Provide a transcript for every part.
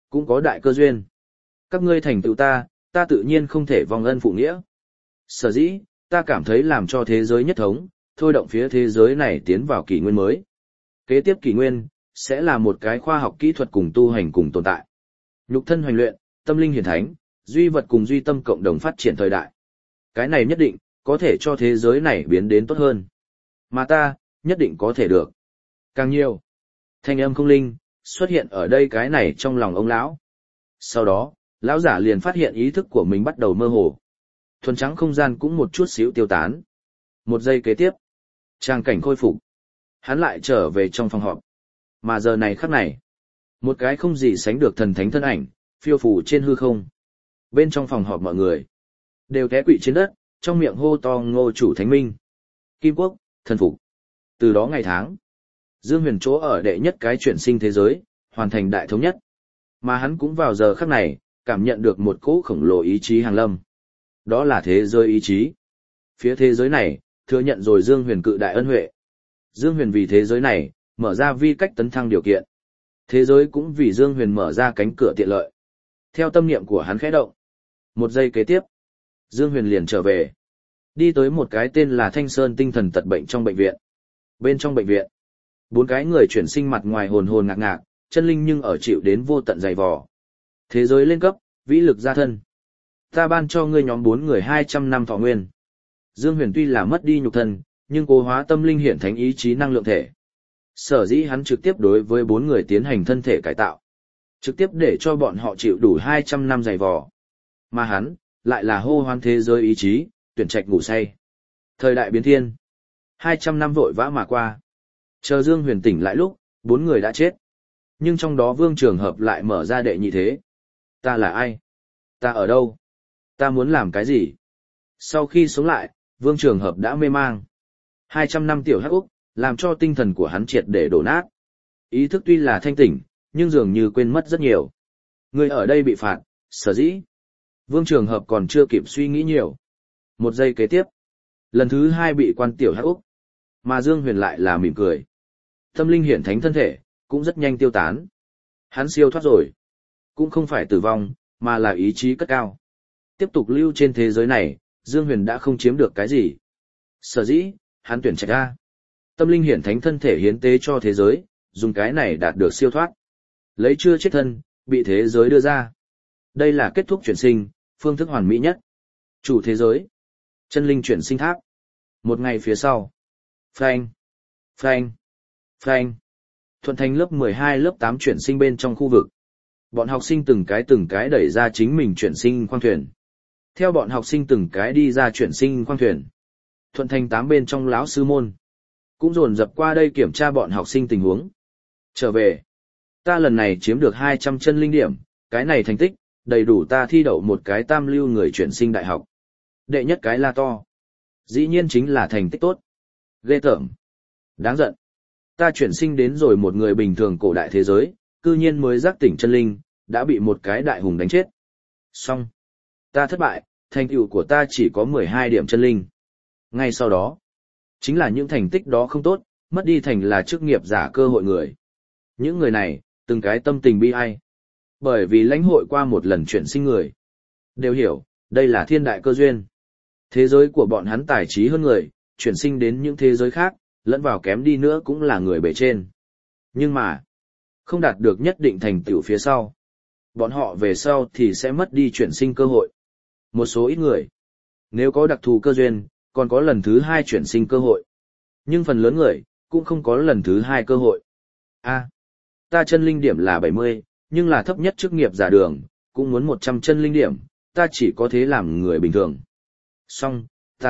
cũng có đại cơ duyên. Các ngươi thành tựu ta, ta tự nhiên không thể vong ân phụ nghĩa. Sở dĩ, ta cảm thấy làm cho thế giới nhất thống, thôi động phía thế giới này tiến vào kỷ nguyên mới. Kế tiếp kỷ nguyên, sẽ là một cái khoa học kỹ thuật cùng tu hành cùng tồn tại. Nhục thân hoành luyện, tâm linh hiển thánh, duy vật cùng duy tâm cộng đồng phát triển thời đại. Cái này nhất định, có thể cho thế giới này biến đến tốt hơn. Mà ta, nhất định có thể được. Càng nhiều. Thanh âm không linh, xuất hiện ở đây cái này trong lòng ông lão. Sau đó, lão giả liền phát hiện ý thức của mình bắt đầu mơ hồ. Thuần trắng không gian cũng một chút xíu tiêu tán. Một giây kế tiếp, trang cảnh khôi phục. Hắn lại trở về trong phòng họp. Mà giờ này khắc này, một cái không gì sánh được thần thánh thân ảnh, phiêu phù trên hư không. Bên trong phòng họp mọi người, đều té quỵ trên đất, trong miệng hô to Ngô Chủ Thánh Minh. Kim Quốc, thần phục. Từ đó ngày tháng, Dương Huyền chỗ ở đệ nhất cái chuyển sinh thế giới, hoàn thành đại thống nhất. Mà hắn cũng vào giờ khắc này, cảm nhận được một cỗ khổng lồ ý chí hàng lâm. Đó là thế giới ý chí. Phía thế giới này, thừa nhận rồi Dương Huyền cự đại ân huệ. Dương Huyền vì thế giới này, mở ra vi cách tấn thăng điều kiện. Thế giới cũng vì Dương Huyền mở ra cánh cửa tiện lợi. Theo tâm niệm của hắn khẽ động. Một giây kế tiếp, Dương Huyền liền trở về. Đi tới một cái tên là Thanh Sơn tinh thần tật bệnh trong bệnh viện. Bên trong bệnh viện, 4 cái người chuyển sinh mặt ngoài hồn hồn ngạc ngạc, chân linh nhưng ở chịu đến vô tận dày vò. Thế giới lên cấp, vĩ lực gia thân. Ta ban cho ngươi nhóm 4 người 200 năm thọ nguyên. Dương Huyền tuy là mất đi nhục thân, nhưng cố hóa tâm linh hiển thánh ý chí năng lượng thể. Sở dĩ hắn trực tiếp đối với 4 người tiến hành thân thể cải tạo. Trực tiếp để cho bọn họ chịu đủ 200 năm dày vò. Mà hắn, lại là hô hoán thế giới ý chí, tuyển trạch ngủ say. Thời đại biến thiên. 200 năm vội vã mà qua. Chờ Dương Huyền tỉnh lại lúc, 4 người đã chết. Nhưng trong đó Vương Trường Hợp lại mở ra đệ nhị thế. Ta là ai? Ta ở đâu? Ta muốn làm cái gì? Sau khi sống lại, Vương Trường Hợp đã mê mang. 200 năm tiểu hắc úc, làm cho tinh thần của hắn triệt để đổ nát. Ý thức tuy là thanh tỉnh, nhưng dường như quên mất rất nhiều. Người ở đây bị phạt, sở dĩ. Vương Trường Hợp còn chưa kịp suy nghĩ nhiều. Một giây kế tiếp, lần thứ 2 bị quan tiểu hắc úc. Mà Dương Huyền lại là mỉm cười. Tâm linh hiển thánh thân thể, cũng rất nhanh tiêu tán. Hắn siêu thoát rồi. Cũng không phải tử vong, mà là ý chí cất cao. Tiếp tục lưu trên thế giới này, Dương Huyền đã không chiếm được cái gì. Sở dĩ, hắn tuyển trạch ra. Tâm linh hiển thánh thân thể hiến tế cho thế giới, dùng cái này đạt được siêu thoát. Lấy chưa chết thân, bị thế giới đưa ra. Đây là kết thúc chuyển sinh, phương thức hoàn mỹ nhất. Chủ thế giới. Chân linh chuyển sinh tháp. Một ngày phía sau. Phanh. Phanh. Phanh. Thuận thành lớp 12 lớp 8 chuyển sinh bên trong khu vực. Bọn học sinh từng cái đẩy ra chính mình chuyển sinh khoang thuyền. Theo bọn học sinh từng cái đi ra chuyển sinh khoang thuyền. Thuận thành 8 bên trong lão sư môn. Cũng dồn dập qua đây kiểm tra bọn học sinh tình huống. Trở về. Ta lần này chiếm được 200 chân linh điểm, cái này thành tích, đầy đủ ta thi đậu một cái tam lưu người chuyển sinh đại học. Đệ nhất cái la to. Dĩ nhiên chính là thành tích tốt. Ghê tởm. Đáng giận. Ta chuyển sinh đến rồi một người bình thường cổ đại thế giới, cư nhiên mới giác tỉnh chân linh, đã bị một cái đại hùng đánh chết. Xong. Ta thất bại, thành tựu của ta chỉ có 12 điểm chân linh. Ngay sau đó, chính là những thành tích đó không tốt, mất đi thành là chức nghiệp giả cơ hội người. Những người này, từng cái tâm tình bi ai. Bởi vì lãnh hội qua một lần chuyển sinh người. Đều hiểu, đây là thiên đại cơ duyên. Thế giới của bọn hắn tài trí hơn người, chuyển sinh đến những thế giới khác, lẫn vào kém đi nữa cũng là người bề trên. Nhưng mà, không đạt được nhất định thành tựu phía sau. Bọn họ về sau thì sẽ mất đi chuyển sinh cơ hội. Một số ít người, nếu có đặc thù cơ duyên, còn có lần thứ 2 chuyển sinh cơ hội. Nhưng phần lớn người, cũng không có lần thứ 2 cơ hội. Ta chân linh điểm là 70, nhưng là thấp nhất chức nghiệp giả đường, cũng muốn 100 chân linh điểm, ta chỉ có thế làm người bình thường. Xong,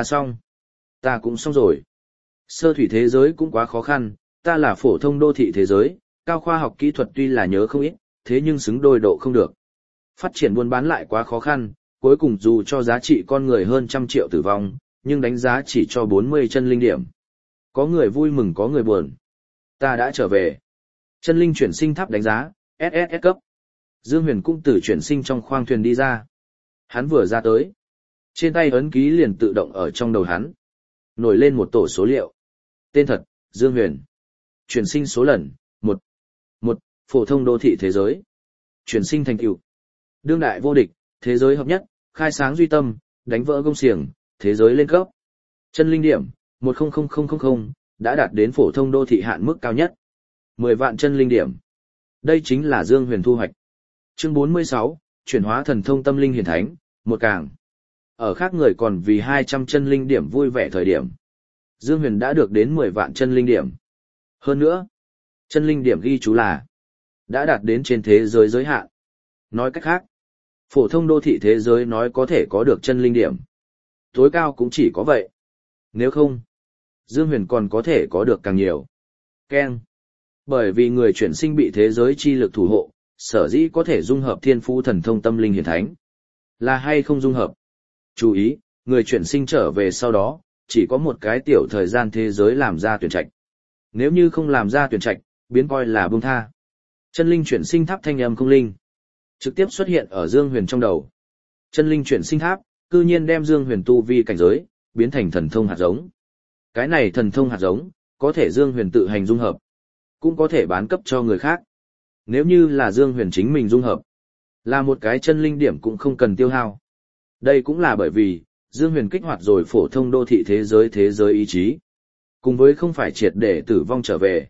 ta cũng xong rồi. Sơ thủy thế giới cũng quá khó khăn, ta là phổ thông đô thị thế giới, cao khoa học kỹ thuật tuy là nhớ không ít, thế nhưng xứng đôi độ không được. Phát triển buôn bán lại quá khó khăn, cuối cùng dù cho giá trị con người hơn 100 triệu tử vong, nhưng đánh giá chỉ cho 40 chân linh điểm. Có người vui mừng có người buồn. Ta đã trở về. Chân linh chuyển sinh tháp đánh giá, SSS cấp. Dương Huyền cũng từ chuyển sinh trong khoang thuyền đi ra. Hắn vừa ra tới. Trên tay ấn ký liền tự động ở trong đầu hắn. Nổi lên một tổ số liệu. Tên thật, Dương Huyền. Chuyển sinh số lần, 1. Phổ thông đô thị thế giới. Chuyển sinh thành tựu. Đương đại vô địch, thế giới hợp nhất, khai sáng duy tâm, đánh vỡ gông xiềng, thế giới lên cấp. Chân linh điểm, 100000 đã đạt đến phổ thông đô thị hạn mức cao nhất. 10 vạn chân linh điểm. Đây chính là Dương Huyền thu hoạch. Chương 46, chuyển hóa thần thông tâm linh hiển thánh, một càng. Ở khác người còn vì 200 chân linh điểm vui vẻ thời điểm. Dương Huyền đã được đến 10 vạn chân linh điểm. Hơn nữa, chân linh điểm ghi chú là đã đạt đến trên thế giới giới hạn. Nói cách khác, phổ thông đô thị thế giới nói có thể có được chân linh điểm. Tối cao cũng chỉ có vậy. Nếu không, Dương Huyền còn có thể có được càng nhiều. Keng. Bởi vì người chuyển sinh bị thế giới chi lực thủ hộ, sở dĩ có thể dung hợp thiên phú thần thông tâm linh hiển thánh. Là hay không dung hợp? Chú ý, người chuyển sinh trở về sau đó, chỉ có một cái tiểu thời gian thế giới làm ra tuyển trạch. Nếu như không làm ra tuyển trạch, biến coi là buông tha. Chân linh chuyển sinh tháp thanh âm không linh. Trực tiếp xuất hiện ở Dương Huyền trong đầu. Chân linh chuyển sinh tháp, cư nhiên đem Dương Huyền tu vi cảnh giới, biến thành thần thông hạt giống. Cái này thần thông hạt giống, có thể Dương Huyền tự hành dung hợp, cũng có thể bán cấp cho người khác. Nếu như là Dương Huyền chính mình dung hợp, là một cái chân linh điểm cũng không cần tiêu hao. Đây cũng là bởi vì, Dương Huyền kích hoạt rồi phổ thông đô thị thế giới ý chí. Cùng với không phải triệt để tử vong trở về.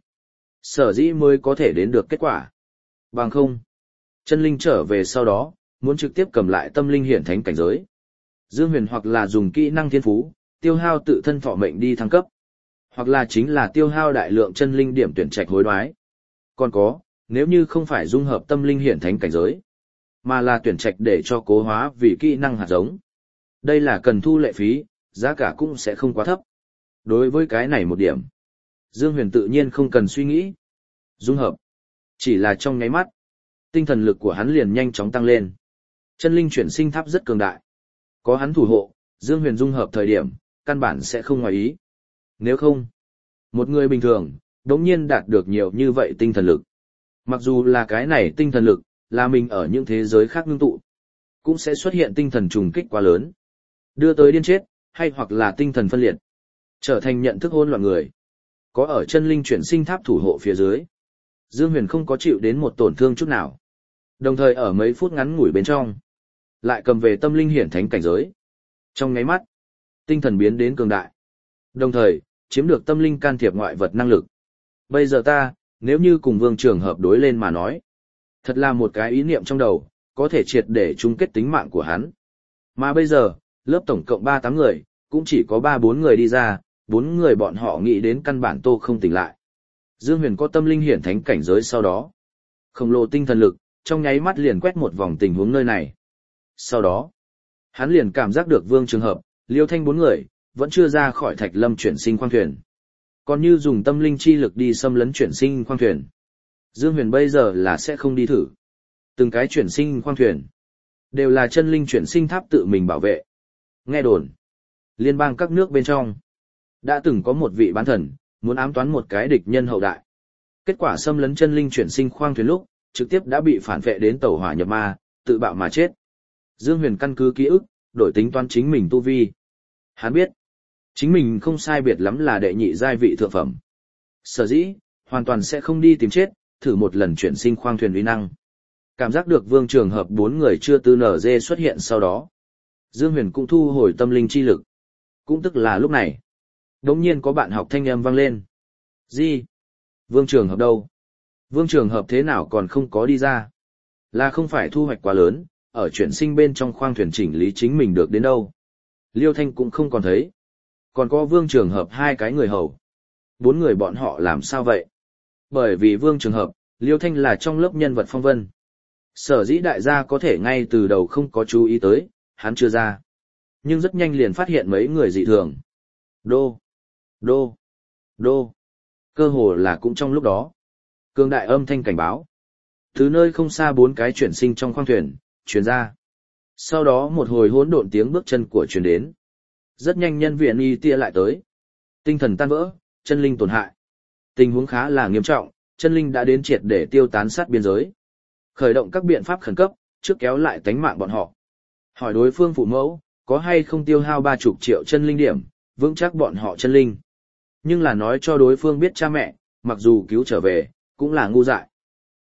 Sở dĩ mới có thể đến được kết quả. Bằng không, chân linh trở về sau đó, muốn trực tiếp cầm lại tâm linh hiển thánh cảnh giới. Dương Huyền hoặc là dùng kỹ năng thiên phú, tiêu hao tự thân thọ mệnh đi thăng cấp, hoặc là chính là tiêu hao đại lượng chân linh điểm tuyển trạch hối đoái. Còn có, nếu như không phải dung hợp tâm linh hiển thánh cảnh giới, mà là tuyển trạch để cho cố hóa vì kỹ năng hạt giống. Đây là cần thu lệ phí, giá cả cũng sẽ không quá thấp. Đối với cái này một điểm, Dương Huyền tự nhiên không cần suy nghĩ. Dung hợp, chỉ là trong nháy mắt, tinh thần lực của hắn liền nhanh chóng tăng lên. Chân linh chuyển sinh tháp rất cường đại. Có hắn thủ hộ, Dương Huyền dung hợp thời điểm, căn bản sẽ không ngoài ý. Nếu không, một người bình thường, đống nhiên đạt được nhiều như vậy tinh thần lực. Mặc dù là cái này tinh thần lực, là mình ở những thế giới khác ngưng tụ, cũng sẽ xuất hiện tinh thần trùng kích quá lớn. Đưa tới điên chết, hay hoặc là tinh thần phân liệt. Trở thành nhận thức hỗn loạn người. Có ở chân linh chuyển sinh tháp thủ hộ phía dưới. Dương Huyền không có chịu đến một tổn thương chút nào. Đồng thời ở mấy phút ngắn ngủi bên trong, lại cầm về tâm linh hiển thánh cảnh giới. Trong nháy mắt, tinh thần biến đến cường đại. Đồng thời, chiếm được tâm linh can thiệp ngoại vật năng lực. Bây giờ ta, nếu như cùng Vương Trường Hợp đối lên mà nói, thật là một cái ý niệm trong đầu, có thể triệt để chung kết tính mạng của hắn. Mà bây giờ, lớp tổng cộng 3-8 người, cũng chỉ có 3-4 người đi ra, 4 người bọn họ nghĩ đến căn bản tô không tỉnh lại. Dương Huyền có tâm linh hiển thánh cảnh giới sau đó. Khổng lồ tinh thần lực, trong nháy mắt liền quét một vòng tình huống nơi này. Sau đó, hắn liền cảm giác được Vương Trường Hợp, Liêu Thanh 4 người, vẫn chưa ra khỏi Thạch Lâm chuyển sinh khoang thuyền. Còn như dùng tâm linh chi lực đi xâm lấn chuyển sinh khoang thuyền. Dương Huyền bây giờ là sẽ không đi thử. Từng cái chuyển sinh khoang thuyền, đều là chân linh chuyển sinh tháp tự mình bảo vệ. Nghe đồn, liên bang các nước bên trong, đã từng có một vị bán thần, muốn ám toán một cái địch nhân hậu đại. Kết quả xâm lấn chân linh chuyển sinh khoang thuyền lúc, trực tiếp đã bị phản vệ đến tẩu hỏa nhập ma, tự bạo mà chết. Dương Huyền căn cứ ký ức, đổi tính toán chính mình tu vi. Hắn biết, chính mình không sai biệt lắm là đệ nhị giai vị thượng phẩm. Sở dĩ, hoàn toàn sẽ không đi tìm chết, thử một lần chuyển sinh khoang thuyền uy năng. Cảm giác được Vương Trường Hợp 4 người chưa tư nở dê xuất hiện sau đó. Dương Huyền cũng thu hồi tâm linh chi lực. Cũng tức là lúc này, đống nhiên có bạn học thanh âm vang lên. Gì? Vương Trường Hợp đâu? Vương Trường Hợp thế nào còn không có đi ra? Là không phải thu hoạch quá lớn, ở chuyển sinh bên trong khoang thuyền chỉnh lý chính mình được đến đâu? Liêu Thanh cũng không còn thấy. Còn có Vương Trường Hợp 2 cái người hầu. 4 người bọn họ làm sao vậy? Bởi vì Vương Trường Hợp, Liêu Thanh là trong lớp nhân vật phong vân. Sở dĩ đại gia có thể ngay từ đầu không có chú ý tới, hắn chưa ra. Nhưng rất nhanh liền phát hiện mấy người dị thường. Đô, đô, đô. Cơ hồ là cũng trong lúc đó. Cường đại âm thanh cảnh báo. Từ nơi không xa 4 cái chuyển sinh trong khoang thuyền, truyền ra. Sau đó một hồi hỗn độn tiếng bước chân của truyền đến. Rất nhanh nhân viên y tia lại tới. Tinh thần tan vỡ, chân linh tổn hại. Tình huống khá là nghiêm trọng, chân linh đã đến triệt để tiêu tán sát biên giới. Khởi động các biện pháp khẩn cấp, trước kéo lại tánh mạng bọn họ. Hỏi đối phương phụ mẫu, có hay không tiêu hao 30 triệu chân linh điểm, vững chắc bọn họ chân linh. Nhưng là nói cho đối phương biết cha mẹ, mặc dù cứu trở về, cũng là ngu dại.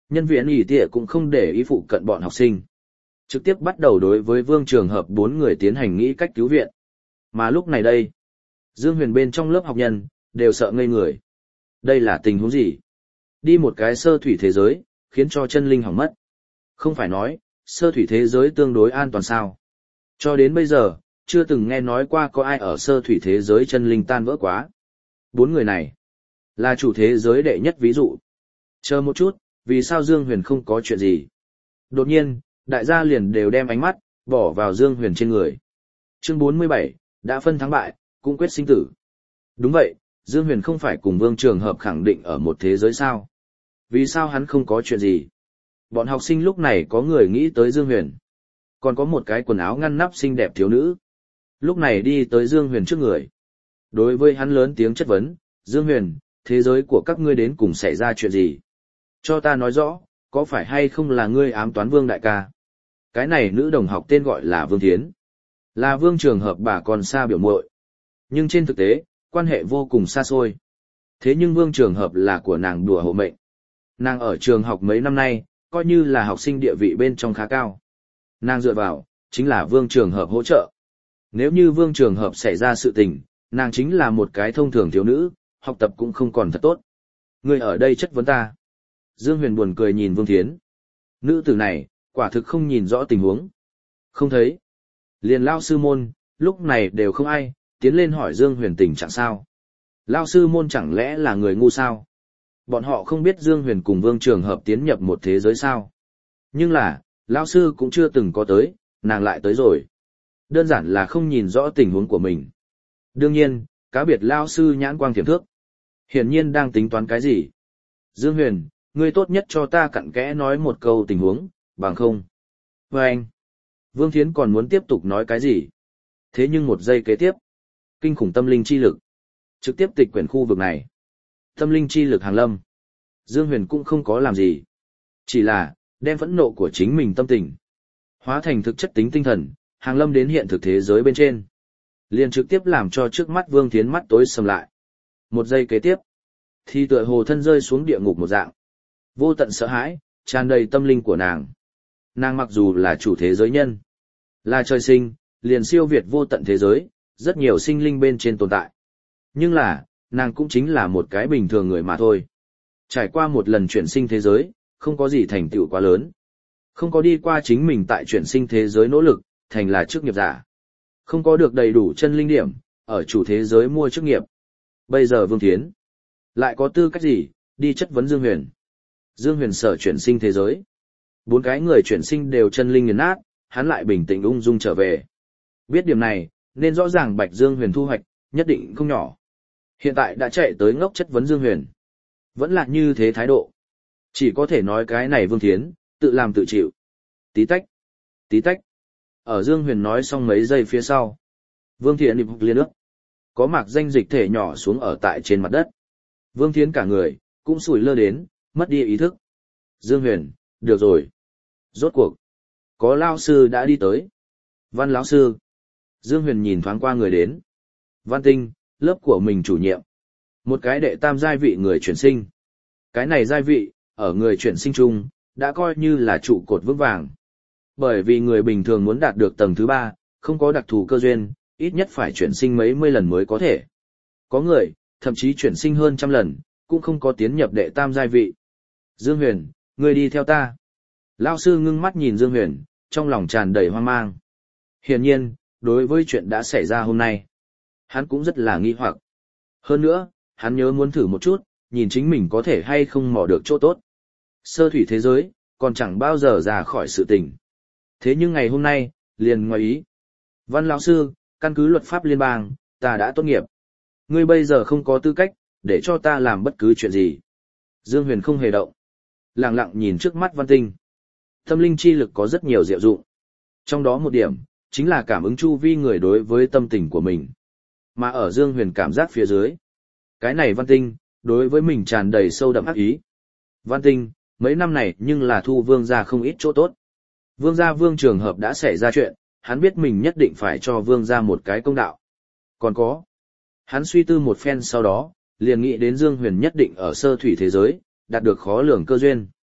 Nhân viên ủy tịa cũng không để ý phụ cận bọn học sinh. Trực tiếp bắt đầu đối với Vương Trường Hợp 4 người tiến hành nghĩ cách cứu viện. Mà lúc này đây, Dương Huyền bên trong lớp học nhân, đều sợ ngây người. Đây là tình huống gì? Đi một cái sơ thủy thế giới, khiến cho chân linh hỏng mất. Không phải nói, sơ thủy thế giới tương đối an toàn sao? Cho đến bây giờ, chưa từng nghe nói qua có ai ở sơ thủy thế giới chân linh tan vỡ quá. 4 người này, là chủ thế giới đệ nhất ví dụ. Chờ một chút, vì sao Dương Huyền không có chuyện gì? Đột nhiên, đại gia liền đều đem ánh mắt, bỏ vào Dương Huyền trên người. Chương 47, đã phân thắng bại, cũng quyết sinh tử. Đúng vậy, Dương Huyền không phải cùng Vương Trường Hợp khẳng định ở một thế giới sao? Vì sao hắn không có chuyện gì? Bọn học sinh lúc này có người nghĩ tới Dương Huyền. Còn có một cái quần áo ngăn nắp xinh đẹp thiếu nữ. Lúc này đi tới Dương Huyền trước người. Đối với hắn lớn tiếng chất vấn, Dương Huyền, thế giới của các ngươi đến cùng xảy ra chuyện gì? Cho ta nói rõ, có phải hay không là ngươi ám toán Vương đại ca? Cái này nữ đồng học tên gọi là Vương Thiến. Là Vương Trường Hợp bà còn xa biểu muội. Nhưng trên thực tế, quan hệ vô cùng xa xôi. Thế nhưng Vương Trường Hợp là của nàng đùa hộ mệnh. Nàng ở trường học mấy năm nay, coi như là học sinh địa vị bên trong khá cao. Nàng dựa vào, chính là Vương Trường Hợp hỗ trợ. Nếu như Vương Trường Hợp xảy ra sự tình, nàng chính là một cái thông thường thiếu nữ, học tập cũng không còn thật tốt. Ngươi ở đây chất vấn ta. Dương Huyền buồn cười nhìn Vương Thiến. Nữ tử này, quả thực không nhìn rõ tình huống. Không thấy. Liền lao sư môn, lúc này đều không ai, tiến lên hỏi Dương Huyền tình trạng sao. Lao sư môn chẳng lẽ là người ngu sao? Bọn họ không biết Dương Huyền cùng Vương Trường Hợp tiến nhập một thế giới sao. Nhưng là, lao sư cũng chưa từng có tới, nàng lại tới rồi. Đơn giản là không nhìn rõ tình huống của mình. Đương nhiên, cá biệt lao sư nhãn quang tiềm thước. Hiển nhiên đang tính toán cái gì. Dương Huyền, ngươi tốt nhất cho ta cặn kẽ nói một câu tình huống, bằng không. Và anh, Vương Thiến còn muốn tiếp tục nói cái gì? Thế nhưng một giây kế tiếp, kinh khủng tâm linh chi lực, trực tiếp tịch quyển khu vực này. Tâm linh chi lực hàng lâm. Dương Huyền cũng không có làm gì. Chỉ là, đem phẫn nộ của chính mình tâm tình, hóa thành thực chất tính tinh thần, hàng lâm đến hiện thực thế giới bên trên. Liền trực tiếp làm cho trước mắt Vương Thiến mắt tối sầm lại. Một giây kế tiếp, thì tựa hồ thân rơi xuống địa ngục một dạng. Vô tận sợ hãi, tràn đầy tâm linh của nàng. Nàng mặc dù là chủ thế giới nhân, là trời sinh, liền siêu việt vô tận thế giới, rất nhiều sinh linh bên trên tồn tại. Nhưng là, nàng cũng chính là một cái bình thường người mà thôi. Trải qua một lần chuyển sinh thế giới, không có gì thành tựu quá lớn. Không có đi qua chính mình tại chuyển sinh thế giới nỗ lực, thành là chức nghiệp giả. Không có được đầy đủ chân linh điểm, ở chủ thế giới mua chức nghiệp. Bây giờ Vương Thiến, lại có tư cách gì, đi chất vấn Dương Huyền. Dương Huyền sở chuyển sinh thế giới. 4 cái người chuyển sinh đều chân linh nghiền nát, hắn lại bình tĩnh ung dung trở về. Biết điểm này, nên rõ ràng Bạch Dương Huyền thu hoạch, nhất định không nhỏ. Hiện tại đã chạy tới ngốc chất vấn Dương Huyền. Vẫn là như thế thái độ. Chỉ có thể nói cái này Vương Thiến, tự làm tự chịu. Tí tách, tí tách. Ở Dương Huyền nói xong mấy giây phía sau. Vương Thiến đi liên nước. Có mạc danh dịch thể nhỏ xuống ở tại trên mặt đất. Vương Thiến cả người, cũng sủi lơ đến, mất đi ý thức. Dương Huyền, được rồi. Rốt cuộc. Có lao sư đã đi tới. Văn lão sư. Dương Huyền nhìn thoáng qua người đến. Văn Tinh, lớp của mình chủ nhiệm. Một cái đệ tam giai vị người chuyển sinh. Cái này giai vị, ở người chuyển sinh chung, đã coi như là trụ cột vững vàng. Bởi vì người bình thường muốn đạt được tầng thứ 3, không có đặc thù cơ duyên, ít nhất phải chuyển sinh mấy mươi lần mới có thể. Có người, thậm chí chuyển sinh hơn trăm lần, cũng không có tiến nhập đệ tam giai vị. Dương Huyền, ngươi đi theo ta. Lão sư ngưng mắt nhìn Dương Huyền, trong lòng tràn đầy hoang mang. Hiển nhiên, đối với chuyện đã xảy ra hôm nay, hắn cũng rất là nghi hoặc. Hơn nữa, hắn nhớ muốn thử một chút, nhìn chính mình có thể hay không mò được chỗ tốt. Sơ thủy thế giới, còn chẳng bao giờ ra khỏi sự tình. Thế nhưng ngày hôm nay, liền ngoài ý. Văn lão sư, căn cứ luật pháp liên bang, ta đã tốt nghiệp. Ngươi bây giờ không có tư cách, để cho ta làm bất cứ chuyện gì. Dương Huyền không hề động. Lặng lặng nhìn trước mắt Văn Tinh. Tâm linh chi lực có rất nhiều diệu dụng. Trong đó một điểm, chính là cảm ứng chu vi người đối với tâm tình của mình. Mà ở Dương Huyền cảm giác phía dưới. Cái này Văn Tinh, đối với mình tràn đầy sâu đậm ác ý. Văn Tinh, mấy năm này nhưng là thu Vương gia không ít chỗ tốt. Vương gia Vương Trường Hợp đã xảy ra chuyện, hắn biết mình nhất định phải cho Vương gia một cái công đạo. Còn có, hắn suy tư một phen sau đó, liền nghĩ đến Dương Huyền nhất định ở sơ thủy thế giới, đạt được khó lường cơ duyên.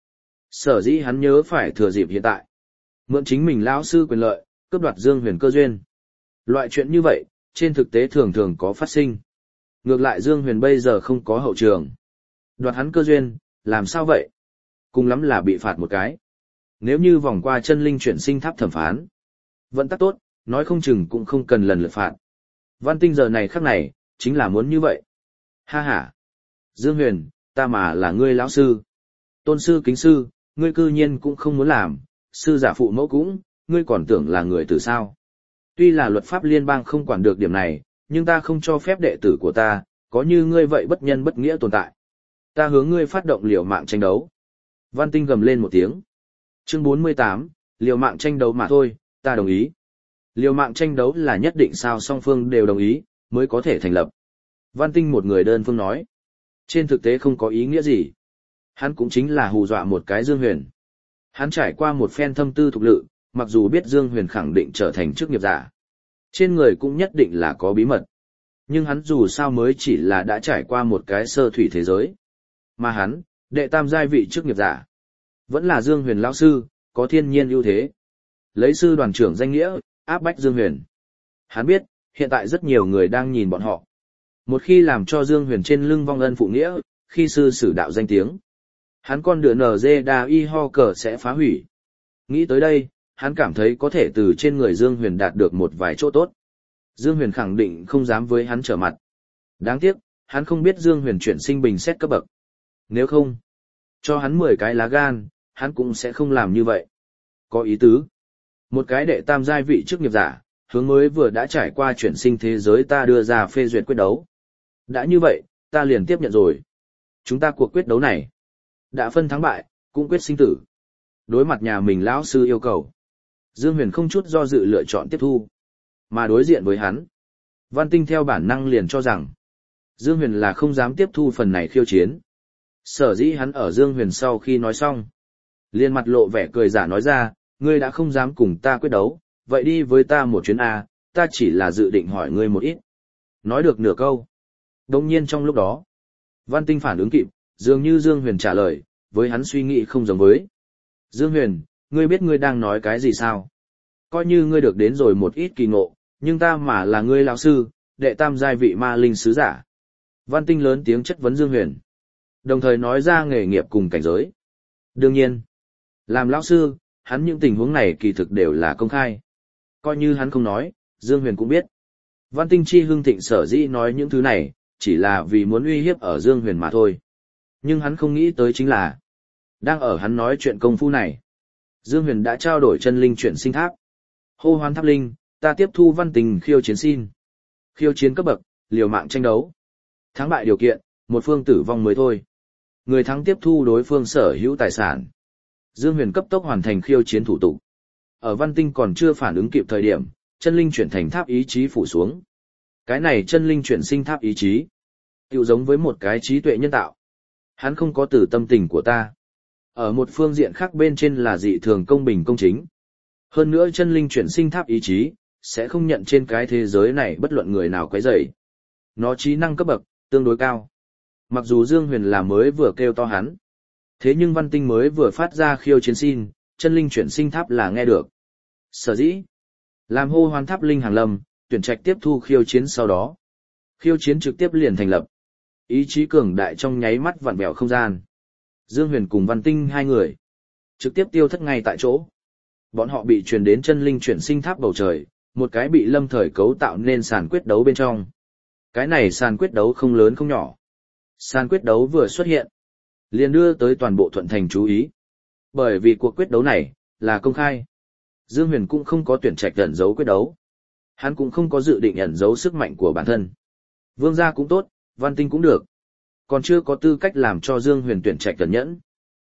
Sở dĩ hắn nhớ phải thừa dịp hiện tại, mượn chính mình lão sư quyền lợi, cướp đoạt Dương Huyền cơ duyên. Loại chuyện như vậy, trên thực tế thường thường có phát sinh. Ngược lại Dương Huyền bây giờ không có hậu trường. Đoạt hắn cơ duyên, làm sao vậy? Cùng lắm là bị phạt một cái. Nếu như vòng qua chân linh chuyển sinh tháp thẩm phán, vẫn tắc tốt, nói không chừng cũng không cần lần lượt phạt. Văn Tinh giờ này khắc này, chính là muốn như vậy. Ha ha! Dương Huyền, ta mà là ngươi lão sư. Tôn sư kính sư, ngươi cư nhiên cũng không muốn làm, sư giả phụ mẫu cũng, ngươi còn tưởng là người từ sao. Tuy là luật pháp liên bang không quản được điểm này, nhưng ta không cho phép đệ tử của ta, có như ngươi vậy bất nhân bất nghĩa tồn tại. Ta hướng ngươi phát động liều mạng tranh đấu. Văn Tinh gầm lên một tiếng. Chương 48, liều mạng tranh đấu mà thôi, ta đồng ý. Liều mạng tranh đấu là nhất định sao song phương đều đồng ý, mới có thể thành lập. Văn Tinh một người đơn phương nói. Trên thực tế không có ý nghĩa gì. Hắn cũng chính là hù dọa một cái Dương Huyền. Hắn trải qua một phen thâm tư thục lự, mặc dù biết Dương Huyền khẳng định trở thành chức nghiệp giả. Trên người cũng nhất định là có bí mật. Nhưng hắn dù sao mới chỉ là đã trải qua một cái sơ thủy thế giới. Mà hắn, đệ tam giai vị chức nghiệp giả. Vẫn là Dương Huyền lão sư, có thiên nhiên ưu thế. Lấy sư đoàn trưởng danh nghĩa, áp bách Dương Huyền. Hắn biết, hiện tại rất nhiều người đang nhìn bọn họ. Một khi làm cho Dương Huyền trên lưng vong ân phụ nghĩa, khi sư sử đạo danh tiếng, hắn con đựa NG đa y ho cờ sẽ phá hủy. Nghĩ tới đây, hắn cảm thấy có thể từ trên người Dương Huyền đạt được một vài chỗ tốt. Dương Huyền khẳng định không dám với hắn trở mặt. Đáng tiếc, hắn không biết Dương Huyền chuyển sinh bình xét cấp bậc. Nếu không, cho hắn 10 cái lá gan, hắn cũng sẽ không làm như vậy. Có ý tứ. Một cái đệ tam giai vị chức nghiệp giả, hướng mới vừa đã trải qua chuyển sinh thế giới ta đưa ra phê duyệt quyết đấu. Đã như vậy, ta liền tiếp nhận rồi. Chúng ta cuộc quyết đấu này, đã phân thắng bại, cũng quyết sinh tử. Đối mặt nhà mình lão sư yêu cầu, Dương Huyền không chút do dự lựa chọn tiếp thu. Mà đối diện với hắn, Văn Tinh theo bản năng liền cho rằng, Dương Huyền là không dám tiếp thu phần này khiêu chiến. Sở dĩ hắn ở Dương Huyền sau khi nói xong, liền mặt lộ vẻ cười giả nói ra, ngươi đã không dám cùng ta quyết đấu, vậy đi với ta một chuyến A, ta chỉ là dự định hỏi ngươi một ít. Nói được nửa câu. Đồng nhiên trong lúc đó, Văn Tinh phản ứng kịp, dường như Dương Huyền trả lời, với hắn suy nghĩ không giống với. Dương Huyền, ngươi biết ngươi đang nói cái gì sao? Coi như ngươi được đến rồi một ít kỳ ngộ, nhưng ta mà là ngươi lão sư, đệ tam giai vị ma linh sứ giả. Văn Tinh lớn tiếng chất vấn Dương Huyền, đồng thời nói ra nghề nghiệp cùng cảnh giới. Đương nhiên, làm lão sư, hắn những tình huống này kỳ thực đều là công khai. Coi như hắn không nói, Dương Huyền cũng biết. Văn Tinh chi hưng thịnh sở dĩ nói những thứ này, chỉ là vì muốn uy hiếp ở Dương Huyền mà thôi. Nhưng hắn không nghĩ tới chính là, đang ở hắn nói chuyện công phu này, Dương Huyền đã trao đổi chân linh chuyển sinh tháp. Hô hoán tháp linh, ta tiếp thu Văn Tinh khiêu chiến xin. Khiêu chiến cấp bậc, liều mạng tranh đấu. Thắng bại điều kiện, một phương tử vong mới thôi. Người thắng tiếp thu đối phương sở hữu tài sản. Dương Huyền cấp tốc hoàn thành khiêu chiến thủ tục. Ở Văn Tinh còn chưa phản ứng kịp thời điểm, chân linh chuyển thành tháp ý chí phủ xuống. Cái này chân linh chuyển sinh tháp ý chí, tựu giống với một cái trí tuệ nhân tạo. Hắn không có từ tâm tình của ta. Ở một phương diện khác bên trên là dị thường công bình công chính. Hơn nữa chân linh chuyển sinh tháp ý chí, sẽ không nhận trên cái thế giới này bất luận người nào quấy rầy. Nó trí năng cấp bậc, tương đối cao. Mặc dù Dương Huyền là mới vừa kêu to hắn. Thế nhưng Văn Tinh mới vừa phát ra khiêu chiến xin, chân linh chuyển sinh tháp là nghe được. Sở dĩ, làm hô hoán tháp linh hàng lâm, tuyển trạch tiếp thu khiêu chiến sau đó. Khiêu chiến trực tiếp liền thành lập. Ý chí cường đại trong nháy mắt vặn vẹo không gian. Dương Huyền cùng Văn Tinh hai người, trực tiếp tiêu thất ngay tại chỗ. Bọn họ bị truyền đến chân linh chuyển sinh tháp bầu trời, một cái bị lâm thời cấu tạo nên sàn quyết đấu bên trong. Cái này sàn quyết đấu không lớn không nhỏ. Sàn quyết đấu vừa xuất hiện, liền đưa tới toàn bộ Thuận Thành chú ý. Bởi vì cuộc quyết đấu này, là công khai. Dương Huyền cũng không có tuyển trạch ẩn giấu quyết đấu. Hắn cũng không có dự định ẩn giấu sức mạnh của bản thân. Vương gia cũng tốt, Văn Tinh cũng được. Còn chưa có tư cách làm cho Dương Huyền tuyển trạch cẩn nhẫn.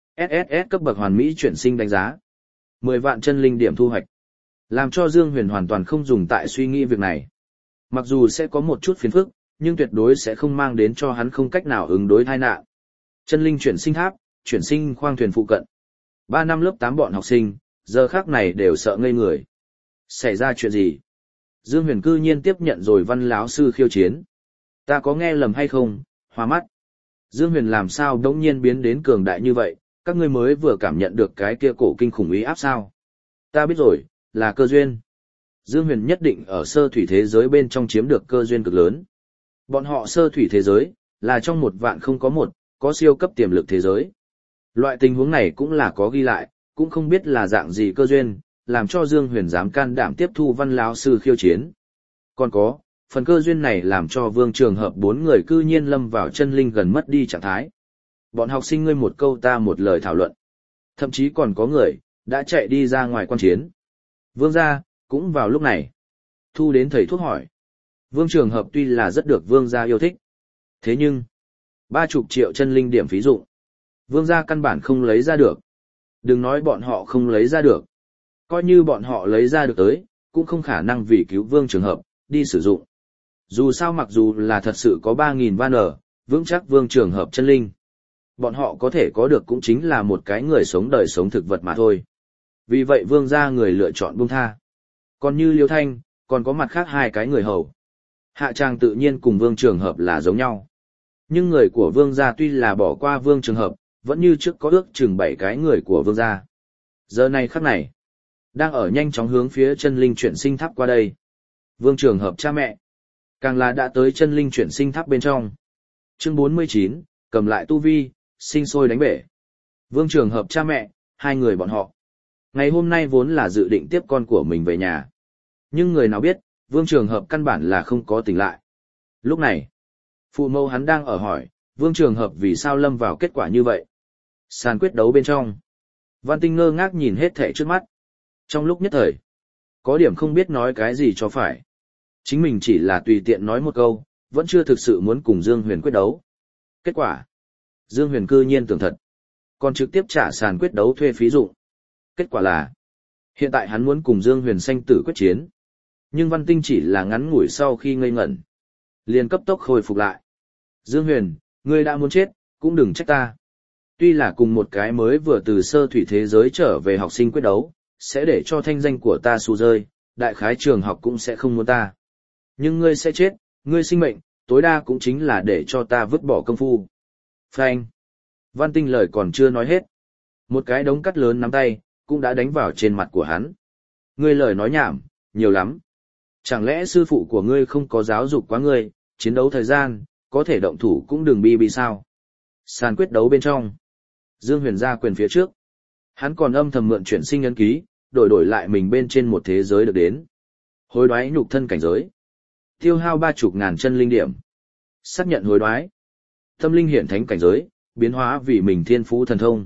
SSS cấp bậc hoàn mỹ chuyển sinh đánh giá. 10 vạn chân linh điểm thu hoạch. Làm cho Dương Huyền hoàn toàn không dùng tại suy nghĩ việc này. Mặc dù sẽ có một chút phiền phức, nhưng tuyệt đối sẽ không mang đến cho hắn không cách nào ứng đối tai nạn. Chân linh chuyển sinh tháp, chuyển sinh khoang thuyền phụ cận. 3 năm lớp 8 bọn học sinh, giờ khắc này đều sợ ngây người. Xảy ra chuyện gì? Dương Huyền cư nhiên tiếp nhận rồi Văn lão sư khiêu chiến. Ta có nghe lầm hay không? Hoa mắt. Dương Huyền làm sao đống nhiên biến đến cường đại như vậy, các ngươi mới vừa cảm nhận được cái kia cổ kinh khủng uy áp sao? Ta biết rồi, là cơ duyên. Dương Huyền nhất định ở sơ thủy thế giới bên trong chiếm được cơ duyên cực lớn. Bọn họ sơ thủy thế giới, là trong 1 vạn không có một, có siêu cấp tiềm lực thế giới. Loại tình huống này cũng là có ghi lại, cũng không biết là dạng gì cơ duyên, làm cho Dương Huyền dám can đảm tiếp thu Văn lão sư khiêu chiến. Còn có, phần cơ duyên này làm cho Vương Trường Hợp 4 người cư nhiên lâm vào chân linh gần mất đi trạng thái. Bọn học sinh ngươi một câu ta một lời thảo luận. Thậm chí còn có người, đã chạy đi ra ngoài quan chiến. Vương gia, cũng vào lúc này. Thu đến thầy thuốc hỏi. Vương Trường Hợp tuy là rất được Vương gia yêu thích. Thế nhưng, 30 triệu chân linh điểm phí dụng. Vương gia căn bản không lấy ra được. Đừng nói bọn họ không lấy ra được. Coi như bọn họ lấy ra được tới, cũng không khả năng vì cứu Vương Trường Hợp, đi sử dụng. Dù sao mặc dù là thật sự có 3.000 van ở, vững chắc Vương Trường Hợp chân linh. Bọn họ có thể có được cũng chính là một cái người sống đời sống thực vật mà thôi. Vì vậy Vương gia người lựa chọn buông tha. Còn như Liêu Thanh, còn có mặt khác 2 cái người hầu. Hạ Trang tự nhiên cùng Vương Trường Hợp là giống nhau. Nhưng người của Vương gia tuy là bỏ qua Vương Trường Hợp, vẫn như trước có ước chừng 7 cái người của Vương gia. Giờ này khắc này, đang ở nhanh chóng hướng phía chân linh chuyển sinh tháp qua đây. Vương Trường Hợp cha mẹ, càng là đã tới chân linh chuyển sinh tháp bên trong. Chương 49, cầm lại tu vi, sinh sôi đánh bể. Vương Trường Hợp cha mẹ, 2 người bọn họ. Ngày hôm nay vốn là dự định tiếp con của mình về nhà. Nhưng người nào biết, Vương Trường Hợp căn bản là không có tỉnh lại. Lúc này, phụ mẫu hắn đang ở hỏi, Vương Trường Hợp vì sao lâm vào kết quả như vậy. Sàn quyết đấu bên trong. Văn Tinh ngơ ngác nhìn hết thảy trước mắt. Trong lúc nhất thời, có điểm không biết nói cái gì cho phải. Chính mình chỉ là tùy tiện nói một câu, vẫn chưa thực sự muốn cùng Dương Huyền quyết đấu. Kết quả, Dương Huyền cư nhiên tưởng thật, còn trực tiếp trả sàn quyết đấu thuê phí dụng. Kết quả là, hiện tại hắn muốn cùng Dương Huyền sanh tử quyết chiến. Nhưng Văn Tinh chỉ là ngắn ngủi sau khi ngây ngẩn, liền cấp tốc hồi phục lại. Dương Huyền, ngươi đã muốn chết, cũng đừng trách ta. Tuy là cùng một cái mới vừa từ sơ thủy thế giới trở về học sinh quyết đấu, sẽ để cho thanh danh của ta xù rơi, đại khái trường học cũng sẽ không muốn ta. Nhưng ngươi sẽ chết, ngươi sinh mệnh, tối đa cũng chính là để cho ta vứt bỏ công phu. Phanh. Văn Tinh lời còn chưa nói hết. Một cái đống cắt lớn nắm tay, cũng đã đánh vào trên mặt của hắn. Ngươi lời nói nhảm, nhiều lắm. Chẳng lẽ sư phụ của ngươi không có giáo dục quá ngươi, chiến đấu thời gian, có thể động thủ cũng đừng bi sao. Sàn quyết đấu bên trong. Dương Huyền ra quyền phía trước. Hắn còn âm thầm mượn chuyển sinh ấn ký, đổi lại mình bên trên một thế giới được đến. Hối đoái nhục thân cảnh giới. Tiêu hao 30.000 chân linh điểm. Xác nhận hối đoái. Tâm linh hiển thánh cảnh giới, biến hóa vì mình thiên phú thần thông.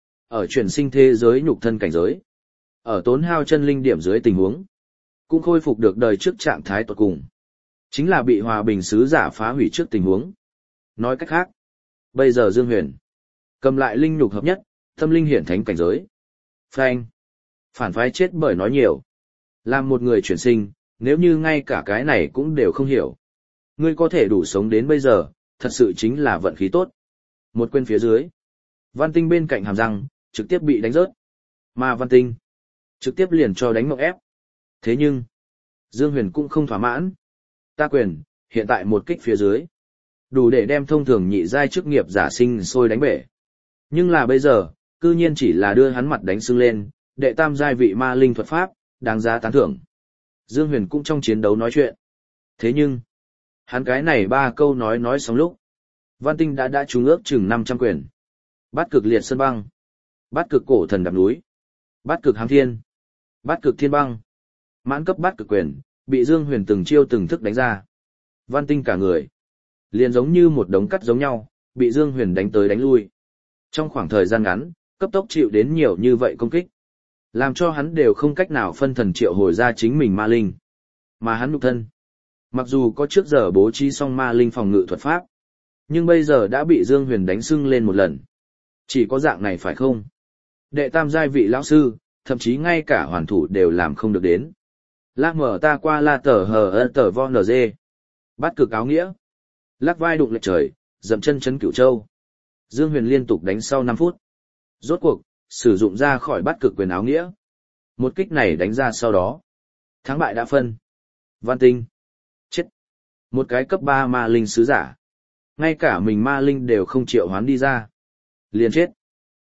Ở chuyển sinh thế giới nhục thân cảnh giới. Ở tốn hao chân linh điểm dưới tình huống, cũng khôi phục được đời trước trạng thái tột cùng. Chính là bị hòa bình sứ giả phá hủy trước tình huống. Nói cách khác, bây giờ Dương Huyền cầm lại linh nhục hợp nhất, tâm linh hiển thánh cảnh giới. Phanh. Phản phái chết bởi nói nhiều. Làm một người chuyển sinh, nếu như ngay cả cái này cũng đều không hiểu. Ngươi có thể đủ sống đến bây giờ, thật sự chính là vận khí tốt. Một quên phía dưới. Văn Tinh bên cạnh hàm răng, trực tiếp bị đánh rớt. Mà Văn Tinh, trực tiếp liền cho đánh mộng ép. Thế nhưng, Dương Huyền cũng không thỏa mãn. Ta quyền, hiện tại một kích phía dưới. Đủ để đem thông thường nhị giai chức nghiệp giả sinh sôi đánh bể. Nhưng là bây giờ, cư nhiên chỉ là đưa hắn mặt đánh sưng lên, đệ tam giai vị ma linh thuật pháp, đáng giá tán thưởng. Dương Huyền cũng trong chiến đấu nói chuyện. Thế nhưng, hắn cái này 3 câu nói xong lúc. Văn Tinh đã trúng ước chừng 500 quyền. Bát cực liệt sơn băng. Bát cực cổ thần đạp núi. Bát cực hám thiên. Bát cực thiên băng. Mãn cấp bát cực quyền, bị Dương Huyền từng chiêu từng thức đánh ra. Văn Tinh cả người, liền giống như một đống cắt giống nhau, bị Dương Huyền đánh tới đánh lui. Trong khoảng thời gian ngắn, cấp tốc chịu đến nhiều như vậy công kích. Làm cho hắn đều không cách nào phân thần triệu hồi ra chính mình ma linh. Mà hắn nhục thân. Mặc dù có trước giờ bố trí xong ma linh phòng ngự thuật pháp, nhưng bây giờ đã bị Dương Huyền đánh sưng lên một lần. Chỉ có dạng này phải không? Đệ tam giai vị lão sư, thậm chí ngay cả hoàn thủ đều làm không được đến. Lát mở ta qua la tờ hờ tờ vo nờ dê. Bắt cực áo nghĩa. Lắc vai đụng lệch trời, dậm chân chấn Cửu Châu. Dương Huyền liên tục đánh sau 5 phút. Rốt cuộc, sử dụng ra khỏi bắt cực quyền áo nghĩa. Một kích này đánh ra sau đó. Thắng bại đã phân. Văn Tinh. Chết. Một cái cấp 3 ma linh sứ giả. Ngay cả mình ma linh đều không triệu hoán đi ra. Liền chết.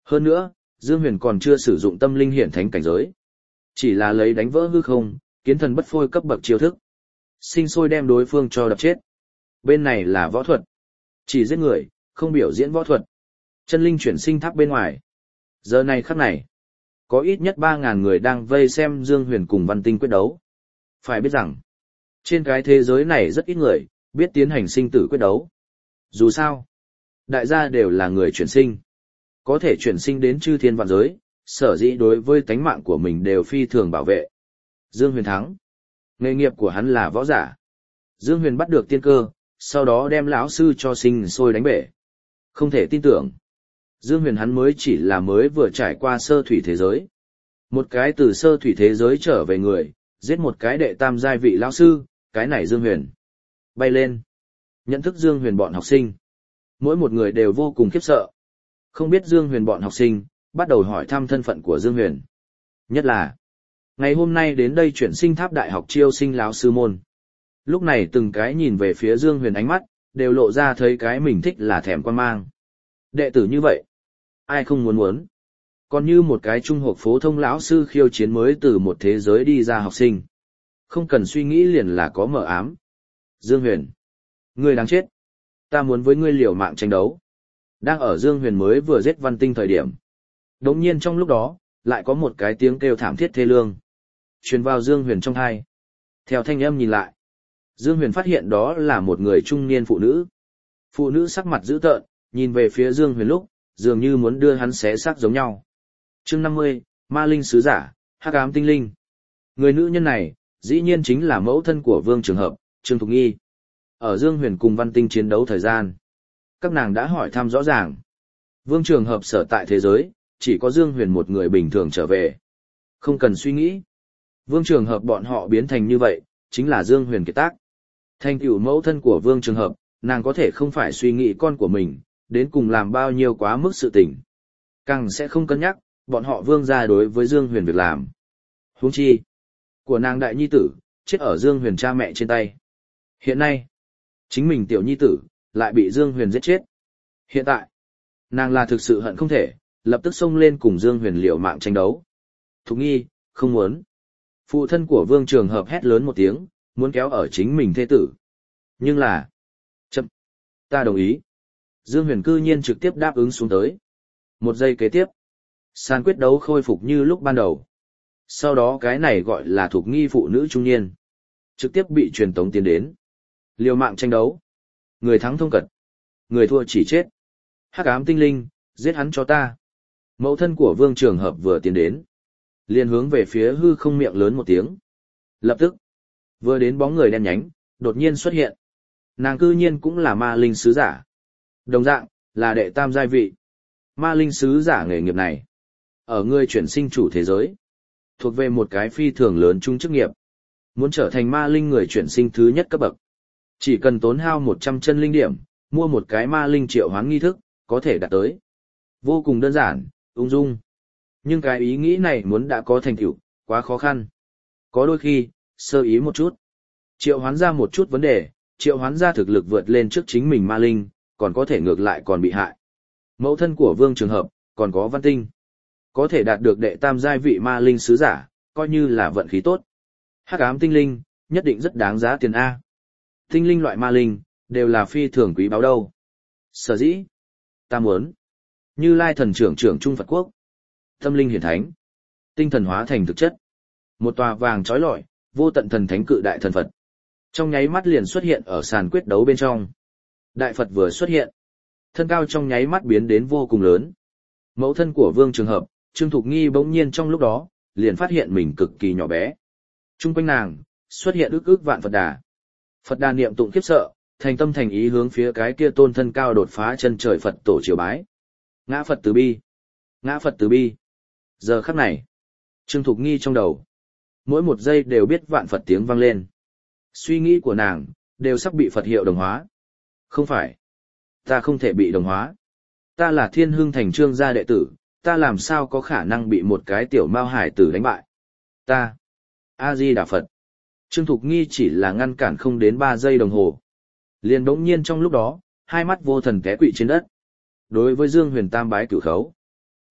Hơn nữa, Dương Huyền còn chưa sử dụng tâm linh hiển thánh cảnh giới. Chỉ là lấy đánh vỡ hư không, kiến thần bất phôi cấp bậc chiêu thức. Sinh sôi đem đối phương cho đập chết. Bên này là võ thuật. Chỉ giết người, không biểu diễn võ thuật. Chân linh chuyển sinh tháp bên ngoài. Giờ này khắc này, có ít nhất 3.000 người đang vây xem Dương Huyền cùng Văn Tinh quyết đấu. Phải biết rằng, trên cái thế giới này rất ít người biết tiến hành sinh tử quyết đấu. Dù sao, đại gia đều là người chuyển sinh. Có thể chuyển sinh đến chư thiên vạn giới, sở dĩ đối với tánh mạng của mình đều phi thường bảo vệ. Dương Huyền thắng. Nghề nghiệp của hắn là võ giả. Dương Huyền bắt được tiên cơ, sau đó đem lão sư cho sinh sôi đánh bể. Không thể tin tưởng. Dương Huyền hắn mới chỉ là mới vừa trải qua sơ thủy thế giới. Một cái từ sơ thủy thế giới trở về người, giết một cái đệ tam giai vị lão sư, cái này Dương Huyền. Bay lên. Nhận thức Dương Huyền bọn học sinh. Mỗi một người đều vô cùng khiếp sợ. Không biết Dương Huyền bọn học sinh, bắt đầu hỏi thăm thân phận của Dương Huyền. Nhất là, ngày hôm nay đến đây chuyển sinh tháp đại học chiêu sinh lão sư môn. Lúc này từng cái nhìn về phía Dương Huyền ánh mắt, đều lộ ra thấy cái mình thích là thèm quan mang. Đệ tử như vậy, ai không muốn muốn. Còn như một cái trung học phổ thông lão sư khiêu chiến mới từ một thế giới đi ra học sinh. Không cần suy nghĩ liền là có mở ám. Dương Huyền, ngươi đáng chết. Ta muốn với ngươi liều mạng tranh đấu. Đang ở Dương Huyền mới vừa giết Văn Tinh thời điểm. Đống nhiên trong lúc đó, lại có một cái tiếng kêu thảm thiết thê lương. Truyền vào Dương Huyền trong tai. Theo thanh âm nhìn lại, Dương Huyền phát hiện đó là một người trung niên phụ nữ. Phụ nữ sắc mặt dữ tợn, nhìn về phía Dương Huyền lúc, dường như muốn đưa hắn xé xác giống nhau. Chương 50, Ma Linh Sứ Giả, Hắc Ám Tinh Linh. Người nữ nhân này, dĩ nhiên chính là mẫu thân của Vương Trường Hợp, Trương Thục Nghi. Ở Dương Huyền cùng Văn Tinh chiến đấu thời gian, các nàng đã hỏi thăm rõ ràng. Vương Trường Hợp sở tại thế giới, chỉ có Dương Huyền một người bình thường trở về. Không cần suy nghĩ. Vương Trường Hợp bọn họ biến thành như vậy, chính là Dương Huyền kiệt tác. Thành tựu mẫu thân của Vương Trường Hợp, nàng có thể không phải suy nghĩ con của mình, đến cùng làm bao nhiêu quá mức sự tình. Càng sẽ không cân nhắc, bọn họ Vương gia đối với Dương Huyền việc làm. Huống chi, của nàng đại nhi tử, chết ở Dương Huyền cha mẹ trên tay. Hiện nay, chính mình tiểu nhi tử, lại bị Dương Huyền giết chết. Hiện tại, nàng là thực sự hận không thể, lập tức xông lên cùng Dương Huyền liều mạng tranh đấu. Thục Nghi, không muốn. Phụ thân của Vương Trường Hợp hét lớn một tiếng, muốn kéo ở chính mình thê tử. Nhưng là, chậm, ta đồng ý. Dương Huyền cư nhiên trực tiếp đáp ứng xuống tới. Một giây kế tiếp, sàn quyết đấu khôi phục như lúc ban đầu. Sau đó cái này gọi là Thục Nghi phụ nữ trung niên. Trực tiếp bị truyền tống tiến đến. Liều mạng tranh đấu. Người thắng thông cật. Người thua chỉ chết. Hắc ám tinh linh, giết hắn cho ta. Mẫu thân của Vương Trường Hợp vừa tiến đến. Liền hướng về phía hư không miệng lớn một tiếng. Lập tức, vừa đến bóng người đen nhánh, đột nhiên xuất hiện. Nàng cư nhiên cũng là ma linh sứ giả. Đồng dạng, là đệ tam giai vị. Ma linh sứ giả nghề nghiệp này. Ở người chuyển sinh chủ thế giới. Thuộc về một cái phi thường lớn chung chức nghiệp. Muốn trở thành ma linh người chuyển sinh thứ nhất cấp bậc. Chỉ cần tốn hao 100 chân linh điểm, mua một cái ma linh triệu hoán nghi thức, có thể đạt tới. Vô cùng đơn giản, ung dung. Nhưng cái ý nghĩ này muốn đã có thành tựu, quá khó khăn. Có đôi khi, sơ ý một chút. Triệu hoán ra một chút vấn đề, triệu hoán ra thực lực vượt lên trước chính mình ma linh, còn có thể ngược lại còn bị hại. Mẫu thân của Vương Trường Hợp, còn có Văn Tinh. Có thể đạt được đệ tam giai vị ma linh sứ giả, coi như là vận khí tốt. Hắc ám tinh linh, nhất định rất đáng giá tiền A. Tinh linh loại ma linh, đều là phi thường quý báu đâu. Sở dĩ, ta muốn, Như Lai thần trưởng trưởng Trung Phật Quốc. Tâm linh hiển thánh. Tinh thần hóa thành thực chất. Một tòa vàng trói lọi, vô tận thần thánh cự đại thần Phật. Trong nháy mắt liền xuất hiện ở sàn quyết đấu bên trong. Đại Phật vừa xuất hiện. Thân cao trong nháy mắt biến đến vô cùng lớn. Mẫu thân của Vương Trường Hợp, Trương Thục Nghi bỗng nhiên trong lúc đó, liền phát hiện mình cực kỳ nhỏ bé. Trung quanh nàng, xuất hiện ức ức vạn Phật đà. Phật đà niệm tụng khiếp sợ, thành tâm thành ý hướng phía cái kia tôn thân cao đột phá chân trời Phật tổ triều bái. Ngã Phật từ bi. Ngã Phật từ bi. Giờ khắc này, Trương Thục Nghi trong đầu, mỗi một giây đều biết vạn Phật tiếng vang lên. Suy nghĩ của nàng, đều sắp bị Phật hiệu đồng hóa. Không phải. Ta không thể bị đồng hóa. Ta là Thiên Hưng Thành Trương gia đệ tử, ta làm sao có khả năng bị một cái tiểu mao hải tử đánh bại. Ta. A-di-đà Phật. Trương Thục Nghi chỉ là ngăn cản không đến 3 giây đồng hồ. Liền bỗng nhiên trong lúc đó, hai mắt vô thần té quỵ trên đất. Đối với Dương Huyền tam bái cửu khấu.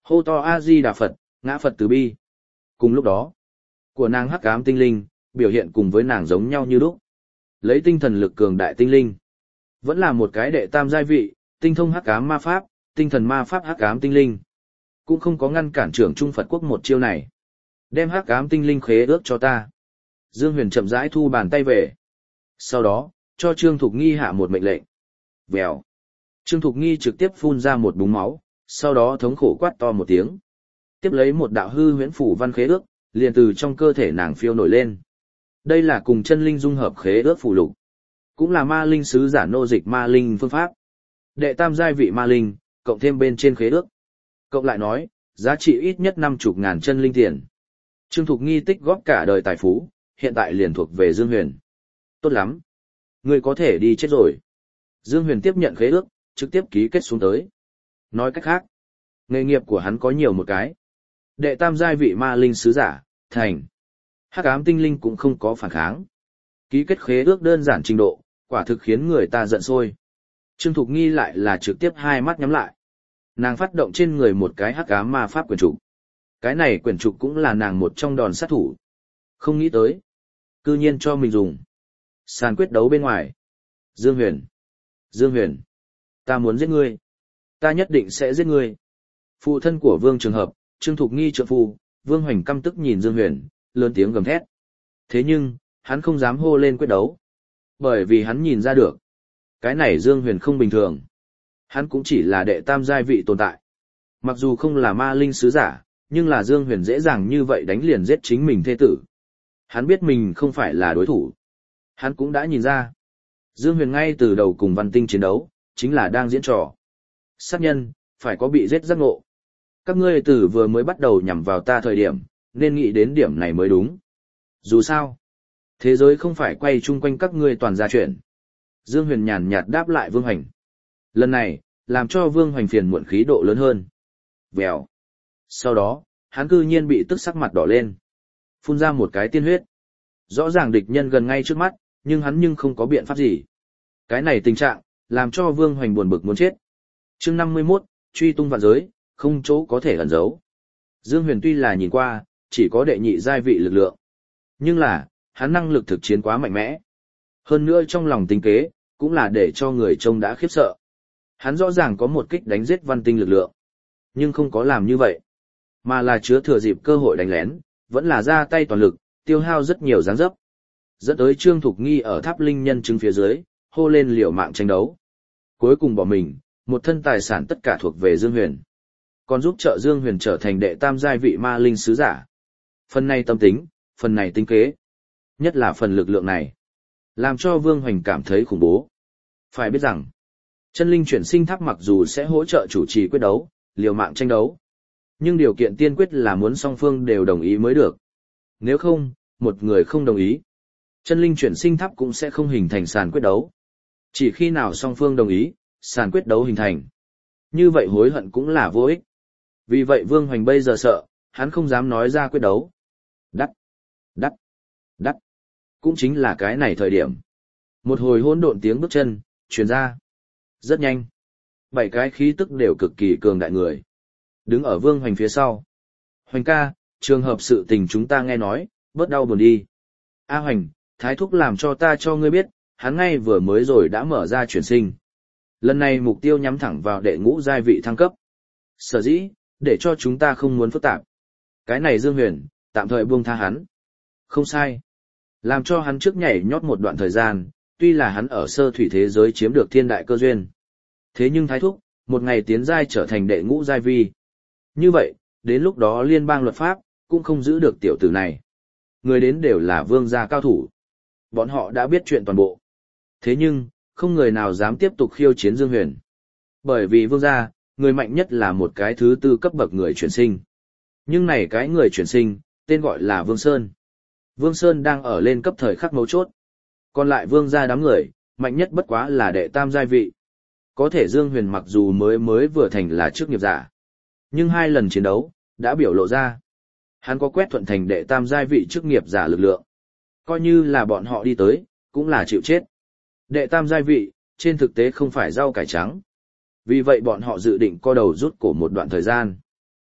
Hô to A-di-đà Phật, ngã Phật từ bi. Cùng lúc đó, của nàng hắc ám tinh linh, biểu hiện cùng với nàng giống nhau như lúc. Lấy tinh thần lực cường đại tinh linh. Vẫn là một cái đệ tam giai vị, tinh thông hắc ám ma pháp, tinh thần ma pháp hắc ám tinh linh. Cũng không có ngăn cản trưởng Trung Phật quốc một chiêu này. Đem hắc ám tinh linh khế ước cho ta. Dương Huyền chậm rãi thu bàn tay về. Sau đó, cho Trương Thục Nghi hạ một mệnh lệnh. Vèo. Trương Thục Nghi trực tiếp phun ra một búng máu, sau đó thống khổ quát to một tiếng. Tiếp lấy một đạo hư huyễn phủ văn khế ước, liền từ trong cơ thể nàng phiêu nổi lên. Đây là cùng chân linh dung hợp khế ước phù lục, cũng là ma linh sứ giả nô dịch ma linh phương pháp. Đệ tam giai vị ma linh, cộng thêm bên trên khế ước. Cộng lại nói, giá trị ít nhất 50.000 chân linh tiền. Trương Thục Nghi tích góp cả đời tài phú, hiện tại liền thuộc về Dương Huyền. Tốt lắm. Ngươi có thể đi chết rồi. Dương Huyền tiếp nhận khế ước, trực tiếp ký kết xuống tới. Nói cách khác, nghề nghiệp của hắn có nhiều một cái. Đệ tam giai vị ma linh sứ giả, thành. Hắc ám tinh linh cũng không có phản kháng. Ký kết khế ước đơn giản trình độ, quả thực khiến người ta giận sôi. Trương Thục Nghi lại là trực tiếp hai mắt nhắm lại. Nàng phát động trên người một cái hắc ám ma pháp quyển trục. Cái này quyển trục cũng là nàng một trong đòn sát thủ. Không nghĩ tới. Cư nhiên cho mình dùng. Sàn quyết đấu bên ngoài. Dương Huyền. Dương Huyền. Ta muốn giết ngươi. Ta nhất định sẽ giết ngươi. Phụ thân của Vương Trường Hợp, Trương Thục Nghi trợ phu, Vương Hoành căm tức nhìn Dương Huyền, lớn tiếng gầm thét. Thế nhưng, hắn không dám hô lên quyết đấu. Bởi vì hắn nhìn ra được. Cái này Dương Huyền không bình thường. Hắn cũng chỉ là đệ tam giai vị tồn tại. Mặc dù không là ma linh sứ giả, nhưng là Dương Huyền dễ dàng như vậy đánh liền giết chính mình thê tử. Hắn biết mình không phải là đối thủ. Hắn cũng đã nhìn ra. Dương Huyền ngay từ đầu cùng Văn Tinh chiến đấu, chính là đang diễn trò. Sát nhân, phải có bị giết giác ngộ. Các ngươi từ vừa mới bắt đầu nhằm vào ta thời điểm, nên nghĩ đến điểm này mới đúng. Dù sao, thế giới không phải quay chung quanh các ngươi toàn gia chuyện. Dương Huyền nhàn nhạt đáp lại Vương Hoành. Lần này, làm cho Vương Hoành phiền muộn khí độ lớn hơn. Vèo. Sau đó, hắn cư nhiên bị tức sắc mặt đỏ lên. Phun ra một cái tiên huyết. Rõ ràng địch nhân gần ngay trước mắt, nhưng hắn không có biện pháp gì. Cái này tình trạng, làm cho Vương Hoành buồn bực muốn chết. Chương 51, truy tung vạn giới, không chỗ có thể ẩn giấu. Dương Huyền tuy là nhìn qua, chỉ có đệ nhị giai vị lực lượng. Nhưng là, hắn năng lực thực chiến quá mạnh mẽ. Hơn nữa trong lòng tính kế, cũng là để cho người trông đã khiếp sợ. Hắn rõ ràng có một kích đánh giết Văn Tinh lực lượng. Nhưng không có làm như vậy. Mà là chứa thừa dịp cơ hội đánh lén, vẫn là ra tay toàn lực, tiêu hao rất nhiều dáng dấp. Dẫn tới Trương Thục Nghi ở tháp linh nhân chứng phía dưới, hô lên liều mạng tranh đấu. Cuối cùng bỏ mình, một thân tài sản tất cả thuộc về Dương Huyền. Còn giúp trợ Dương Huyền trở thành đệ tam giai vị ma linh sứ giả. Phần này tâm tính, phần này tính kế. Nhất là phần lực lượng này. Làm cho Vương Hoành cảm thấy khủng bố. Phải biết rằng, chân linh chuyển sinh tháp mặc dù sẽ hỗ trợ chủ trì quyết đấu, liều mạng tranh đấu. Nhưng điều kiện tiên quyết là muốn song phương đều đồng ý mới được. Nếu không, một người không đồng ý, chân linh chuyển sinh tháp cũng sẽ không hình thành sàn quyết đấu. Chỉ khi nào song phương đồng ý, sàn quyết đấu hình thành. Như vậy hối hận cũng là vô ích. Vì vậy Vương Hoành bây giờ sợ, hắn không dám nói ra quyết đấu. Đắt, đắt, đắt. Cũng chính là cái này thời điểm. Một hồi hỗn độn tiếng bước chân, truyền ra. Rất nhanh. 7 cái khí tức đều cực kỳ cường đại người. Đứng ở Vương Hoành phía sau. Hoành ca, trường hợp sự tình chúng ta nghe nói, bớt đau buồn đi. A Hoành, Thái Thúc làm cho ta cho ngươi biết, hắn ngay vừa mới rồi đã mở ra chuyển sinh. Lần này mục tiêu nhắm thẳng vào đệ ngũ giai vị thăng cấp. Sở dĩ, để cho chúng ta không muốn phức tạp. Cái này Dương Huyền, tạm thời buông tha hắn. Không sai. Làm cho hắn trước nhảy nhót một đoạn thời gian, tuy là hắn ở sơ thủy thế giới chiếm được thiên đại cơ duyên. Thế nhưng Thái Thúc, một ngày tiến giai trở thành đệ ngũ giai vi. Như vậy, đến lúc đó liên bang luật pháp, cũng không giữ được tiểu tử này. Người đến đều là vương gia cao thủ. Bọn họ đã biết chuyện toàn bộ. Thế nhưng, không người nào dám tiếp tục khiêu chiến Dương Huyền. Bởi vì vương gia, người mạnh nhất là một cái thứ tư cấp bậc người chuyển sinh. Nhưng này cái người chuyển sinh, tên gọi là Vương Sơn. Vương Sơn đang ở lên cấp thời khắc mấu chốt. Còn lại vương gia đám người, mạnh nhất bất quá là đệ tam giai vị. Có thể Dương Huyền mặc dù mới vừa thành là chức nghiệp giả. Nhưng 2 lần chiến đấu, đã biểu lộ ra. Hắn có quét thuận thành đệ tam giai vị chức nghiệp giả lực lượng. Coi như là bọn họ đi tới, cũng là chịu chết. Đệ tam giai vị, trên thực tế không phải rau cải trắng. Vì vậy bọn họ dự định co đầu rút cổ một đoạn thời gian.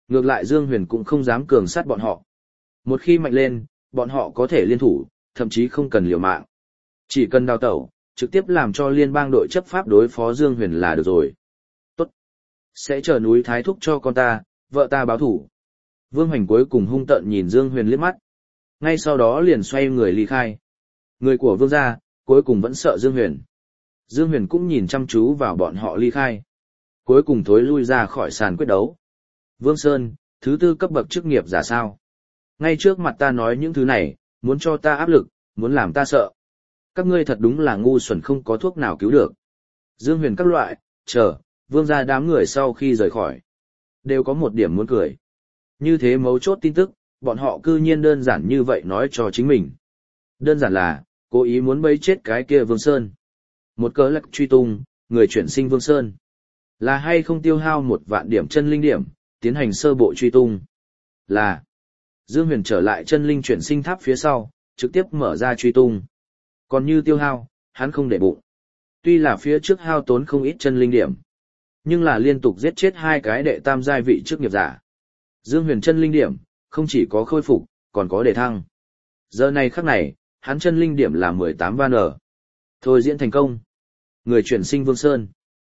Ngược lại Dương Huyền cũng không dám cường sát bọn họ. Một khi mạnh lên, bọn họ có thể liên thủ, thậm chí không cần liều mạng. Chỉ cần đào tẩu, trực tiếp làm cho liên bang đội chấp pháp đối phó Dương Huyền là được rồi. Tốt. Sẽ chờ núi Thái Thúc cho con ta, vợ ta báo thủ. Vương Hoành cuối cùng hung tợn nhìn Dương Huyền liếc mắt. Ngay sau đó liền xoay người ly khai. Người của Vương gia, cuối cùng vẫn sợ Dương Huyền. Dương Huyền cũng nhìn chăm chú vào bọn họ ly khai. Cuối cùng thối lui ra khỏi sàn quyết đấu. Vương Sơn, thứ tư cấp bậc chức nghiệp giả sao? Ngay trước mặt ta nói những thứ này, muốn cho ta áp lực, muốn làm ta sợ. Các ngươi thật đúng là ngu xuẩn không có thuốc nào cứu được. Dương Huyền các loại, Vương gia đám người sau khi rời khỏi. Đều có một điểm muốn cười. Như thế mấu chốt tin tức, bọn họ cư nhiên đơn giản như vậy nói cho chính mình. Đơn giản là, cố ý muốn bấy chết cái kia Vương Sơn. Một cớ lắc truy tung, người chuyển sinh Vương Sơn. Là hay không tiêu hao 1.000 điểm chân linh điểm, tiến hành sơ bộ truy tung. Là, Dương Huyền trở lại chân linh chuyển sinh tháp phía sau, trực tiếp mở ra truy tung. Còn như tiêu hao, hắn không để bụng. Tuy là phía trước hao tốn không ít chân linh điểm, nhưng là liên tục giết chết 2 cái đệ tam giai vị chức nghiệp giả. Dương Huyền chân linh điểm, không chỉ có khôi phục, còn có đề thăng. Giờ này khắc này, hắn chân linh điểm là 18 van. Thôi diễn thành công. Người chuyển sinh Vương Sơn.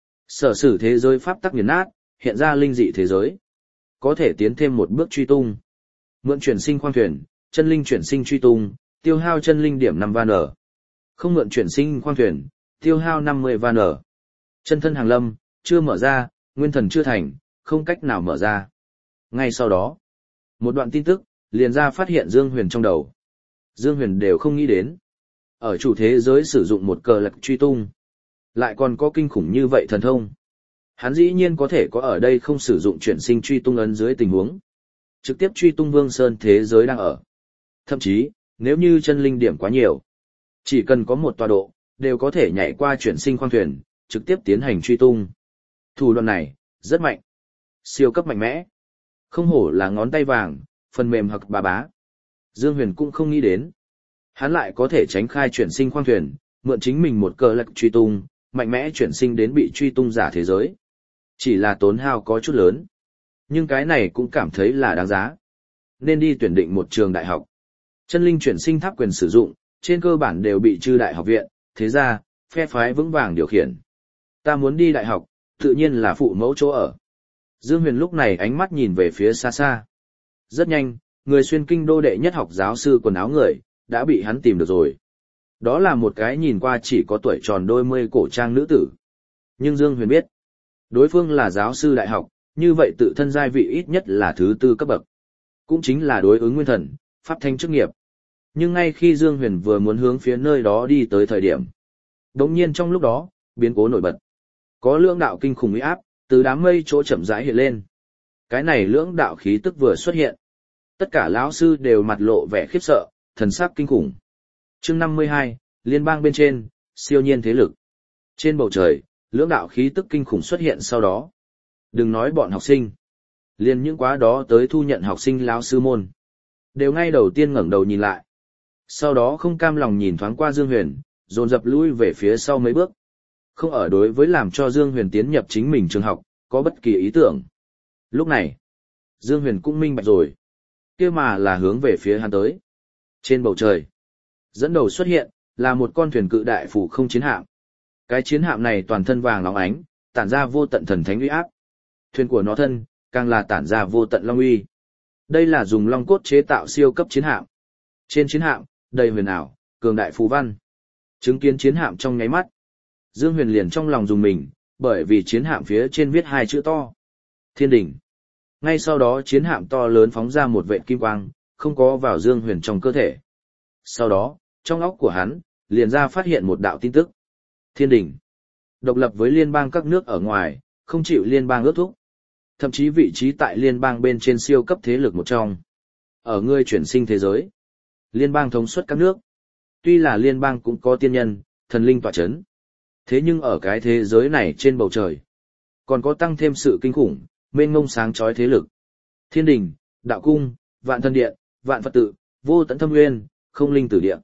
Sở sử thế giới pháp tắc nghiền nát, hiện ra linh dị thế giới. Có thể tiến thêm một bước truy tung. Mượn chuyển sinh khoang thuyền, chân linh chuyển sinh truy tung, tiêu hao chân linh điểm 5 van. Không mượn chuyển sinh khoang thuyền, tiêu hao 50 van. Chân thân hàng lâm, chưa mở ra, nguyên thần chưa thành, không cách nào mở ra. Ngay sau đó, một đoạn tin tức, liền ra phát hiện Dương Huyền trong đầu. Dương Huyền đều không nghĩ đến. Ở chủ thế giới sử dụng một cờ lạc truy tung. Lại còn có kinh khủng như vậy thần thông. Hắn dĩ nhiên có thể có ở đây không sử dụng chuyển sinh truy tung ấn dưới tình huống. Trực tiếp truy tung Vương Sơn thế giới đang ở. Thậm chí, nếu như chân linh điểm quá nhiều, chỉ cần có một tọa độ, đều có thể nhảy qua chuyển sinh khoang thuyền, trực tiếp tiến hành truy tung. Thủ đoạn này, rất mạnh. Siêu cấp mạnh mẽ. Không hổ là ngón tay vàng, phần mềm hoặc bà bá. Dương Huyền cũng không nghĩ đến. Hắn lại có thể tránh khai chuyển sinh khoang thuyền, mượn chính mình một cờ lạc truy tung, mạnh mẽ chuyển sinh đến bị truy tung giả thế giới. Chỉ là tốn hao có chút lớn. Nhưng cái này cũng cảm thấy là đáng giá. Nên đi tuyển định một trường đại học. Chân linh chuyển sinh tháp quyền sử dụng, trên cơ bản đều bị Chư Đại học viện, thế ra, phe phái vững vàng điều khiển. Ta muốn đi đại học, tự nhiên là phụ mẫu chỗ ở. Dương Huyền lúc này ánh mắt nhìn về phía xa xa. Rất nhanh, người xuyên kinh đô đệ nhất học giáo sư quần áo người, đã bị hắn tìm được rồi. Đó là một cái nhìn qua chỉ có tuổi tròn đôi mươi cổ trang nữ tử. Nhưng Dương Huyền biết, đối phương là giáo sư đại học, như vậy tự thân giai vị ít nhất là thứ tư cấp bậc. Cũng chính là đối ứng nguyên thần, pháp thanh chức nghiệp. Nhưng ngay khi Dương Huyền vừa muốn hướng phía nơi đó đi tới thời điểm, đột nhiên trong lúc đó, biến cố nổi bật. Có lưỡng đạo kinh khủng uy áp, từ đám mây chỗ chậm rãi hiện lên. Cái này lưỡng đạo khí tức vừa xuất hiện. Tất cả lão sư đều mặt lộ vẻ khiếp sợ, thần sắc kinh khủng. Chương 52, liên bang bên trên, siêu nhiên thế lực. Trên bầu trời, lưỡng đạo khí tức kinh khủng xuất hiện sau đó. Đừng nói bọn học sinh. Liền những quá đó tới thu nhận học sinh lão sư môn. Đều ngay đầu tiên ngẩng đầu nhìn lại. Sau đó không cam lòng nhìn thoáng qua Dương Huyền, dồn dập lui về phía sau mấy bước. Không ở đối với làm cho Dương Huyền tiến nhập chính mình trường học, có bất kỳ ý tưởng. Lúc này, Dương Huyền cũng minh bạch rồi. Kia mà là hướng về phía hắn tới. Trên bầu trời, dẫn đầu xuất hiện, là một con thuyền cự đại phủ không chiến hạm. Cái chiến hạm này toàn thân vàng óng ánh, tản ra vô tận thần thánh uy áp. Thuyền của nó thân, càng là tản ra vô tận long uy. Đây là dùng long cốt chế tạo siêu cấp chiến hạm. Trên chiến hạm, đầy huyền ảo, cường đại phù văn. Chứng kiến chiến hạm trong nháy mắt, Dương Huyền liền trong lòng dùng mình, bởi vì chiến hạm phía trên viết 2 chữ to. Thiên đỉnh. Ngay sau đó chiến hạm to lớn phóng ra một vệt kim quang, không có vào Dương Huyền trong cơ thể. Sau đó, trong óc của hắn, liền ra phát hiện một đạo tin tức. Thiên đỉnh. Độc lập với liên bang các nước ở ngoài, không chịu liên bang ước thúc. Thậm chí vị trí tại liên bang bên trên siêu cấp thế lực một trong. Ở ngươi chuyển sinh thế giới, liên bang thống suất các nước. Tuy là liên bang cũng có tiên nhân, thần linh tọa chấn. Thế nhưng ở cái thế giới này trên bầu trời, còn có tăng thêm sự kinh khủng, mênh mông sáng chói thế lực. Thiên đình, đạo cung, vạn thần điện, vạn Phật tự, vô tận thâm nguyên, không linh tử điện.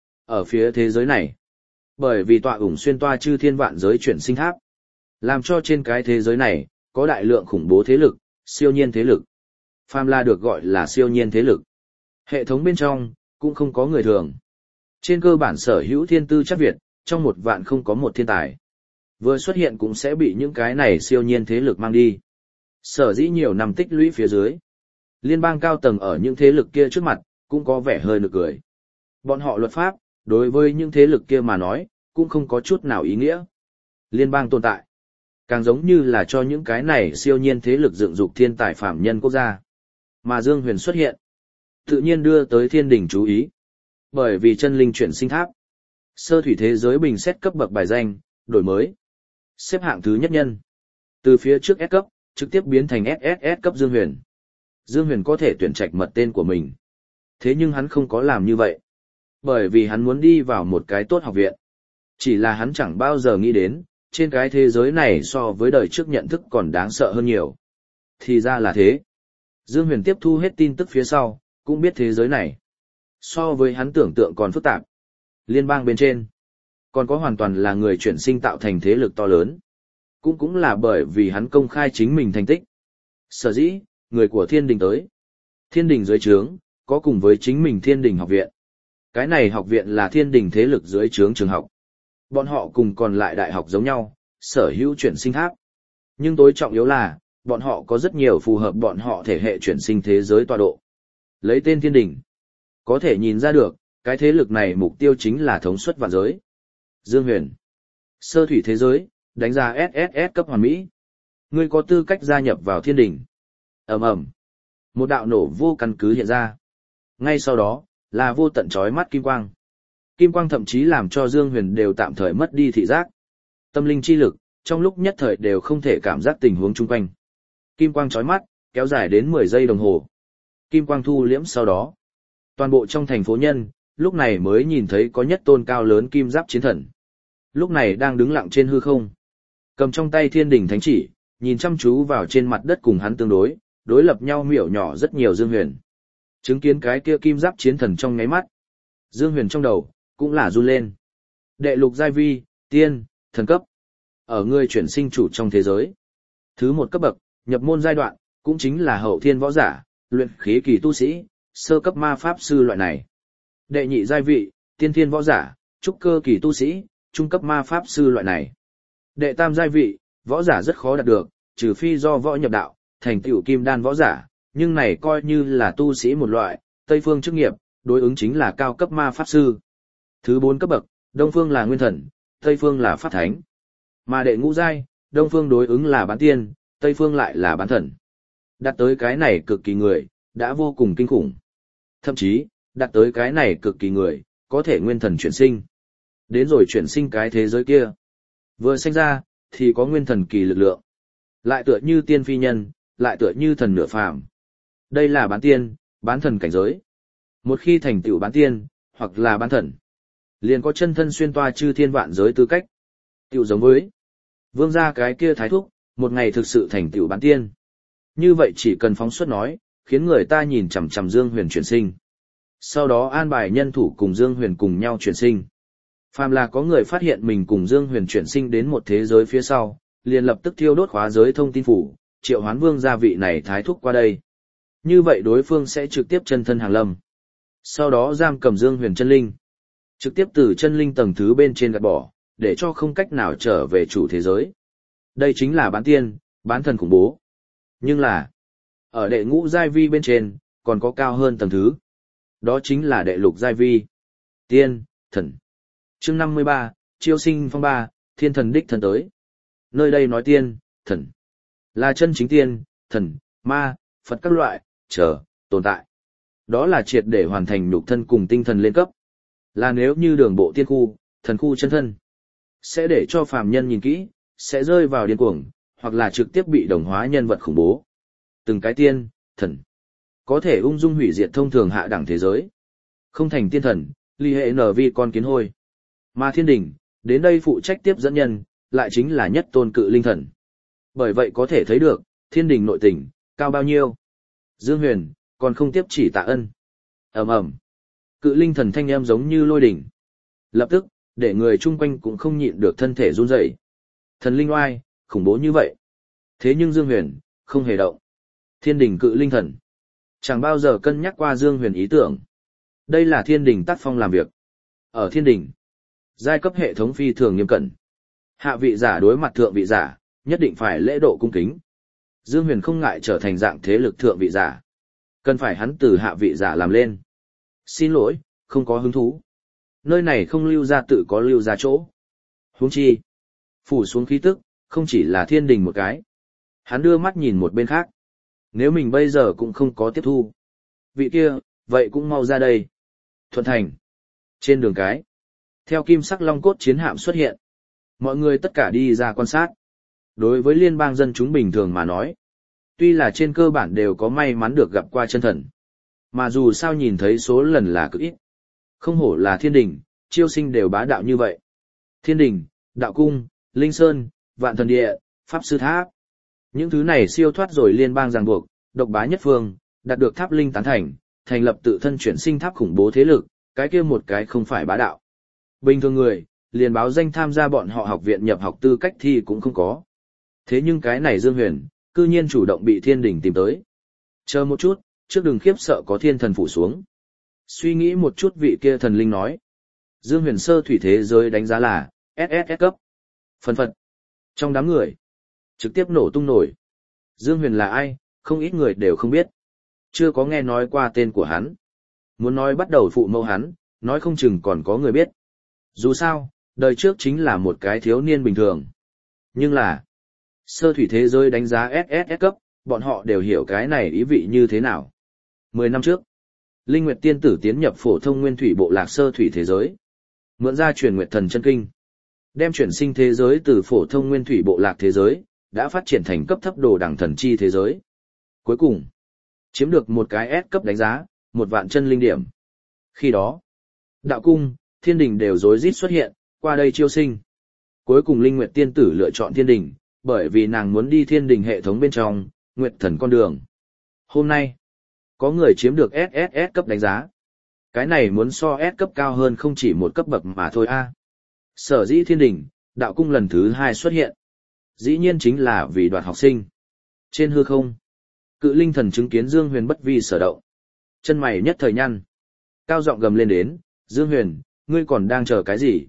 Ở phía thế giới này, bởi vì tọa ủng xuyên toa chư thiên vạn giới chuyển sinh tháp, làm cho trên cái thế giới này, có đại lượng khủng bố thế lực, siêu nhiên thế lực. Phàm là được gọi là siêu nhiên thế lực. Hệ thống bên trong, cũng không có người thường. Trên cơ bản sở hữu thiên tư chắc Việt, trong 1 vạn không có một thiên tài. Vừa xuất hiện cũng sẽ bị những cái này siêu nhiên thế lực mang đi. Sở dĩ nhiều năm tích lũy phía dưới. Liên bang cao tầng ở những thế lực kia trước mặt, cũng có vẻ hơi nực cười. Bọn họ luật pháp, đối với những thế lực kia mà nói, cũng không có chút nào ý nghĩa. Liên bang tồn tại, càng giống như là cho những cái này siêu nhiên thế lực dựng dục thiên tài phạm nhân quốc gia. Mà Dương Huyền xuất hiện, tự nhiên đưa tới thiên đình chú ý. Bởi vì chân linh chuyển sinh tháp, sơ thủy thế giới bình xét cấp bậc bài danh, đổi mới. Xếp hạng thứ nhất nhân. Từ phía trước S cấp, trực tiếp biến thành SSS cấp Dương Huyền. Dương Huyền có thể tuyển trạch mật tên của mình. Thế nhưng hắn không có làm như vậy. Bởi vì hắn muốn đi vào một cái tốt học viện. Chỉ là hắn chẳng bao giờ nghĩ đến, trên cái thế giới này so với đời trước nhận thức còn đáng sợ hơn nhiều. Thì ra là thế. Dương Huyền tiếp thu hết tin tức phía sau, cũng biết thế giới này. So với hắn tưởng tượng còn phức tạp. Liên bang bên trên, còn có hoàn toàn là người chuyển sinh tạo thành thế lực to lớn. Cũng là bởi vì hắn công khai chính mình thành tích. Sở dĩ, người của thiên đình tới. Thiên đình dưới trướng, có cùng với chính mình thiên đình học viện. Cái này học viện là thiên đình thế lực dưới trướng trường học. Bọn họ cùng còn lại đại học giống nhau, sở hữu chuyển sinh tháp. Nhưng tối trọng yếu là, bọn họ có rất nhiều phù hợp bọn họ thể hệ chuyển sinh thế giới tọa độ. Lấy tên thiên đình. Có thể nhìn ra được, cái thế lực này mục tiêu chính là thống suất vạn giới. Dương Huyền. Sơ thủy thế giới, đánh giá SSS cấp hoàn mỹ. Ngươi có tư cách gia nhập vào thiên đình. Ầm ầm. Một đạo nổ vô căn cứ hiện ra. Ngay sau đó, là vô tận chói mắt kim quang. Kim quang thậm chí làm cho Dương Huyền đều tạm thời mất đi thị giác. Tâm linh chi lực, trong lúc nhất thời đều không thể cảm giác tình huống chung quanh. Kim quang chói mắt, kéo dài đến 10 giây đồng hồ. Kim quang thu liễm sau đó. Toàn bộ trong thành phố nhân, lúc này mới nhìn thấy có nhất tôn cao lớn kim giáp chiến thần. Lúc này đang đứng lặng trên hư không. Cầm trong tay thiên đình thánh chỉ, nhìn chăm chú vào trên mặt đất cùng hắn tương đối lập nhau miểu nhỏ rất nhiều Dương Huyền. Chứng kiến cái kia kim giáp chiến thần trong ngáy mắt. Dương Huyền trong đầu, cũng là run lên. Đệ lục giai vi, tiên, thần cấp. Ở người chuyển sinh chủ trong thế giới. Thứ 1 cấp bậc, nhập môn giai đoạn, cũng chính là hậu thiên võ giả, luyện khí kỳ tu sĩ, sơ cấp ma pháp sư loại này. Đệ nhị giai vị, tiên thiên võ giả, trúc cơ kỳ tu sĩ, trung cấp ma pháp sư loại này. Đệ tam giai vị, võ giả rất khó đạt được, trừ phi do võ nhập đạo, thành tựu kim đan võ giả, nhưng này coi như là tu sĩ một loại, Tây phương chức nghiệp, đối ứng chính là cao cấp ma pháp sư. Thứ 4 cấp bậc, Đông phương là nguyên thần, Tây phương là pháp thánh. Mà đệ ngũ giai, Đông phương đối ứng là bán tiên, Tây phương lại là bán thần. Đạt tới cái này cực kỳ người, đã vô cùng kinh khủng. Thậm chí, đạt tới cái này cực kỳ người, có thể nguyên thần chuyển sinh. Đến rồi chuyển sinh cái thế giới kia. Vừa sinh ra, thì có nguyên thần kỳ lực lượng. Lại tựa như tiên phi nhân, lại tựa như thần nửa phàm. Đây là bán tiên, bán thần cảnh giới. Một khi thành tựu bán tiên, hoặc là bán thần, liền có chân thân xuyên toa chư thiên vạn giới tư cách. Tựu giống với vương gia cái kia thái thúc, một ngày thực sự thành tựu bán tiên. Như vậy chỉ cần phóng xuất nói, khiến người ta nhìn chằm chằm Dương Huyền chuyển sinh. Sau đó an bài nhân thủ cùng Dương Huyền cùng nhau chuyển sinh. Phàm là có người phát hiện mình cùng Dương Huyền chuyển sinh đến một thế giới phía sau, liền lập tức thiêu đốt khóa giới thông tin phủ, triệu hoán vương gia vị này thái thúc qua đây. Như vậy đối phương sẽ trực tiếp chân thân hàng lâm. Sau đó giam cầm Dương Huyền chân linh. Trực tiếp từ chân linh tầng thứ bên trên gạt bỏ, để cho không cách nào trở về chủ thế giới. Đây chính là bán tiên, bán thần khủng bố. Nhưng là, ở đệ ngũ giai vi bên trên, còn có cao hơn tầng thứ. Đó chính là đệ lục giai vi. Tiên, thần. Chương 53, chiêu sinh phong ba, thiên thần đích thần tới. Nơi đây nói tiên, thần. Là chân chính tiên, thần, ma, Phật các loại, tồn tại. Đó là triệt để hoàn thành nhục thân cùng tinh thần lên cấp. Là nếu như đường bộ tiên khu, thần khu chân thân. Sẽ để cho phàm nhân nhìn kỹ, sẽ rơi vào điên cuồng, hoặc là trực tiếp bị đồng hóa nhân vật khủng bố. Từng cái tiên, thần, có thể ung dung hủy diệt thông thường hạ đẳng thế giới. Không thành tiên thần, ly hệ nở vi con kiến hôi. Mà thiên đình, đến đây phụ trách tiếp dẫn nhân, lại chính là nhất tôn cự linh thần. Bởi vậy có thể thấy được, thiên đình nội tình, cao bao nhiêu. Dương Huyền, còn không tiếp chỉ tạ ân. Ầm ầm, cự linh thần thanh âm giống như lôi đỉnh. Lập tức, để người chung quanh cũng không nhịn được thân thể run rẩy. Thần linh oai, khủng bố như vậy. Thế nhưng Dương Huyền, không hề động. Thiên đình cự linh thần. Chẳng bao giờ cân nhắc qua Dương Huyền ý tưởng. Đây là thiên đình tác phong làm việc. Ở thiên đình, giai cấp hệ thống phi thường nghiêm cẩn. Hạ vị giả đối mặt thượng vị giả, nhất định phải lễ độ cung kính. Dương Huyền không ngại trở thành dạng thế lực thượng vị giả. Cần phải hắn từ hạ vị giả làm lên. Xin lỗi, không có hứng thú. Nơi này không lưu ra tự có lưu ra chỗ. Huống chi, phủ xuống khí tức, không chỉ là thiên đình một cái. Hắn đưa mắt nhìn một bên khác. Nếu mình bây giờ cũng không có tiếp thu. Vị kia, vậy cũng mau ra đây. Thuận thành. Trên đường cái. Theo kim sắc long cốt chiến hạm xuất hiện. Mọi người tất cả đi ra quan sát. Đối với liên bang dân chúng bình thường mà nói. Tuy là trên cơ bản đều có may mắn được gặp qua chân thần. Mà dù sao nhìn thấy số lần là cực ít. Không hổ là thiên đình, chiêu sinh đều bá đạo như vậy. Thiên đình, đạo cung, linh sơn, vạn thần địa, pháp sư tháp. Những thứ này siêu thoát rồi liên bang ràng buộc, độc bá nhất phương, đạt được tháp linh tán thành lập tự thân chuyển sinh tháp khủng bố thế lực, cái kia một cái không phải bá đạo. Bình thường người, liền báo danh tham gia bọn họ học viện nhập học tư cách thi cũng không có. Thế nhưng cái này Dương Huyền, cư nhiên chủ động bị thiên đình tìm tới. Chờ một chút, trước đừng khiếp sợ có thiên thần phủ xuống. Suy nghĩ một chút vị kia thần linh nói. Dương Huyền sơ thủy thế giới đánh giá là SSS cấp. Phân phật. Trong đám người, trực tiếp nổ tung nổi. Dương Huyền là ai, không ít người đều không biết. Chưa có nghe nói qua tên của hắn. Muốn nói bắt đầu phụ mẫu hắn, nói không chừng còn có người biết. Dù sao, đời trước chính là một cái thiếu niên bình thường. Nhưng là, sơ thủy thế giới đánh giá SSS cấp, bọn họ đều hiểu cái này ý vị như thế nào. 10 năm trước, Linh Nguyệt tiên tử tiến nhập phổ thông nguyên thủy bộ lạc sơ thủy thế giới. Mượn ra truyền Nguyệt thần chân kinh. Đem chuyển sinh thế giới từ phổ thông nguyên thủy bộ lạc thế giới, đã phát triển thành cấp thấp đồ đẳng thần chi thế giới. Cuối cùng, chiếm được một cái S cấp đánh giá, 1.000 chân linh điểm. Khi đó, đạo cung, thiên đình đều rối rít xuất hiện, qua đây chiêu sinh. Cuối cùng Linh Nguyệt tiên tử lựa chọn thiên đình, bởi vì nàng muốn đi thiên đình hệ thống bên trong, Nguyệt thần con đường. Hôm nay, có người chiếm được SSS cấp đánh giá. Cái này muốn so S cấp cao hơn không chỉ một cấp bậc mà thôi a. Sở dĩ thiên đình, đạo cung lần thứ 2 xuất hiện. Dĩ nhiên chính là vì đoạt học sinh. Trên hư không, Cự Linh thần chứng kiến Dương Huyền bất vi sở động. Chân mày nhất thời nhăn. Cao giọng gầm lên đến, Dương Huyền, ngươi còn đang chờ cái gì?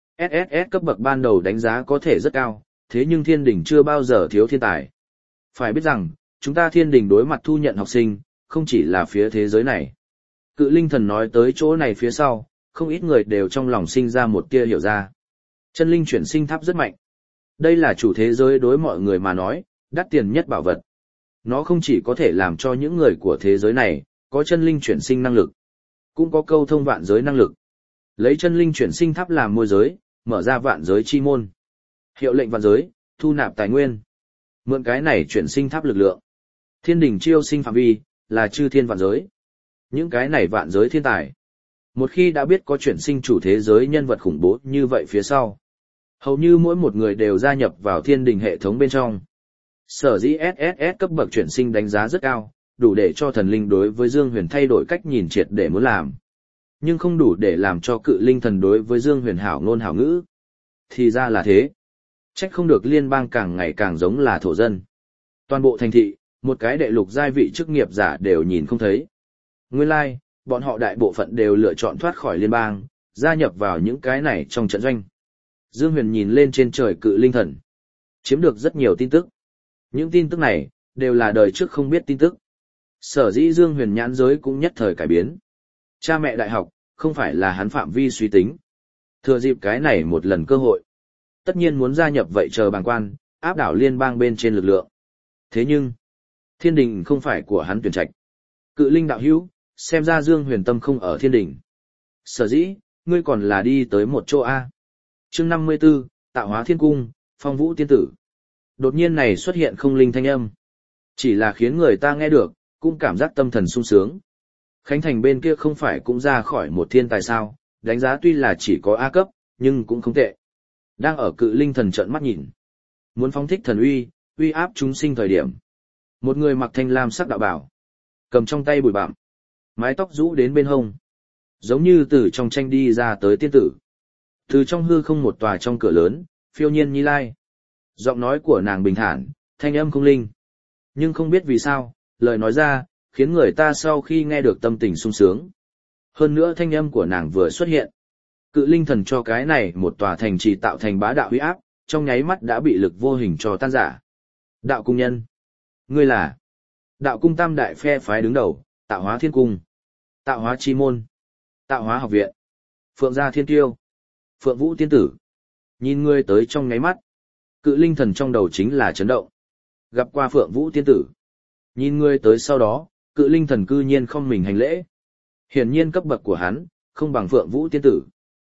SSS cấp bậc ban đầu đánh giá có thể rất cao, thế nhưng thiên đình chưa bao giờ thiếu thiên tài. Phải biết rằng, chúng ta thiên đình đối mặt thu nhận học sinh, không chỉ là phía thế giới này. Cự Linh thần nói tới chỗ này phía sau, không ít người đều trong lòng sinh ra một tia hiểu ra. Chân linh chuyển sinh tháp rất mạnh. Đây là chủ thế giới đối mọi người mà nói, đắt tiền nhất bảo vật. Nó không chỉ có thể làm cho những người của thế giới này, có chân linh chuyển sinh năng lực, cũng có câu thông vạn giới năng lực. Lấy chân linh chuyển sinh tháp làm môi giới, mở ra vạn giới chi môn. Hiệu lệnh vạn giới, thu nạp tài nguyên. Mượn cái này chuyển sinh tháp lực lượng. Thiên đình chiêu sinh phạm vi, là chư thiên vạn giới. Những cái này vạn giới thiên tài. Một khi đã biết có chuyển sinh chủ thế giới nhân vật khủng bố như vậy phía sau. Hầu như mỗi một người đều gia nhập vào thiên đình hệ thống bên trong. Sở dĩ SSS cấp bậc chuyển sinh đánh giá rất cao, đủ để cho thần linh đối với Dương Huyền thay đổi cách nhìn triệt để muốn làm. Nhưng không đủ để làm cho Cự Linh thần đối với Dương Huyền hảo ngôn hảo ngữ. Thì ra là thế. Trách không được liên bang càng ngày càng giống là thổ dân. Toàn bộ thành thị, một cái đệ lục giai vị chức nghiệp giả đều nhìn không thấy. Nguyên lai, bọn họ đại bộ phận đều lựa chọn thoát khỏi liên bang, gia nhập vào những cái này trong trận doanh. Dương Huyền nhìn lên trên trời Cự Linh thần. Chiếm được rất nhiều tin tức. Những tin tức này, đều là đời trước không biết tin tức. Sở dĩ Dương Huyền nhãn giới cũng nhất thời cải biến. Cha mẹ đại học, không phải là hắn phạm vi suy tính. Thừa dịp cái này một lần cơ hội. Tất nhiên muốn gia nhập vậy chờ bàng quan, áp đảo liên bang bên trên lực lượng. Thế nhưng, thiên đình không phải của hắn tuyển trạch. Cự Linh đạo hữu, xem ra Dương Huyền tâm không ở thiên đình. Sở dĩ, ngươi còn là đi tới một chỗ A. Chương 54, Tạo hóa thiên cung, Phong vũ tiên tử. Đột nhiên này xuất hiện không linh thanh âm. Chỉ là khiến người ta nghe được, cũng cảm giác tâm thần sung sướng. Khánh Thành bên kia không phải cũng ra khỏi một thiên tài sao, đánh giá tuy là chỉ có A cấp, nhưng cũng không tệ. Đang ở Cự Linh thần trợn mắt nhìn. Muốn phóng thích thần uy áp chúng sinh thời điểm. Một người mặc thanh lam sắc đạo bảo. Cầm trong tay bụi bặm. Mái tóc rũ đến bên hông. Giống như từ trong tranh đi ra tới tiên tử. Từ trong hư không một tòa trong cửa lớn, phiêu nhiên Nhi Lai. Giọng nói của nàng bình thản, thanh âm không linh. Nhưng không biết vì sao, lời nói ra, khiến người ta sau khi nghe được tâm tình sung sướng. Hơn nữa thanh âm của nàng vừa xuất hiện. Cự linh thần cho cái này một tòa thành trì tạo thành bá đạo uy áp, trong nháy mắt đã bị lực vô hình cho tan rã. Đạo cung nhân. Ngươi là đạo cung tam đại phe phái đứng đầu, tạo hóa thiên cung, tạo hóa chi môn, tạo hóa học viện, phượng gia thiên tiêu, phượng vũ tiên tử. Nhìn ngươi tới trong nháy mắt, cự linh thần trong đầu chính là chấn động. Gặp qua phượng vũ tiên tử. Nhìn ngươi tới sau đó, cự linh thần cư nhiên không mình hành lễ. Hiển nhiên cấp bậc của hắn, không bằng phượng vũ tiên tử.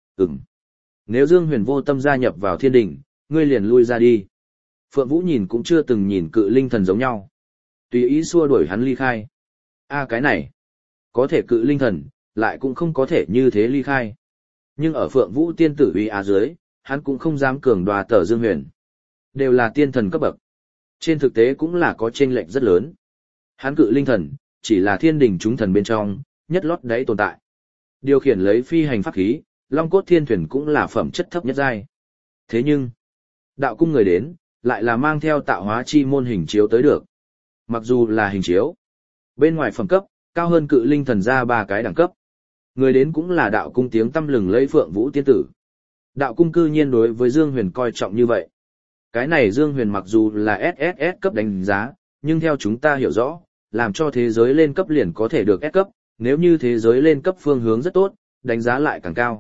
Nếu Dương Huyền vô tâm gia nhập vào thiên đình, ngươi liền lui ra đi. Phượng Vũ nhìn cũng chưa từng nhìn cự linh thần giống nhau. Tùy ý xua đuổi hắn ly khai. Cái này, có thể cự linh thần, lại cũng không có thể như thế ly khai. Nhưng ở Phượng Vũ tiên tử uy dưới, hắn cũng không dám cường đoạt tờ Dương Huyền. Đều là tiên thần cấp bậc. Trên thực tế cũng là có chênh lệch rất lớn. Hắn cự linh thần, chỉ là thiên đình chúng thần bên trong, nhất lót đáy tồn tại. Điều khiển lấy phi hành pháp khí, Long cốt thiên thuyền cũng là phẩm chất thấp nhất giai. Thế nhưng, đạo cung người đến, lại là mang theo tạo hóa chi môn hình chiếu tới được. Mặc dù là hình chiếu, bên ngoài phẩm cấp, cao hơn cự linh thần ra 3 cái đẳng cấp. Người đến cũng là đạo cung tiếng tăm lừng lấy Phượng Vũ tiên tử. Đạo cung cư nhiên đối với Dương Huyền coi trọng như vậy. Cái này Dương Huyền mặc dù là SSS cấp đánh giá, nhưng theo chúng ta hiểu rõ, làm cho thế giới lên cấp liền có thể được S cấp, nếu như thế giới lên cấp phương hướng rất tốt, đánh giá lại càng cao.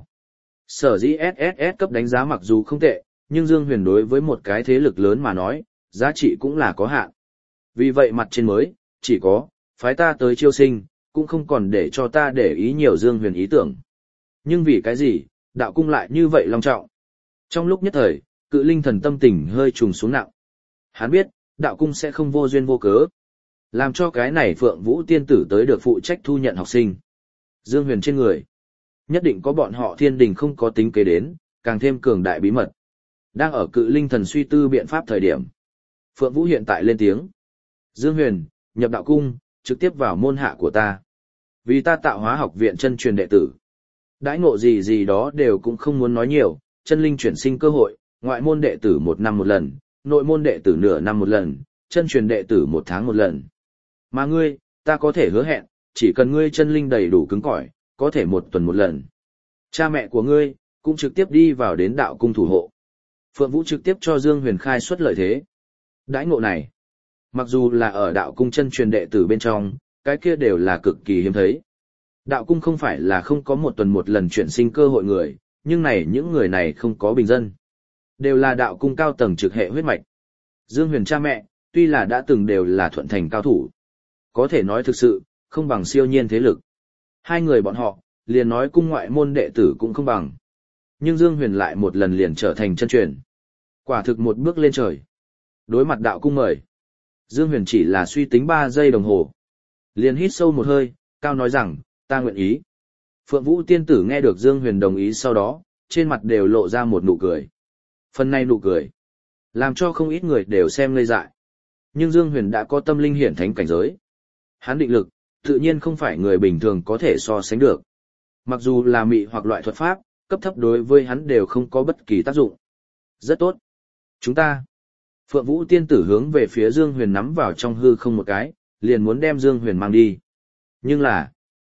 Sở dĩ SSS cấp đánh giá mặc dù không tệ, nhưng Dương Huyền đối với một cái thế lực lớn mà nói, giá trị cũng là có hạn. Vì vậy mặt trên mới, chỉ có, phái ta tới chiêu sinh, cũng không còn để cho ta để ý nhiều Dương Huyền ý tưởng. Nhưng vì cái gì, đạo cung lại như vậy long trọng. Trong lúc nhất thời, cự linh thần tâm tình hơi trùng xuống nặng. Hắn biết, đạo cung sẽ không vô duyên vô cớ. Làm cho cái này Phượng Vũ tiên tử tới được phụ trách thu nhận học sinh. Dương Huyền trên người. Nhất định có bọn họ thiên đình không có tính kế đến, càng thêm cường đại bí mật. Đang ở cự linh thần suy tư biện pháp thời điểm. Phượng Vũ hiện tại lên tiếng. Dương Huyền, nhập đạo cung, trực tiếp vào môn hạ của ta. Vì ta tạo hóa học viện chân truyền đệ tử. Đãi ngộ gì gì đó đều cũng không muốn nói nhiều, chân linh chuyển sinh cơ hội, ngoại môn đệ tử 1 năm 1 lần, nội môn đệ tử nửa năm 1 lần, chân truyền đệ tử 1 tháng 1 lần. Mà ngươi, ta có thể hứa hẹn, chỉ cần ngươi chân linh đầy đủ cứng cỏi, có thể 1 tuần 1 lần. Cha mẹ của ngươi, cũng trực tiếp đi vào đến đạo cung thủ hộ. Phượng Vũ trực tiếp cho Dương Huyền khai xuất lợi thế. Đãi ngộ này, mặc dù là ở đạo cung chân truyền đệ tử bên trong, cái kia đều là cực kỳ hiếm thấy. Đạo cung không phải là không có 1 tuần 1 lần chuyển sinh cơ hội người, nhưng những người này không có bình dân. Đều là đạo cung cao tầng trực hệ huyết mạch. Dương Huyền cha mẹ, tuy là đã từng đều là thuận thành cao thủ. Có thể nói thực sự, không bằng siêu nhiên thế lực. Hai người bọn họ, liền nói cung ngoại môn đệ tử cũng không bằng. Nhưng Dương Huyền lại một lần liền trở thành chân truyền. Quả thực một bước lên trời. Đối mặt đạo cung mời. Dương Huyền chỉ là suy tính 3 giây đồng hồ. Liền hít sâu một hơi, cao nói rằng, ta nguyện ý. Phượng Vũ tiên tử nghe được Dương Huyền đồng ý sau đó, trên mặt đều lộ ra một nụ cười. Phần này nụ cười, làm cho không ít người đều xem ngây dại. Nhưng Dương Huyền đã có tâm linh hiển thánh cảnh giới. Hắn định lực, tự nhiên không phải người bình thường có thể so sánh được. Mặc dù là mị hoặc loại thuật pháp, cấp thấp đối với hắn đều không có bất kỳ tác dụng. Rất tốt. Chúng ta. Phượng Vũ tiên tử hướng về phía Dương Huyền nắm vào trong hư không một cái, liền muốn đem Dương Huyền mang đi. Nhưng là,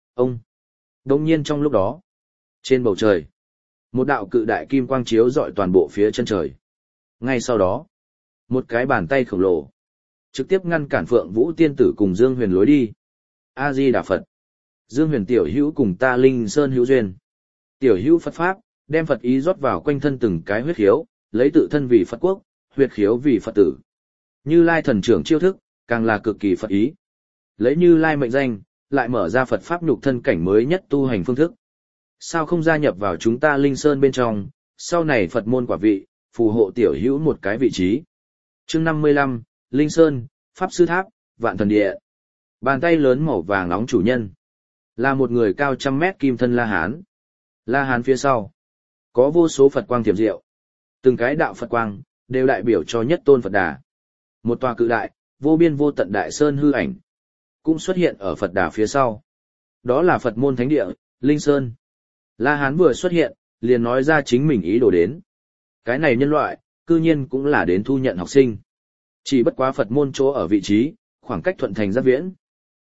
đột nhiên trong lúc đó, trên bầu trời, một đạo cự đại kim quang chiếu rọi toàn bộ phía chân trời. Ngay sau đó, một cái bàn tay khổng lồ trực tiếp ngăn cản Phượng Vũ tiên tử cùng Dương Huyền lối đi. A Di Đà Phật. Dương Huyền tiểu hữu cùng ta Linh Sơn hữu duyên. Tiểu hữu Phật pháp, đem Phật ý rót vào quanh thân từng cái huyết khiếu, lấy tự thân vì Phật quốc, huyết khiếu vì Phật tử. Như Lai thần trưởng chiêu thức, càng là cực kỳ Phật ý. Lấy Như Lai mệnh danh, lại mở ra Phật pháp nhục thân cảnh mới nhất tu hành phương thức. Sao không gia nhập vào chúng ta Linh Sơn bên trong, sau này Phật môn quả vị, phù hộ tiểu hữu một cái vị trí. Chương 55, Linh Sơn, Pháp Sư Tháp, Vạn Thần Địa. Bàn tay lớn màu vàng nóng chủ nhân, là một người cao 100 mét kim thân La Hán. La Hán phía sau, có vô số Phật quang thiểm diệu. Từng cái đạo Phật quang, đều đại biểu cho nhất tôn Phật Đà. Một tòa cự đại, vô biên vô tận đại sơn hư ảnh, cũng xuất hiện ở Phật Đà phía sau. Đó là Phật môn thánh địa, Linh Sơn. La Hán vừa xuất hiện, liền nói ra chính mình ý đồ đến. Cái này nhân loại, cư nhiên cũng là đến thu nhận học sinh. Chỉ bất quá Phật môn chỗ ở vị trí, khoảng cách thuận thành rất viễn.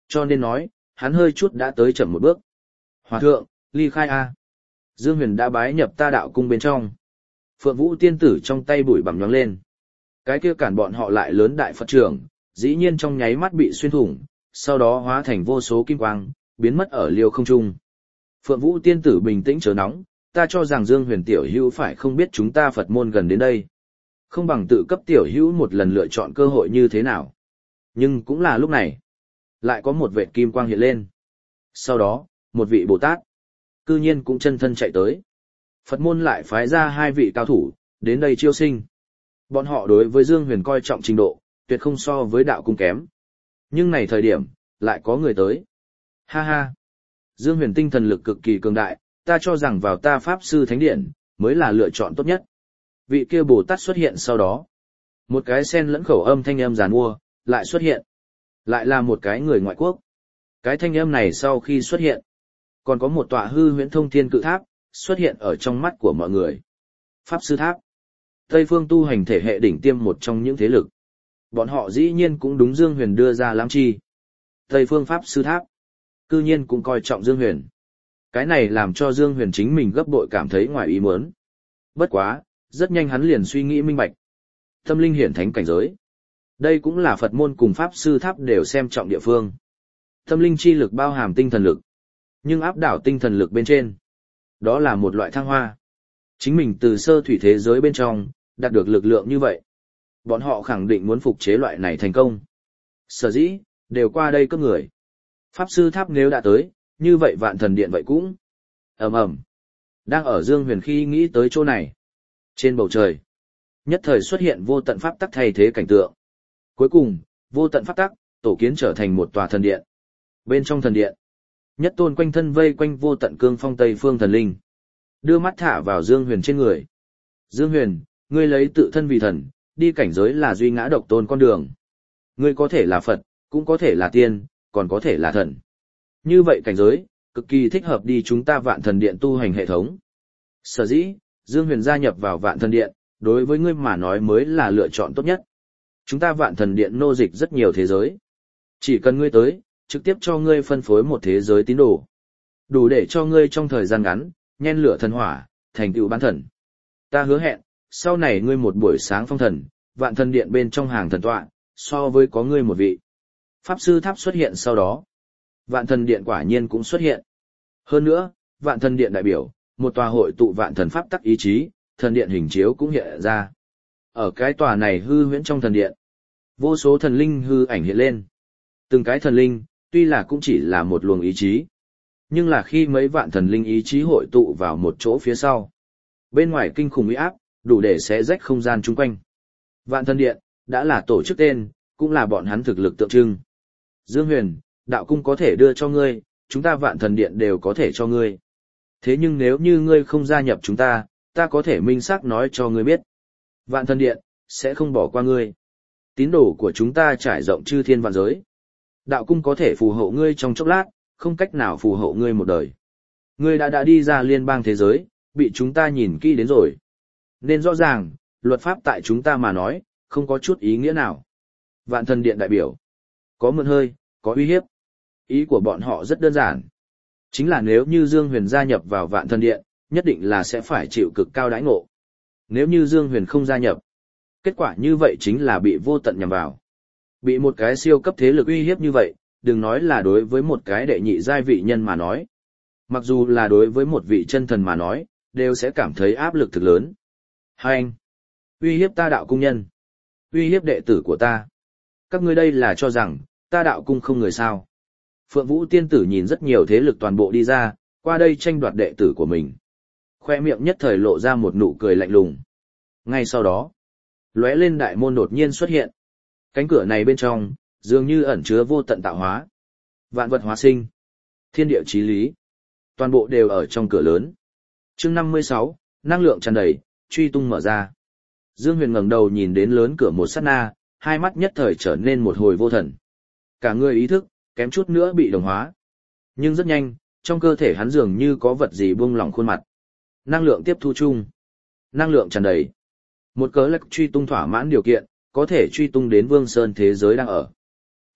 Cho nên nói, hắn hơi chút đã tới chậm một bước. Hòa thượng, ly khai a. Dương Huyền đã bái nhập ta đạo cung bên trong. Phượng Vũ tiên tử trong tay bụi bặm nhoáng lên. Cái kia cản bọn họ lại lớn đại Phật trưởng, dĩ nhiên trong nháy mắt bị xuyên thủng, sau đó hóa thành vô số kim quang, biến mất ở liêu không trung. Phượng Vũ tiên tử bình tĩnh chớ nóng, ta cho rằng Dương Huyền tiểu hữu phải không biết chúng ta Phật môn gần đến đây. Không bằng tự cấp tiểu hữu một lần lựa chọn cơ hội như thế nào. Nhưng cũng là lúc này, lại có một vệt kim quang hiện lên. Sau đó, một vị Bồ Tát, cư nhiên cũng chân thân chạy tới. Phật môn lại phái ra hai vị cao thủ, đến đây chiêu sinh. Bọn họ đối với Dương Huyền coi trọng trình độ, tuyệt không so với đạo cung kém. Nhưng này thời điểm, lại có người tới. Ha ha! Dương Huyền tinh thần lực cực kỳ cường đại, ta cho rằng vào ta Pháp Sư Thánh Điện, mới là lựa chọn tốt nhất. Vị kia Bồ Tát xuất hiện sau đó. Một cái sen lẫn khẩu âm thanh âm giàn mua, lại xuất hiện. Lại là một cái người ngoại quốc. Cái thanh âm này sau khi xuất hiện, còn có một tọa hư huyễn thông thiên cự tháp, xuất hiện ở trong mắt của mọi người. Pháp Sư Tháp. Tây phương tu hành thể hệ đỉnh tiêm một trong những thế lực. Bọn họ dĩ nhiên cũng đúng Dương Huyền đưa ra lãng chi. Tây phương Pháp Sư Tháp. Cư nhiên cũng coi trọng Dương Huyền. Cái này làm cho Dương Huyền chính mình gấp bội cảm thấy ngoài ý muốn. Bất quá, rất nhanh hắn liền suy nghĩ minh bạch. Tâm linh hiển thánh cảnh giới. Đây cũng là Phật môn cùng Pháp Sư Tháp đều xem trọng địa phương. Tâm linh chi lực bao hàm tinh thần lực. Nhưng áp đảo tinh thần lực bên trên. Đó là một loại thăng hoa. Chính mình từ sơ thủy thế giới bên trong, đạt được lực lượng như vậy. Bọn họ khẳng định muốn phục chế loại này thành công. Sở dĩ, đều qua đây cướp người. Pháp Sư Tháp nếu đã tới, như vậy Vạn Thần Điện vậy cũng. Ầm ầm. Đang ở Dương Huyền khi nghĩ tới chỗ này. Trên bầu trời, nhất thời xuất hiện vô tận pháp tắc thay thế cảnh tượng. Cuối cùng, vô tận pháp tắc, tổ kiến trở thành một tòa thần điện. Bên trong thần điện, nhất tôn quanh thân vây quanh vô tận cương phong Tây phương thần linh. Đưa mắt thả vào Dương Huyền trên người. Dương Huyền, ngươi lấy tự thân vì thần, đi cảnh giới là duy ngã độc tôn con đường. Ngươi có thể là Phật, cũng có thể là tiên, còn có thể là thần. Như vậy cảnh giới, cực kỳ thích hợp đi chúng ta Vạn Thần Điện tu hành hệ thống. Sở dĩ, Dương Huyền gia nhập vào Vạn Thần Điện, đối với ngươi mà nói mới là lựa chọn tốt nhất. Chúng ta Vạn Thần Điện nô dịch rất nhiều thế giới. Chỉ cần ngươi tới, trực tiếp cho ngươi phân phối một thế giới tín đồ. Đủ để cho ngươi trong thời gian ngắn, nhen lửa thần hỏa, thành tựu bán thần. Ta hứa hẹn, sau này ngươi một buổi sáng phong thần, Vạn Thần Điện bên trong hàng thần tọa, so với có ngươi một vị. Pháp Sư Tháp xuất hiện sau đó. Vạn Thần Điện quả nhiên cũng xuất hiện. Hơn nữa, Vạn Thần Điện đại biểu, một tòa hội tụ vạn thần pháp tắc ý chí, thần điện hình chiếu cũng hiện ra. Ở cái tòa này hư huyễn trong thần điện, vô số thần linh hư ảnh hiện lên. Từng cái thần linh, tuy là cũng chỉ là một luồng ý chí, nhưng là khi mấy vạn thần linh ý chí hội tụ vào một chỗ phía sau, bên ngoài kinh khủng uy áp, đủ để xé rách không gian chung quanh. Vạn Thần Điện đã là tổ chức tên, cũng là bọn hắn thực lực tượng trưng. Dương Huyền, đạo cung có thể đưa cho ngươi, chúng ta Vạn Thần Điện đều có thể cho ngươi. Thế nhưng nếu như ngươi không gia nhập chúng ta, ta có thể minh xác nói cho ngươi biết. Vạn Thần Điện sẽ không bỏ qua ngươi. Tín đồ của chúng ta trải rộng chư thiên vạn giới. Đạo cung có thể phù hộ ngươi trong chốc lát, không cách nào phù hộ ngươi một đời. Ngươi đã đi ra liên bang thế giới, bị chúng ta nhìn kỹ đến rồi. Nên rõ ràng, luật pháp tại chúng ta mà nói, không có chút ý nghĩa nào. Vạn Thần Điện đại biểu, có mượn hơi, có uy hiếp. Ý của bọn họ rất đơn giản. Chính là nếu như Dương Huyền gia nhập vào Vạn Thần Điện, nhất định là sẽ phải chịu cực cao đãi ngộ. Nếu như Dương Huyền không gia nhập, kết quả như vậy chính là bị vô tận nhằm vào. Bị một cái siêu cấp thế lực uy hiếp như vậy, đừng nói là đối với một cái đệ nhị giai vị nhân mà nói. Mặc dù là đối với một vị chân thần mà nói, đều sẽ cảm thấy áp lực thực lớn. Hai anh, uy hiếp ta đạo cung nhân, uy hiếp đệ tử của ta. Các ngươi đây là cho rằng, ta đạo cung không người sao. Phượng Vũ tiên tử nhìn rất nhiều thế lực toàn bộ đi ra, qua đây tranh đoạt đệ tử của mình. Khoe miệng nhất thời lộ ra một nụ cười lạnh lùng. Ngay sau đó, lóe lên đại môn đột nhiên xuất hiện. Cánh cửa này bên trong, dường như ẩn chứa vô tận tạo hóa. Vạn vật hóa sinh, thiên địa chí lý. Toàn bộ đều ở trong cửa lớn. Chương 56, năng lượng tràn đầy, truy tung mở ra. Dương Huyền ngẩng đầu nhìn đến lớn cửa một sát na, hai mắt nhất thời trở nên một hồi vô thần. Cả người ý thức, kém chút nữa bị đồng hóa. Nhưng rất nhanh, trong cơ thể hắn dường như có vật gì buông lỏng khuôn mặt. Năng lượng tiếp thu chung. Năng lượng tràn đầy. Một cớ lắc truy tung thỏa mãn điều kiện, có thể truy tung đến Vương Sơn thế giới đang ở.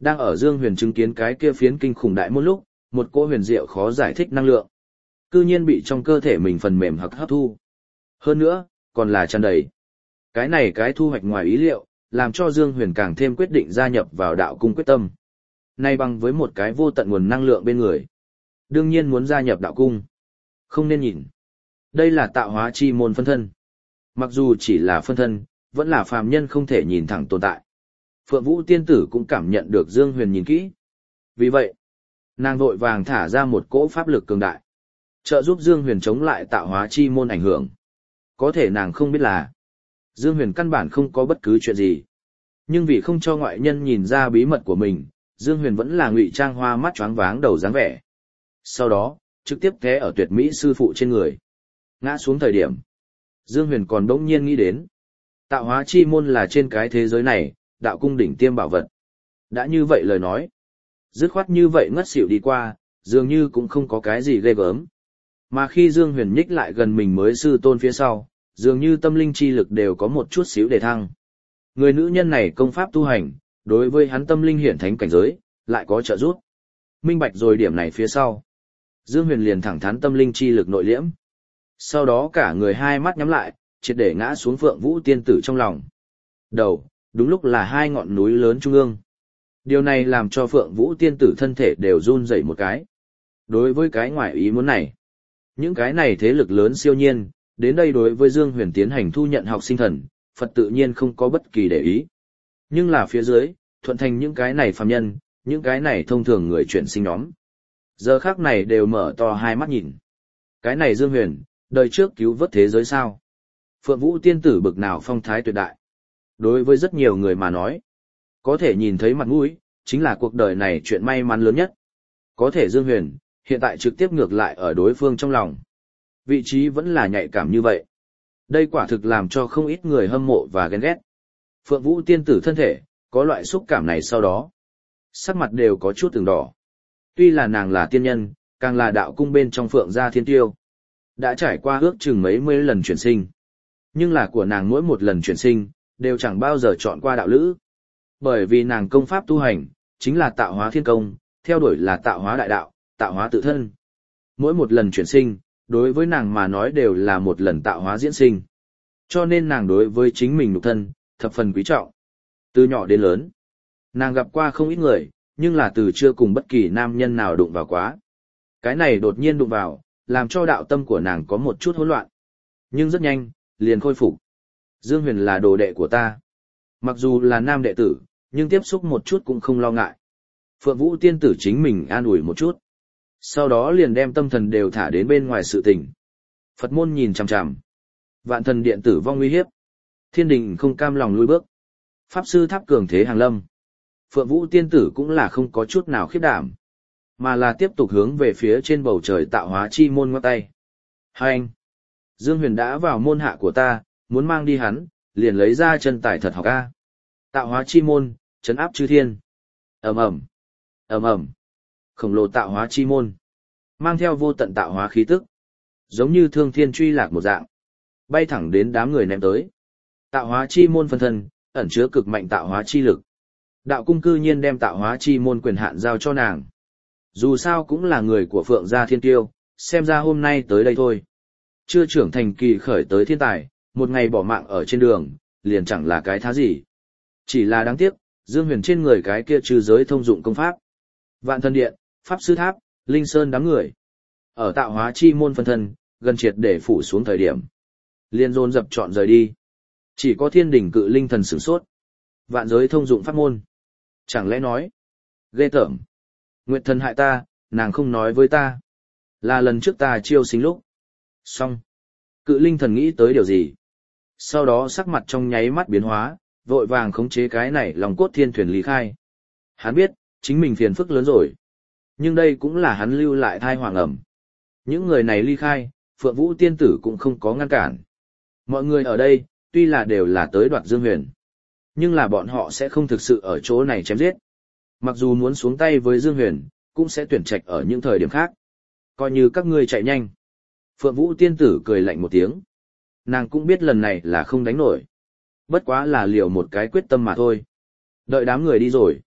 Đang ở Dương Huyền chứng kiến cái kia phiến kinh khủng đại môn lúc, một cỗ huyền diệu khó giải thích năng lượng, cư nhiên bị trong cơ thể mình phần mềm hấp thu. Hơn nữa, còn là tràn đầy. Cái này cái thu hoạch ngoài ý liệu, làm cho Dương Huyền càng thêm quyết định gia nhập vào đạo cung quyết tâm. Nay bằng với một cái vô tận nguồn năng lượng bên người. Đương nhiên muốn gia nhập đạo cung. Không nên nhìn. Đây là tạo hóa chi môn phân thân. Mặc dù chỉ là phân thân, vẫn là phàm nhân không thể nhìn thẳng tồn tại. Phượng Vũ tiên tử cũng cảm nhận được Dương Huyền nhìn kỹ. Vì vậy, nàng vội vàng thả ra một cỗ pháp lực cường đại, trợ giúp Dương Huyền chống lại tạo hóa chi môn ảnh hưởng. Có thể nàng không biết là, Dương Huyền căn bản không có bất cứ chuyện gì. Nhưng vì không cho ngoại nhân nhìn ra bí mật của mình, Dương Huyền vẫn là ngụy trang hoa mắt choáng váng đầu dáng vẻ. Sau đó, trực tiếp té ở tuyệt mỹ sư phụ trên người. Ngã xuống thời điểm, Dương Huyền còn đỗng nhiên nghĩ đến. Tạo hóa chi môn là trên cái thế giới này, đạo cung đỉnh tiêm bảo vật. Đã như vậy lời nói, dứt khoát như vậy ngất xỉu đi qua, dường như cũng không có cái gì ghê gớm. Mà khi Dương Huyền nhích lại gần mình mới sư tôn phía sau, dường như tâm linh chi lực đều có một chút xíu để thăng. Người nữ nhân này công pháp tu hành, đối với hắn tâm linh hiển thánh cảnh giới, lại có trợ giúp. Minh bạch rồi điểm này phía sau. Dương Huyền liền thẳng thắn tâm linh chi lực nội liễm. Sau đó cả người hai mắt nhắm lại, triệt để ngã xuống Phượng Vũ tiên tử trong lòng. Đầu, đúng lúc là hai ngọn núi lớn trung ương. Điều này làm cho Phượng Vũ tiên tử thân thể đều run rẩy một cái. Đối với cái ngoại ý muốn này, những cái này thế lực lớn siêu nhiên, đến đây đối với Dương Huyền tiến hành thu nhận học sinh thần, Phật tự nhiên không có bất kỳ để ý. Nhưng là phía dưới, thuận thành những cái này phàm nhân, những cái này thông thường người chuyển sinh nhóm. Giờ khác này đều mở to hai mắt nhìn. Cái này Dương Huyền, đời trước cứu vớt thế giới sao? Phượng Vũ tiên tử bực nào phong thái tuyệt đại. Đối với rất nhiều người mà nói, có thể nhìn thấy mặt mũi, chính là cuộc đời này chuyện may mắn lớn nhất. Có thể Dương Huyền, hiện tại trực tiếp ngược lại ở đối phương trong lòng. Vị trí vẫn là nhạy cảm như vậy. Đây quả thực làm cho không ít người hâm mộ và ghen ghét. Phượng Vũ tiên tử thân thể, có loại xúc cảm này sau đó. Sắc mặt đều có chút từng đỏ. Tuy là nàng là tiên nhân, càng là đạo cung bên trong Phượng gia thiên tiêu. Đã trải qua ước chừng mấy mươi lần chuyển sinh. Nhưng là của nàng mỗi một lần chuyển sinh, đều chẳng bao giờ chọn qua đạo lữ. Bởi vì nàng công pháp tu hành, chính là tạo hóa thiên công, theo đuổi là tạo hóa đại đạo, tạo hóa tự thân. Mỗi một lần chuyển sinh, đối với nàng mà nói đều là một lần tạo hóa diễn sinh. Cho nên nàng đối với chính mình nhục thân, thập phần quý trọng. Từ nhỏ đến lớn, nàng gặp qua không ít người, nhưng là từ chưa cùng bất kỳ nam nhân nào đụng vào quá. Cái này đột nhiên đụng vào, làm cho đạo tâm của nàng có một chút hỗn loạn. Nhưng rất nhanh, liền khôi phục. Dương Huyền là đồ đệ của ta. Mặc dù là nam đệ tử, nhưng tiếp xúc một chút cũng không lo ngại. Phượng Vũ tiên tử chính mình an ủi một chút. Sau đó liền đem tâm thần đều thả đến bên ngoài sự tình. Phật môn nhìn chằm chằm. Vạn thần điện tử vong nguy hiếp. Thiên đình không cam lòng lùi bước. Pháp sư tháp cường thế hàng lâm. Phượng Vũ tiên tử cũng là không có chút nào khiếp đảm. Mà là tiếp tục hướng về phía trên bầu trời tạo hóa chi môn ngoắc tay. Hai anh! Dương Huyền đã vào môn hạ của ta, muốn mang đi hắn, liền lấy ra chân tài thật học a. Tạo hóa chi môn, trấn áp chư thiên. Ầm ầm, ầm ầm. Khổng lồ tạo hóa chi môn, mang theo vô tận tạo hóa khí tức, giống như thương thiên truy lạc một dạng, bay thẳng đến đám người ném tới. Tạo hóa chi môn phân thân, ẩn chứa cực mạnh tạo hóa chi lực. Đạo cung cư nhiên đem tạo hóa chi môn quyền hạn giao cho nàng. Dù sao cũng là người của Phượng gia thiên tiêu, xem ra hôm nay tới đây thôi. Chưa trưởng thành kỳ khởi tới thiên tài, một ngày bỏ mạng ở trên đường, liền chẳng là cái thá gì. Chỉ là đáng tiếc, Dương Huyền trên người cái kia trừ giới thông dụng công pháp. Vạn thần điện, Pháp sư tháp, Linh Sơn đám người. Ở tạo hóa chi môn phân thân, gần triệt để phủ xuống thời điểm. Liên dồn dập chọn rời đi. Chỉ có thiên đỉnh cự linh thần sửng sốt. Vạn giới thông dụng pháp môn. Chẳng lẽ nói, ghê tởm. Nguyệt thần hại ta, nàng không nói với ta. Là lần trước ta chiêu sinh lúc. Xong. Cự linh thần nghĩ tới điều gì? Sau đó sắc mặt trong nháy mắt biến hóa, vội vàng khống chế cái này lòng cốt thiên thuyền lý khai. Hắn biết, chính mình phiền phức lớn rồi. Nhưng đây cũng là hắn lưu lại thai hoàng ẩm. Những người này ly khai, Phượng Vũ tiên tử cũng không có ngăn cản. Mọi người ở đây, tuy là đều là tới đoạt Dương Huyền. Nhưng là bọn họ sẽ không thực sự ở chỗ này chém giết. Mặc dù muốn xuống tay với Dương Huyền, cũng sẽ tuyển trạch ở những thời điểm khác. Coi như các ngươi chạy nhanh. Phượng Vũ tiên tử cười lạnh một tiếng. Nàng cũng biết lần này là không đánh nổi. Bất quá là liều một cái quyết tâm mà thôi. Đợi đám người đi rồi.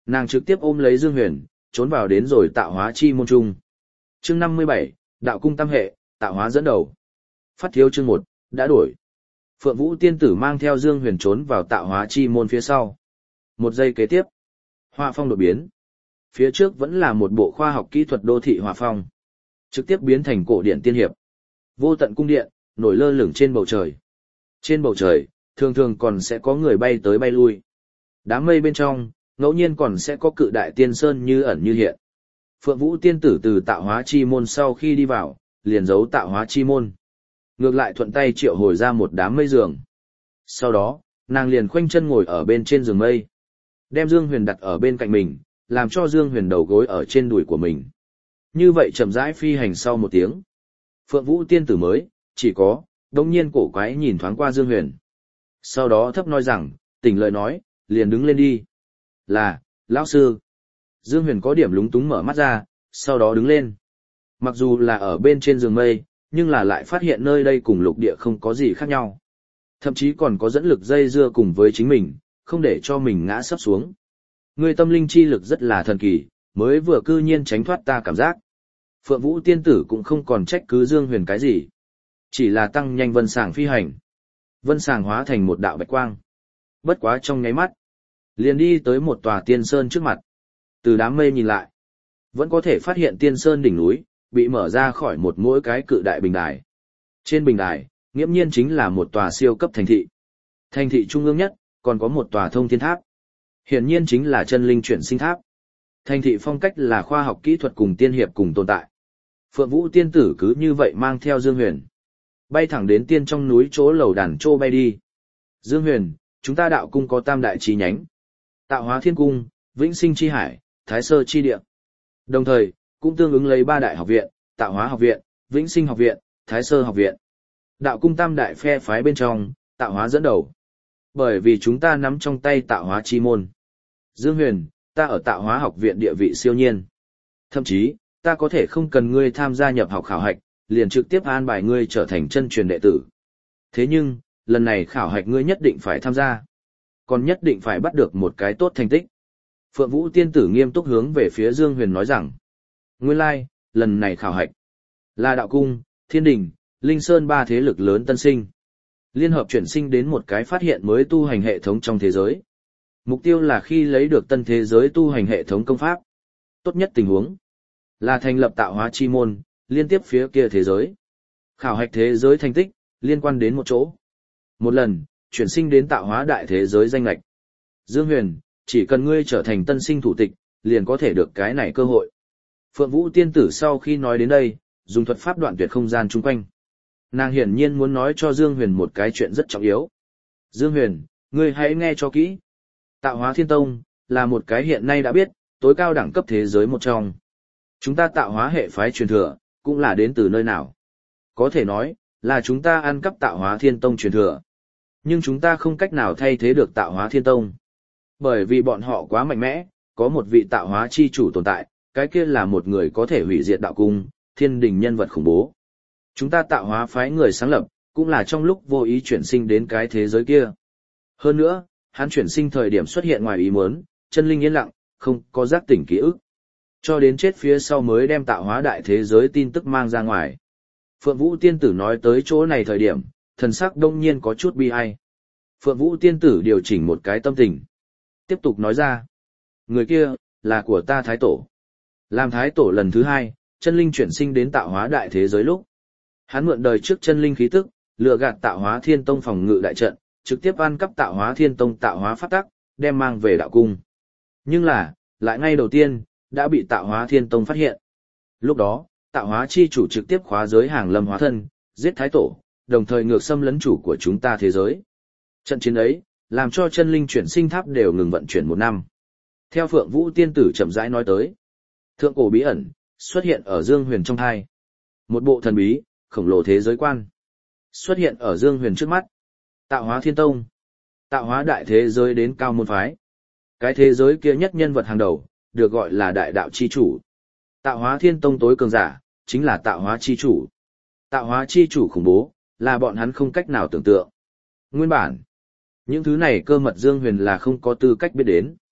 Nàng trực tiếp ôm lấy Dương Huyền, trốn vào đến rồi tạo hóa chi môn trung. Chương 57, đạo cung tam hệ, tạo hóa dẫn đầu. Phát thiếu chương 1, đã đổi. Phượng Vũ tiên tử mang theo Dương Huyền trốn vào tạo hóa chi môn phía sau. Một giây kế tiếp, họa phong đột biến. Phía trước vẫn là một bộ khoa học kỹ thuật đô thị họa phong, trực tiếp biến thành cổ điển tiên hiệp. Vô tận cung điện, nổi lơ lửng trên bầu trời. Trên bầu trời, thường thường còn sẽ có người bay tới bay lui. Đám mây bên trong, ngẫu nhiên còn sẽ có cự đại tiên sơn như ẩn như hiện. Phượng Vũ tiên tử từ tạo hóa chi môn sau khi đi vào, liền giấu tạo hóa chi môn. Ngược lại thuận tay triệu hồi ra một đám mây giường. Sau đó, nàng liền khoanh chân ngồi ở bên trên giường mây. Đem Dương Huyền đặt ở bên cạnh mình, làm cho Dương Huyền đầu gối ở trên đùi của mình. Như vậy chậm rãi phi hành sau một tiếng. Phượng Vũ tiên tử mới, chỉ có, đông nhiên cổ quái nhìn thoáng qua Dương Huyền. Sau đó thấp nói rằng, tỉnh lời nói, liền đứng lên đi. Là, lão sư. Dương Huyền có điểm lúng túng mở mắt ra, sau đó đứng lên. Mặc dù là ở bên trên giường mây, nhưng là lại phát hiện nơi đây cùng lục địa không có gì khác nhau. Thậm chí còn có dẫn lực dây dưa cùng với chính mình, không để cho mình ngã sấp xuống. Người tâm linh chi lực rất là thần kỳ, mới vừa cư nhiên tránh thoát ta cảm giác. Phượng Vũ tiên tử cũng không còn trách cứ Dương Huyền cái gì. Chỉ là tăng nhanh vân sàng phi hành. Vân sàng hóa thành một đạo bạch quang. Bất quá trong nháy mắt, liền đi tới một tòa tiên sơn trước mặt. Từ đám mây nhìn lại, vẫn có thể phát hiện tiên sơn đỉnh núi, bị mở ra khỏi một mỗi cái cự đại bình đài. Trên bình đài, nghiễm nhiên chính là một tòa siêu cấp thành thị. Thành thị trung ương nhất, còn có một tòa thông thiên tháp. Hiển nhiên chính là chân linh chuyển sinh tháp. Thành thị phong cách là khoa học kỹ thuật cùng tiên hiệp cùng tồn tại. Phượng Vũ tiên tử cứ như vậy mang theo Dương Huyền. Bay thẳng đến tiên trong núi chỗ lầu đàn trô bay đi. Dương Huyền, chúng ta đạo cung có tam đại chi nhánh. Tạo hóa thiên cung, vĩnh sinh chi hải, thái sơ chi địa. Đồng thời, cũng tương ứng lấy ba đại học viện, tạo hóa học viện, vĩnh sinh học viện, thái sơ học viện. Đạo cung tam đại phe phái bên trong, tạo hóa dẫn đầu. Bởi vì chúng ta nắm trong tay tạo hóa chi môn. Dương Huyền, ta ở tạo hóa học viện địa vị siêu nhiên. Thậm chí, ta có thể không cần ngươi tham gia nhập học khảo hạch, liền trực tiếp an bài ngươi trở thành chân truyền đệ tử. Thế nhưng, lần này khảo hạch ngươi nhất định phải tham gia. Còn nhất định phải bắt được một cái tốt thành tích. Phượng Vũ tiên tử nghiêm túc hướng về phía Dương Huyền nói rằng. Nguyên lai, lần này khảo hạch là đạo cung, thiên đình, linh sơn ba thế lực lớn tân sinh. Liên hợp chuyển sinh đến một cái phát hiện mới tu hành hệ thống trong thế giới. Mục tiêu là khi lấy được tân thế giới tu hành hệ thống công pháp. Tốt nhất tình huống là thành lập tạo hóa chi môn, liên tiếp phía kia thế giới. Khảo hạch thế giới thành tích, liên quan đến một chỗ. Một lần, chuyển sinh đến tạo hóa đại thế giới danh lệch. Dương Huyền, chỉ cần ngươi trở thành tân sinh thủ tịch, liền có thể được cái này cơ hội. Phượng Vũ tiên tử sau khi nói đến đây, dùng thuật pháp đoạn tuyệt không gian chung quanh. Nàng hiển nhiên muốn nói cho Dương Huyền một cái chuyện rất trọng yếu. Dương Huyền, ngươi hãy nghe cho kỹ. Tạo hóa thiên tông, là một cái hiện nay đã biết, tối cao đẳng cấp thế giới một trong. Chúng ta tạo hóa hệ phái truyền thừa, cũng là đến từ nơi nào. Có thể nói, là chúng ta ăn cắp tạo hóa thiên tông truyền thừa. Nhưng chúng ta không cách nào thay thế được tạo hóa thiên tông. Bởi vì bọn họ quá mạnh mẽ, có một vị tạo hóa chi chủ tồn tại, cái kia là một người có thể hủy diệt đạo cung, thiên đình nhân vật khủng bố. Chúng ta tạo hóa phái người sáng lập, cũng là trong lúc vô ý chuyển sinh đến cái thế giới kia. Hơn nữa, hắn chuyển sinh thời điểm xuất hiện ngoài ý muốn, chân linh yên lặng, không có giác tỉnh ký ức. Cho đến chết phía sau mới đem tạo hóa đại thế giới tin tức mang ra ngoài. Phượng Vũ tiên tử nói tới chỗ này thời điểm, thần sắc đông nhiên có chút bi ai. Phượng Vũ tiên tử điều chỉnh một cái tâm tình. Tiếp tục nói ra. Người kia, là của ta thái tổ. Làm thái tổ lần thứ hai, chân linh chuyển sinh đến tạo hóa đại thế giới lúc. Hắn mượn đời trước chân linh khí tức, lừa gạt tạo hóa thiên tông phòng ngự đại trận, trực tiếp ăn cắp tạo hóa thiên tông tạo hóa pháp tắc, đem mang về đạo cung. Nhưng là, lại ngay đầu tiên, đã bị tạo hóa thiên tông phát hiện. Lúc đó, tạo hóa chi chủ trực tiếp khóa giới hàng lâm hóa thân, giết thái tổ, đồng thời ngược xâm lấn chủ của chúng ta thế giới. Trận chiến ấy, làm cho chân linh chuyển sinh tháp đều ngừng vận chuyển một năm. Theo Phượng Vũ tiên tử chậm rãi nói tới, thượng cổ bí ẩn, xuất hiện ở Dương Huyền trong hai. Một bộ thần bí, khổng lồ thế giới quan, xuất hiện ở Dương Huyền trước mắt. Tạo hóa thiên tông, tạo hóa đại thế giới đến cao môn phái. Cái thế giới kia nhất nhân vật hàng đầu, được gọi là đại đạo chi chủ. Tạo hóa thiên tông tối cường giả, chính là tạo hóa chi chủ. Tạo hóa chi chủ khủng bố, là bọn hắn không cách nào tưởng tượng. Nguyên bản, những thứ này cơ mật Dương Huyền là không có tư cách biết đến.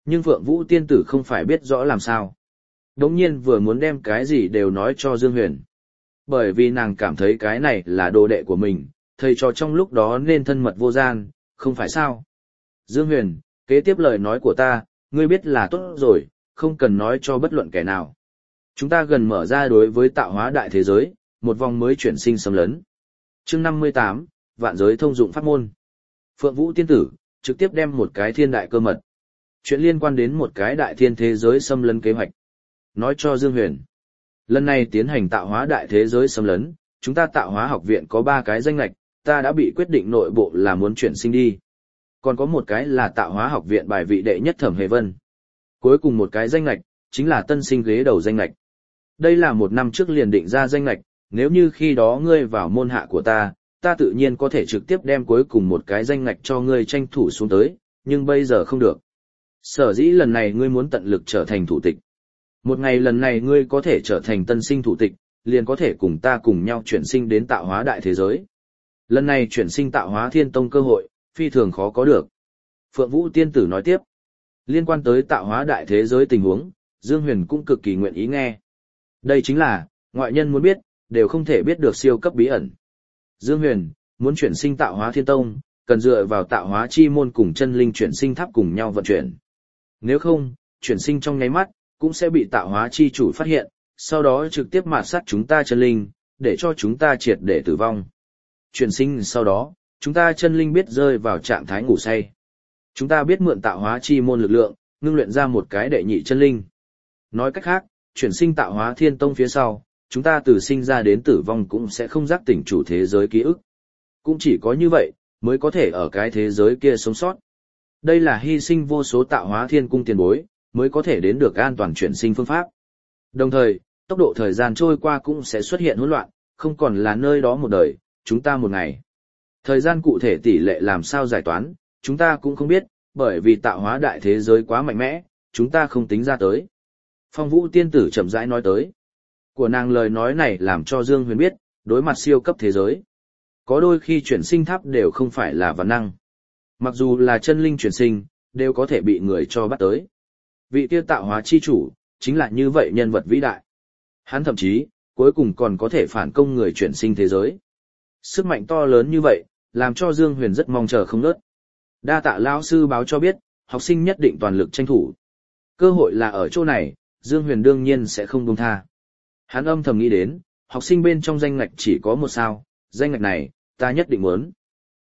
Nhưng Phượng Vũ tiên tử không phải biết rõ làm sao. Đống nhiên vừa muốn đem cái gì đều nói cho Dương Huyền. Bởi vì nàng cảm thấy cái này là đồ đệ của mình, thầy trò trong lúc đó nên thân mật vô gian, không phải sao. Dương Huyền, kế tiếp lời nói của ta, ngươi biết là tốt rồi, không cần nói cho bất luận kẻ nào. Chúng ta gần mở ra đối với tạo hóa đại thế giới, một vòng mới chuyển sinh xâm lấn. Chương 58, vạn giới thông dụng pháp môn. Phượng Vũ tiên tử, trực tiếp đem một cái thiên đại cơ mật. Chuyện liên quan đến một cái đại thiên thế giới xâm lấn kế hoạch. Nói cho Dương Huyền. Lần này tiến hành tạo hóa đại thế giới xâm lấn, chúng ta tạo hóa học viện có 3 cái danh lệch, ta đã bị quyết định nội bộ là muốn chuyển sinh đi. Còn có một cái là tạo hóa học viện bài vị đệ nhất Thẩm Hề Vân. Cuối cùng một cái danh lệch, chính là tân sinh ghế đầu danh lệch. Đây là 1 năm trước liền định ra danh lệch, nếu như khi đó ngươi vào môn hạ của ta tự nhiên có thể trực tiếp đem cuối cùng một cái danh lệch cho ngươi tranh thủ xuống tới, nhưng bây giờ không được. Sở dĩ lần này ngươi muốn tận lực trở thành thủ tịch. Một ngày lần này ngươi có thể trở thành tân sinh thủ tịch, liền có thể cùng ta cùng nhau chuyển sinh đến tạo hóa đại thế giới. Lần này chuyển sinh tạo hóa thiên tông cơ hội, phi thường khó có được. Phượng Vũ tiên tử nói tiếp. Liên quan tới tạo hóa đại thế giới tình huống, Dương Huyền cũng cực kỳ nguyện ý nghe. Đây chính là, ngoại nhân muốn biết, đều không thể biết được siêu cấp bí ẩn. Dương Huyền, muốn chuyển sinh tạo hóa thiên tông, cần dựa vào tạo hóa chi môn cùng chân linh chuyển sinh tháp cùng nhau vận chuyển. Nếu không, chuyển sinh trong nháy mắt, cũng sẽ bị tạo hóa chi chủ phát hiện, sau đó trực tiếp mạt sát chúng ta chân linh, để cho chúng ta triệt để tử vong. Chuyển sinh sau đó, chúng ta chân linh biết rơi vào trạng thái ngủ say. Chúng ta biết mượn tạo hóa chi môn lực lượng, ngưng luyện ra một cái đệ nhị chân linh. Nói cách khác, chuyển sinh tạo hóa thiên tông phía sau, chúng ta từ sinh ra đến tử vong cũng sẽ không giác tỉnh chủ thế giới ký ức. Cũng chỉ có như vậy, mới có thể ở cái thế giới kia sống sót. Đây là hy sinh vô số tạo hóa thiên cung tiền bối, mới có thể đến được an toàn chuyển sinh phương pháp. Đồng thời, tốc độ thời gian trôi qua cũng sẽ xuất hiện hỗn loạn, không còn là nơi đó một đời, chúng ta một ngày. Thời gian cụ thể tỷ lệ làm sao giải toán, chúng ta cũng không biết, bởi vì tạo hóa đại thế giới quá mạnh mẽ, chúng ta không tính ra tới. Phong Vũ tiên tử chậm rãi nói tới. Của nàng lời nói này làm cho Dương Huyền biết, đối mặt siêu cấp thế giới. Có đôi khi chuyển sinh tháp đều không phải là vạn năng. Mặc dù là chân linh chuyển sinh, đều có thể bị người cho bắt tới. Vị tiêu tạo hóa chi chủ, chính là như vậy nhân vật vĩ đại. Hắn thậm chí, cuối cùng còn có thể phản công người chuyển sinh thế giới. Sức mạnh to lớn như vậy, làm cho Dương Huyền rất mong chờ không nớt. Đa tạ lão sư báo cho biết, học sinh nhất định toàn lực tranh thủ. Cơ hội là ở chỗ này, Dương Huyền đương nhiên sẽ không buông tha. Hắn âm thầm nghĩ đến, học sinh bên trong danh ngạch chỉ có 1 sao, danh ngạch này, ta nhất định muốn.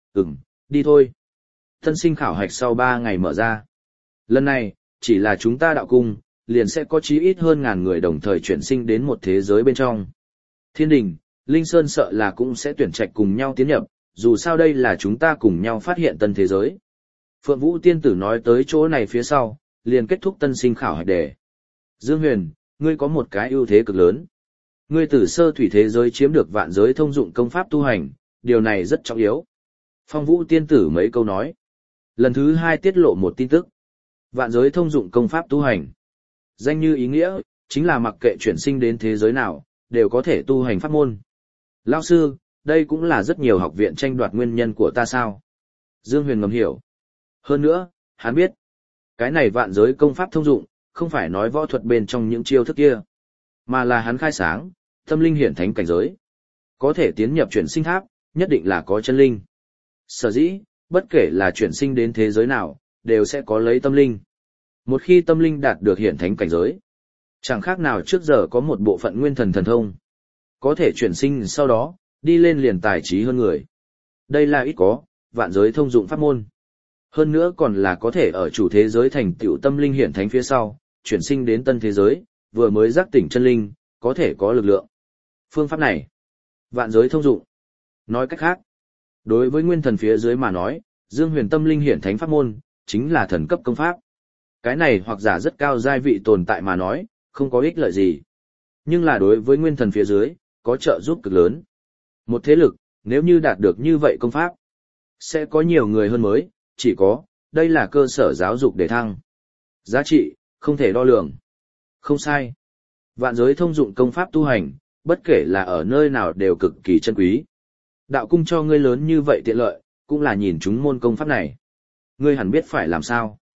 Đi thôi. Tân sinh khảo hạch sau 3 ngày mở ra. Lần này, chỉ là chúng ta đạo cung, liền sẽ có chí ít hơn 1000 người đồng thời chuyển sinh đến một thế giới bên trong. Thiên đình, Linh Sơn sợ là cũng sẽ tuyển trạch cùng nhau tiến nhập, dù sao đây là chúng ta cùng nhau phát hiện tân thế giới. Phượng Vũ tiên tử nói tới chỗ này phía sau, liền kết thúc tân sinh khảo hạch đề. Dương Huyền, ngươi có một cái ưu thế cực lớn. Ngươi từ sơ thủy thế giới chiếm được vạn giới thông dụng công pháp tu hành, điều này rất trọng yếu. Phong Vũ tiên tử mấy câu nói. Lần thứ 2 tiết lộ một tin tức. Vạn giới thông dụng công pháp tu hành. Danh như ý nghĩa, chính là mặc kệ chuyển sinh đến thế giới nào, đều có thể tu hành pháp môn. Lão sư, đây cũng là rất nhiều học viện tranh đoạt nguyên nhân của ta sao? Dương Huyền ngầm hiểu. Hơn nữa, hắn biết, cái này vạn giới công pháp thông dụng, không phải nói võ thuật bên trong những chiêu thức kia, mà là hắn khai sáng, tâm linh hiển thánh cảnh giới. Có thể tiến nhập chuyển sinh tháp, nhất định là có chân linh. Sở dĩ, bất kể là chuyển sinh đến thế giới nào, đều sẽ có lấy tâm linh. Một khi tâm linh đạt được hiển thánh cảnh giới, chẳng khác nào trước giờ có một bộ phận nguyên thần thần thông. Có thể chuyển sinh sau đó, đi lên liền tài trí hơn người. Đây là ít có, vạn giới thông dụng pháp môn. Hơn nữa còn là có thể ở chủ thế giới thành tựu tâm linh hiển thánh phía sau, chuyển sinh đến tân thế giới, vừa mới giác tỉnh chân linh, có thể có lực lượng. Phương pháp này, vạn giới thông dụng. Nói cách khác, đối với nguyên thần phía dưới mà nói, Dương Huyền tâm linh hiển thánh pháp môn, chính là thần cấp công pháp. Cái này hoặc giả rất cao giai vị tồn tại mà nói, không có ích lợi gì. Nhưng là đối với nguyên thần phía dưới, có trợ giúp cực lớn. Một thế lực, nếu như đạt được như vậy công pháp, sẽ có nhiều người hơn mới, chỉ có, đây là cơ sở giáo dục để thăng. Giá trị, không thể đo lường. Không sai. Vạn giới thông dụng công pháp tu hành, bất kể là ở nơi nào đều cực kỳ chân quý. Đạo cung cho ngươi lớn như vậy tiện lợi, cũng là nhìn chúng môn công pháp này. Ngươi hẳn biết phải làm sao.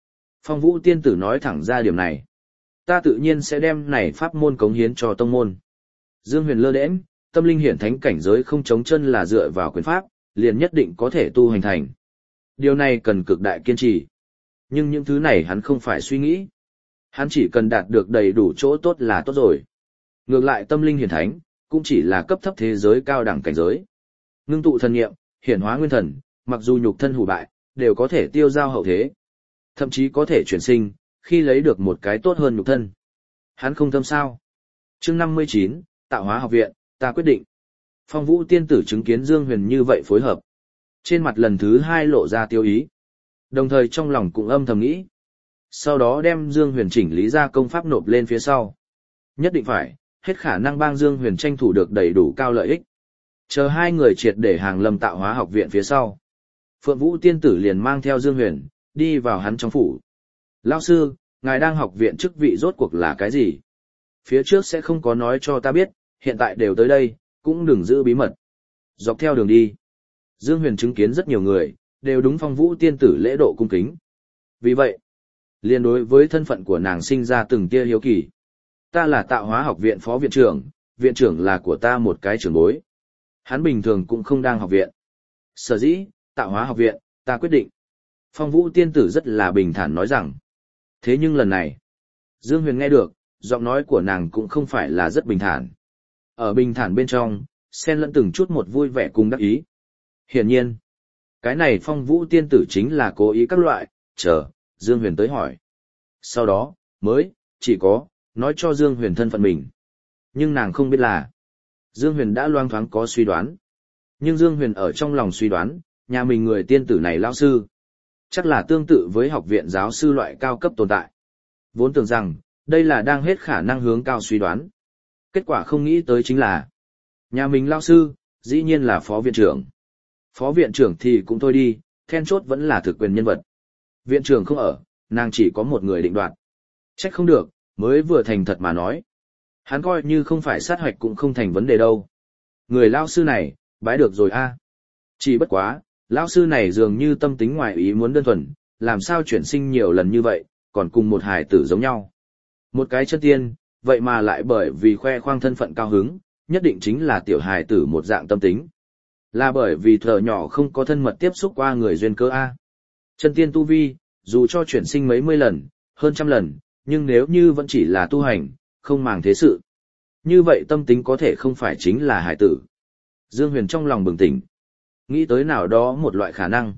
Phong Vũ tiên tử nói thẳng ra điểm này. Ta tự nhiên sẽ đem này pháp môn cống hiến cho tông môn. Dương Huyền lơ đễnh, tâm linh hiển thánh cảnh giới không chống chân là dựa vào quyền pháp, liền nhất định có thể tu hành thành. Điều này cần cực đại kiên trì. Nhưng những thứ này hắn không phải suy nghĩ. Hắn chỉ cần đạt được đầy đủ chỗ tốt là tốt rồi. Ngược lại tâm linh hiển thánh, cũng chỉ là cấp thấp thế giới cao đẳng cảnh giới. Ngưng tụ thần nghiệm, hiển hóa nguyên thần, mặc dù nhục thân hủ bại, đều có thể tiêu giao hậu thế. Thậm chí có thể chuyển sinh, khi lấy được một cái tốt hơn nhục thân. Hắn không thâm sao. Chương 59, Tạo hóa học viện, ta quyết định. Phong Vũ tiên tử chứng kiến Dương Huyền như vậy phối hợp. Trên mặt lần thứ hai lộ ra tiêu ý. Đồng thời trong lòng cũng âm thầm nghĩ. Sau đó đem Dương Huyền chỉnh lý ra công pháp nộp lên phía sau. Nhất định phải, hết khả năng bang Dương Huyền tranh thủ được đầy đủ cao lợi ích. Chờ hai người triệt để hàng lâm Tạo hóa học viện phía sau. Phượng Vũ tiên tử liền mang theo Dương Huyền, đi vào hắn trong phủ. Lão sư, ngài đang học viện chức vị rốt cuộc là cái gì? Phía trước sẽ không có nói cho ta biết, hiện tại đều tới đây, cũng đừng giữ bí mật. Dọc theo đường đi, Dương Huyền chứng kiến rất nhiều người, đều đúng Phong Vũ tiên tử lễ độ cung kính. Vì vậy, liên đối với thân phận của nàng sinh ra từng tia hiếu kỳ. Ta là Tạo hóa học viện phó viện trưởng là của ta một cái trưởng bối. Hắn bình thường cũng không đang học viện. Sở dĩ, Tạo hóa học viện, ta quyết định. Phong Vũ tiên tử rất là bình thản nói rằng. Thế nhưng lần này, Dương Huyền nghe được, giọng nói của nàng cũng không phải là rất bình thản. Ở bình thản bên trong, xen lẫn từng chút một vui vẻ cùng đắc ý. Hiển nhiên, cái này Phong Vũ tiên tử chính là cố ý các loại, chờ, Dương Huyền tới hỏi. Sau đó, mới, chỉ có, nói cho Dương Huyền thân phận mình. Nhưng nàng không biết là, Dương Huyền đã loang thoáng có suy đoán. Nhưng Dương Huyền ở trong lòng suy đoán, nhà mình người tiên tử này lão sư. Chắc là tương tự với học viện giáo sư loại cao cấp tồn tại. Vốn tưởng rằng, đây là đang hết khả năng hướng cao suy đoán. Kết quả không nghĩ tới chính là, nhà mình lão sư, dĩ nhiên là phó viện trưởng. Phó viện trưởng thì cũng thôi đi, then chốt vẫn là thực quyền nhân vật. Viện trưởng không ở, nàng chỉ có một người định đoạt. Trách không được, mới vừa thành thật mà nói. Hắn coi như không phải sát hoạch cũng không thành vấn đề đâu. Người lão sư này, bái được rồi a. Chỉ bất quá, lão sư này dường như tâm tính ngoài ý muốn đơn thuần, làm sao chuyển sinh nhiều lần như vậy, còn cùng một hài tử giống nhau. Một cái chân tiên, vậy mà lại bởi vì khoe khoang thân phận cao hứng, nhất định chính là tiểu hài tử một dạng tâm tính. Là bởi vì thở nhỏ không có thân mật tiếp xúc qua người duyên cơ A. Chân tiên tu vi, dù cho chuyển sinh mấy mươi lần, hơn trăm lần, nhưng nếu như vẫn chỉ là tu hành, không màng thế sự. Như vậy tâm tính có thể không phải chính là hài tử. Dương Huyền trong lòng bừng tỉnh. Nghĩ tới nào đó một loại khả năng.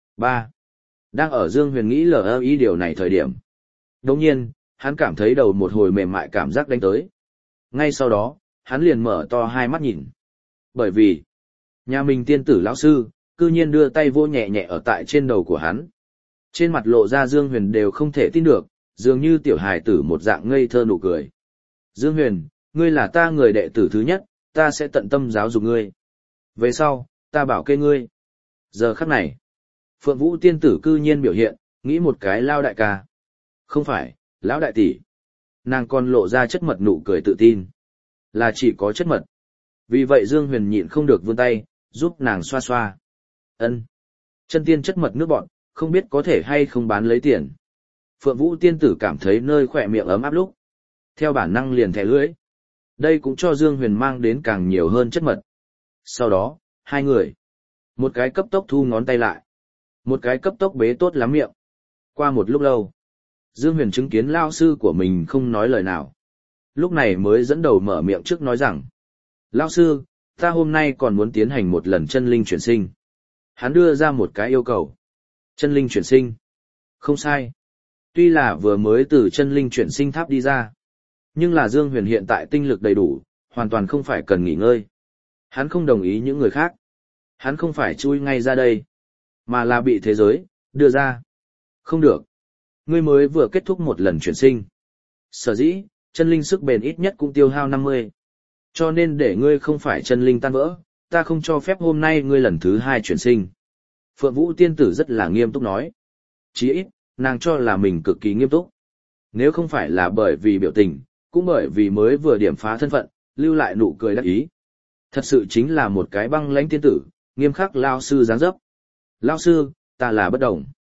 3. Đang ở Dương Huyền nghĩ lờ ý điều này thời điểm. Đồng nhiên, hắn cảm thấy đầu một hồi mềm mại cảm giác đánh tới. Ngay sau đó, hắn liền mở to hai mắt nhìn. Bởi vì, nhà mình tiên tử lão sư, cư nhiên đưa tay vô nhẹ nhẹ ở tại trên đầu của hắn. Trên mặt lộ ra Dương Huyền đều không thể tin được, dường như tiểu hài tử một dạng ngây thơ nụ cười. Dương Huyền, ngươi là ta người đệ tử thứ nhất, ta sẽ tận tâm giáo dục ngươi. Về sau, ta bảo kê ngươi. Giờ khắc này, Phượng Vũ tiên tử cư nhiên biểu hiện, nghĩ một cái lao đại ca. Không phải, lão đại tỷ. Nàng còn lộ ra chất mật nụ cười tự tin. Là chỉ có chất mật. Vì vậy Dương Huyền nhịn không được vươn tay, giúp nàng xoa xoa. Ân, chân tiên chất mật nước bọn, không biết có thể hay không bán lấy tiền. Phượng Vũ tiên tử cảm thấy nơi khỏe miệng ấm áp lúc. Theo bản năng liền thẻ lưỡi. Đây cũng cho Dương Huyền mang đến càng nhiều hơn chất mật. Sau đó, hai người. Một cái cấp tốc thu ngón tay lại. Một cái cấp tốc bế tốt lắm miệng. Qua một lúc lâu, Dương Huyền chứng kiến lao sư của mình không nói lời nào. Lúc này mới dẫn đầu mở miệng trước nói rằng. Lao sư, ta hôm nay còn muốn tiến hành một lần chân linh chuyển sinh. Hắn đưa ra một cái yêu cầu. Chân linh chuyển sinh. Không sai. Tuy là vừa mới từ chân linh chuyển sinh tháp đi ra. Nhưng là Dương Huyền hiện tại tinh lực đầy đủ, hoàn toàn không phải cần nghỉ ngơi. Hắn không đồng ý những người khác. Hắn không phải chui ngay ra đây, mà là bị thế giới đưa ra. Không được. Ngươi mới vừa kết thúc một lần chuyển sinh. Sở dĩ, chân linh sức bền ít nhất cũng tiêu hao 50. Cho nên để ngươi không phải chân linh tan vỡ, ta không cho phép hôm nay ngươi lần thứ 2 chuyển sinh. Phượng Vũ tiên tử rất là nghiêm túc nói. Chí ít, nàng cho là mình cực kỳ nghiêm túc. Nếu không phải là bởi vì biểu tình, cũng bởi vì mới vừa điểm phá thân phận, lưu lại nụ cười đắc ý. Thật sự chính là một cái băng lãnh tiên tử, nghiêm khắc lao sư dáng dấp. Lao sư, ta là bất đồng.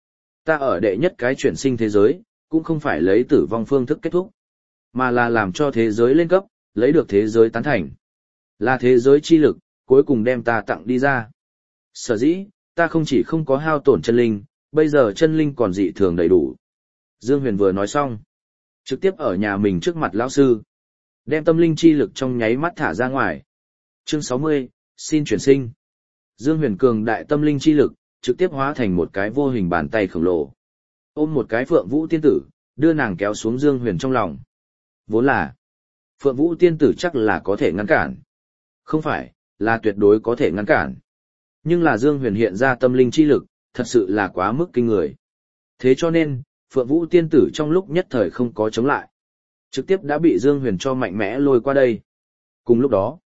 Ta ở đệ nhất cái chuyển sinh thế giới, cũng không phải lấy tử vong phương thức kết thúc, mà là làm cho thế giới lên cấp, lấy được thế giới tán thành. Là thế giới chi lực, cuối cùng đem ta tặng đi ra. Sở dĩ, ta không chỉ không có hao tổn chân linh, bây giờ chân linh còn dị thường đầy đủ. Dương Huyền vừa nói xong, trực tiếp ở nhà mình trước mặt lão sư, đem tâm linh chi lực trong nháy mắt thả ra ngoài. Chương 60, xin chuyển sinh. Dương Huyền cường đại tâm linh chi lực, trực tiếp hóa thành một cái vô hình bàn tay khổng lồ. Ôm một cái Phượng Vũ tiên tử, đưa nàng kéo xuống Dương Huyền trong lòng. Vốn là, Phượng Vũ tiên tử chắc là có thể ngăn cản. Không phải, là tuyệt đối có thể ngăn cản. Nhưng là Dương Huyền hiện ra tâm linh chi lực, thật sự là quá mức kinh người. Thế cho nên, Phượng Vũ tiên tử trong lúc nhất thời không có chống lại. Trực tiếp đã bị Dương Huyền cho mạnh mẽ lôi qua đây. Cùng lúc đó,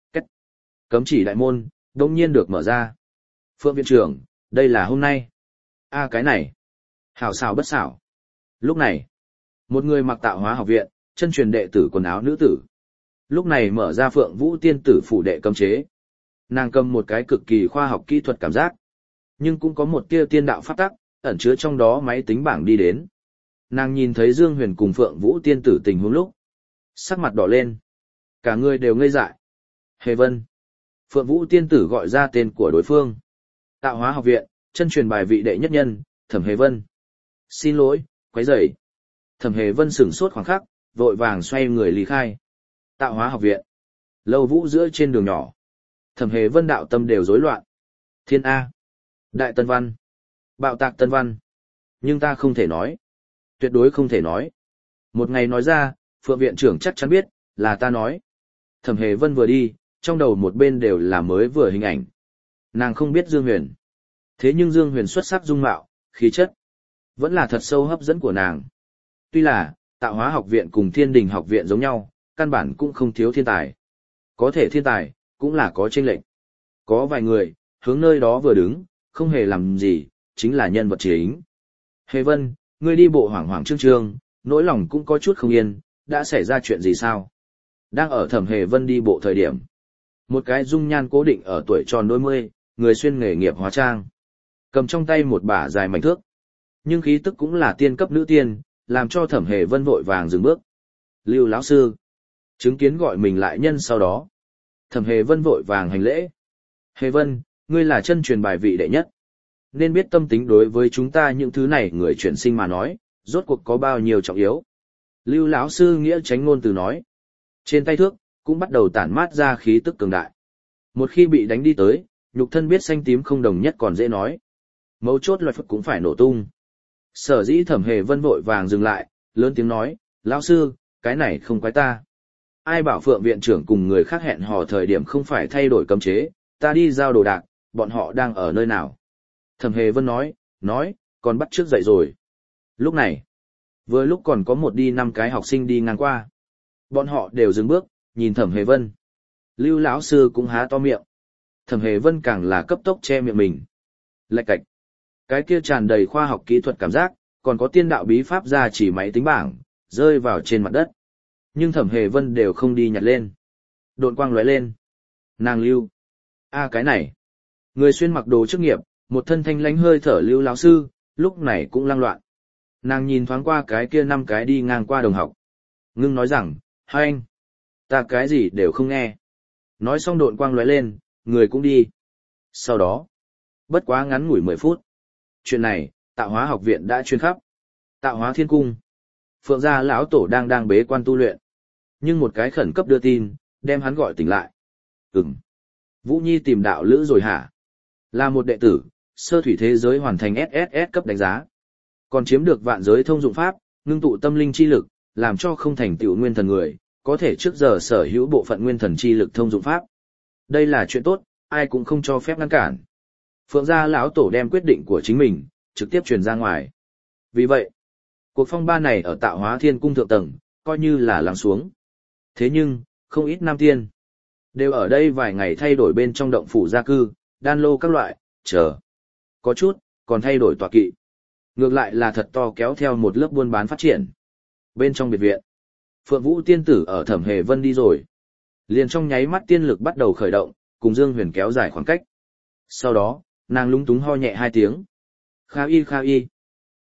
cấm chỉ đại môn, đông nhiên được mở ra. Phượng viện trưởng, đây là hôm nay. Cái này. Hảo xảo bất xảo. Lúc này, một người mặc Tạo Hóa học viện, chân truyền đệ tử quần áo nữ tử. Lúc này mở ra Phượng Vũ tiên tử phủ đệ cấm chế. Nàng cầm một cái cực kỳ khoa học kỹ thuật cảm giác. Nhưng cũng có một tia tiên đạo pháp tắc, ẩn chứa trong đó máy tính bảng đi đến. Nàng nhìn thấy Dương Huyền cùng Phượng Vũ tiên tử tình huống lúc. Sắc mặt đỏ lên. Cả người đều ngây dại. Hề Vân. Phượng Vũ tiên tử gọi ra tên của đối phương. Tạo Hóa học viện, chân truyền bài vị đệ nhất nhân, Thẩm Hề Vân. Xin lỗi, quấy rầy. Thẩm Hề Vân sửng sốt khoảng khắc, vội vàng xoay người lý khai. Tạo Hóa học viện. Lâu Vũ giữa trên đường nhỏ. Thẩm Hề Vân đạo tâm đều rối loạn. Thiên A. Đại Tân Văn. Bạo tạc Tân Văn. Nhưng ta không thể nói. Tuyệt đối không thể nói. Một ngày nói ra, Phượng viện trưởng chắc chắn biết, là ta nói. Thẩm Hề Vân vừa đi, trong đầu một bên đều là mới vừa hình ảnh. Nàng không biết Dương Huyền. Thế nhưng Dương Huyền xuất sắc dung mạo, khí chất, vẫn là thật sâu hấp dẫn của nàng. Tuy là, Tạo Hóa học viện cùng Thiên Đình học viện giống nhau, căn bản cũng không thiếu thiên tài. Có thể thiên tài, cũng là có chênh lệch. Có vài người, hướng nơi đó vừa đứng, không hề làm gì, chính là nhân vật chính. Hề Vân, ngươi đi bộ hoảng hoảng trương trương, nỗi lòng cũng có chút không yên, đã xảy ra chuyện gì sao? Đang ở Thẩm Hề Vân đi bộ thời điểm. Một cái dung nhan cố định ở tuổi tròn đôi mươi, người xuyên nghề nghiệp hóa trang. Cầm trong tay một bả dài mảnh thước. Nhưng khí tức cũng là tiên cấp nữ tiên, làm cho Thẩm Hề Vân vội vàng dừng bước. Lưu lão sư. Chứng kiến gọi mình lại nhân sau đó. Thẩm Hề Vân vội vàng hành lễ. Hề Vân, ngươi là chân truyền bài vị đệ nhất. Nên biết tâm tính đối với chúng ta những thứ này người chuyển sinh mà nói, rốt cuộc có bao nhiêu trọng yếu. Lưu lão sư nghĩa tránh ngôn từ nói. Trên tay thước, cũng bắt đầu tản mát ra khí tức cường đại. Một khi bị đánh đi tới, nhục thân biết xanh tím không đồng nhất còn dễ nói. Mấu chốt loại phật cũng phải nổ tung. Sở dĩ Thẩm Hề Vân vội vàng dừng lại, lớn tiếng nói, lão sư, cái này không quái ta. Ai bảo Phượng viện trưởng cùng người khác hẹn hò thời điểm không phải thay đổi cấm chế, ta đi giao đồ đạc, bọn họ đang ở nơi nào. Thẩm Hề Vân nói, còn bắt trước dậy rồi. Lúc này, vừa lúc còn có một đi 5 cái học sinh đi ngang qua. Bọn họ đều dừng bước, nhìn Thẩm Hề Vân. Lưu lão sư cũng há to miệng. Thẩm Hề Vân càng là cấp tốc che miệng mình. Lạch cạch. Cái kia tràn đầy khoa học kỹ thuật cảm giác, còn có tiên đạo bí pháp ra chỉ máy tính bảng, rơi vào trên mặt đất. Nhưng Thẩm Hề Vân đều không đi nhặt lên. Độn quang lóe lên. Nàng Lưu. Cái này. Người xuyên mặc đồ chức nghiệp, một thân thanh lãnh hơi thở Lưu lão sư, lúc này cũng lang loạn. Nàng nhìn thoáng qua cái kia 5 cái đi ngang qua đồng học. Ngưng nói rằng, hai anh. Ta cái gì đều không nghe. Nói xong độn quang lóe lên, người cũng đi. Sau đó, bất quá ngắn ngủi 10 phút. Chuyện này, Tạo Hóa học viện đã truyền khắp. Tạo Hóa Thiên Cung. Phượng gia lão tổ đang bế quan tu luyện. Nhưng một cái khẩn cấp đưa tin, đem hắn gọi tỉnh lại. Vũ Nhi tìm đạo lữ rồi hả? Là một đệ tử, sơ thủy thế giới hoàn thành SSS cấp đánh giá. Còn chiếm được vạn giới thông dụng pháp, ngưng tụ tâm linh chi lực, làm cho không thành tựu nguyên thần người, có thể trước giờ sở hữu bộ phận nguyên thần chi lực thông dụng pháp. Đây là chuyện tốt, ai cũng không cho phép ngăn cản. Phượng gia lão tổ đem quyết định của chính mình, trực tiếp truyền ra ngoài. Vì vậy, cuộc phong ba này ở Tạo Hóa Thiên Cung thượng tầng, coi như là lắng xuống. Thế nhưng, không ít nam tiên, đều ở đây vài ngày thay đổi bên trong động phủ gia cư, đan lô các loại, chờ. Có chút, còn thay đổi tọa kỵ. Ngược lại là thật to kéo theo một lớp buôn bán phát triển. Bên trong biệt viện, Phượng Vũ tiên tử ở Thẩm Hề Vân đi rồi. Liền trong nháy mắt tiên lực bắt đầu khởi động, cùng Dương Huyền kéo dài khoảng cách. Sau đó, nàng lúng túng ho nhẹ 2 tiếng. Kha y.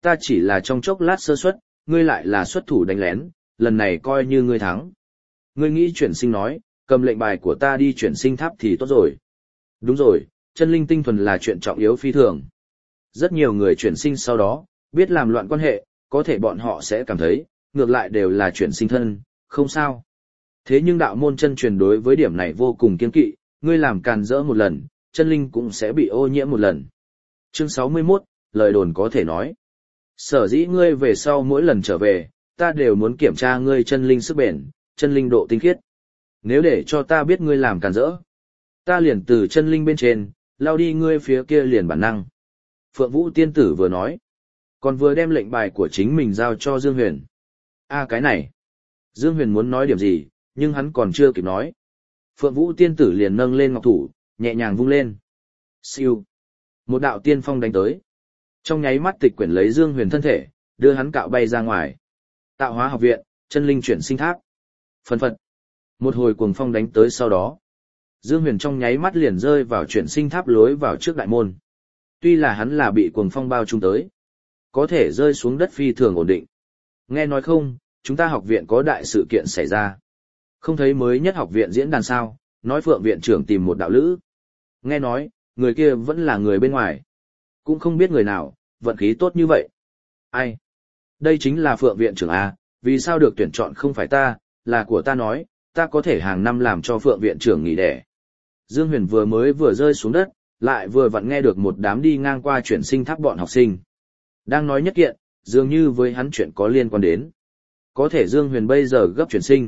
Ta chỉ là trong chốc lát sơ suất, ngươi lại là xuất thủ đánh lén, lần này coi như ngươi thắng. Ngươi nghĩ chuyển sinh nói, cầm lệnh bài của ta đi chuyển sinh tháp thì tốt rồi. Đúng rồi, chân linh tinh thuần là chuyện trọng yếu phi thường. Rất nhiều người chuyển sinh sau đó, biết làm loạn quan hệ, có thể bọn họ sẽ cảm thấy, ngược lại đều là chuyển sinh thân, không sao. Thế nhưng đạo môn chân truyền đối với điểm này vô cùng kiên kỵ, ngươi làm càn rỡ một lần, chân linh cũng sẽ bị ô nhiễm một lần. Chương 61, lời đồn có thể nói. Sở dĩ ngươi về sau mỗi lần trở về, ta đều muốn kiểm tra ngươi chân linh sức bền, chân linh độ tinh khiết. Nếu để cho ta biết ngươi làm càn rỡ, ta liền từ chân linh bên trên, lao đi ngươi phía kia liền bản năng. Phượng Vũ tiên tử vừa nói, còn vừa đem lệnh bài của chính mình giao cho Dương Huyền. Cái này. Dương Huyền muốn nói điểm gì, nhưng hắn còn chưa kịp nói. Phượng Vũ tiên tử liền nâng lên ngọc thủ, nhẹ nhàng vung lên. Siêu. Một đạo tiên phong đánh tới. Trong nháy mắt tịch quyển lấy Dương Huyền thân thể, đưa hắn cạo bay ra ngoài. Tạo hóa học viện, chân linh chuyển sinh tháp. Phần phật. Một hồi cuồng phong đánh tới sau đó. Dương Huyền trong nháy mắt liền rơi vào chuyển sinh tháp lối vào trước đại môn. Tuy là hắn là bị cuồng phong bao trùm tới, có thể rơi xuống đất phi thường ổn định. Nghe nói không, chúng ta học viện có đại sự kiện xảy ra. Không thấy mới nhất học viện diễn đàn sao, nói Phượng viện trưởng tìm một đạo lữ. Nghe nói, người kia vẫn là người bên ngoài. Cũng không biết người nào, vận khí tốt như vậy. Ai? Đây chính là Phượng viện trưởng A, vì sao được tuyển chọn không phải ta, là của ta nói, ta có thể hàng năm làm cho Phượng viện trưởng nghỉ đẻ. Dương Huyền vừa rơi xuống đất, lại vừa vặn nghe được một đám đi ngang qua chuyển sinh tháp bọn học sinh. Đang nói nhất kiện, dường như với hắn chuyện có liên quan đến. Có thể Dương Huyền bây giờ gấp chuyển sinh.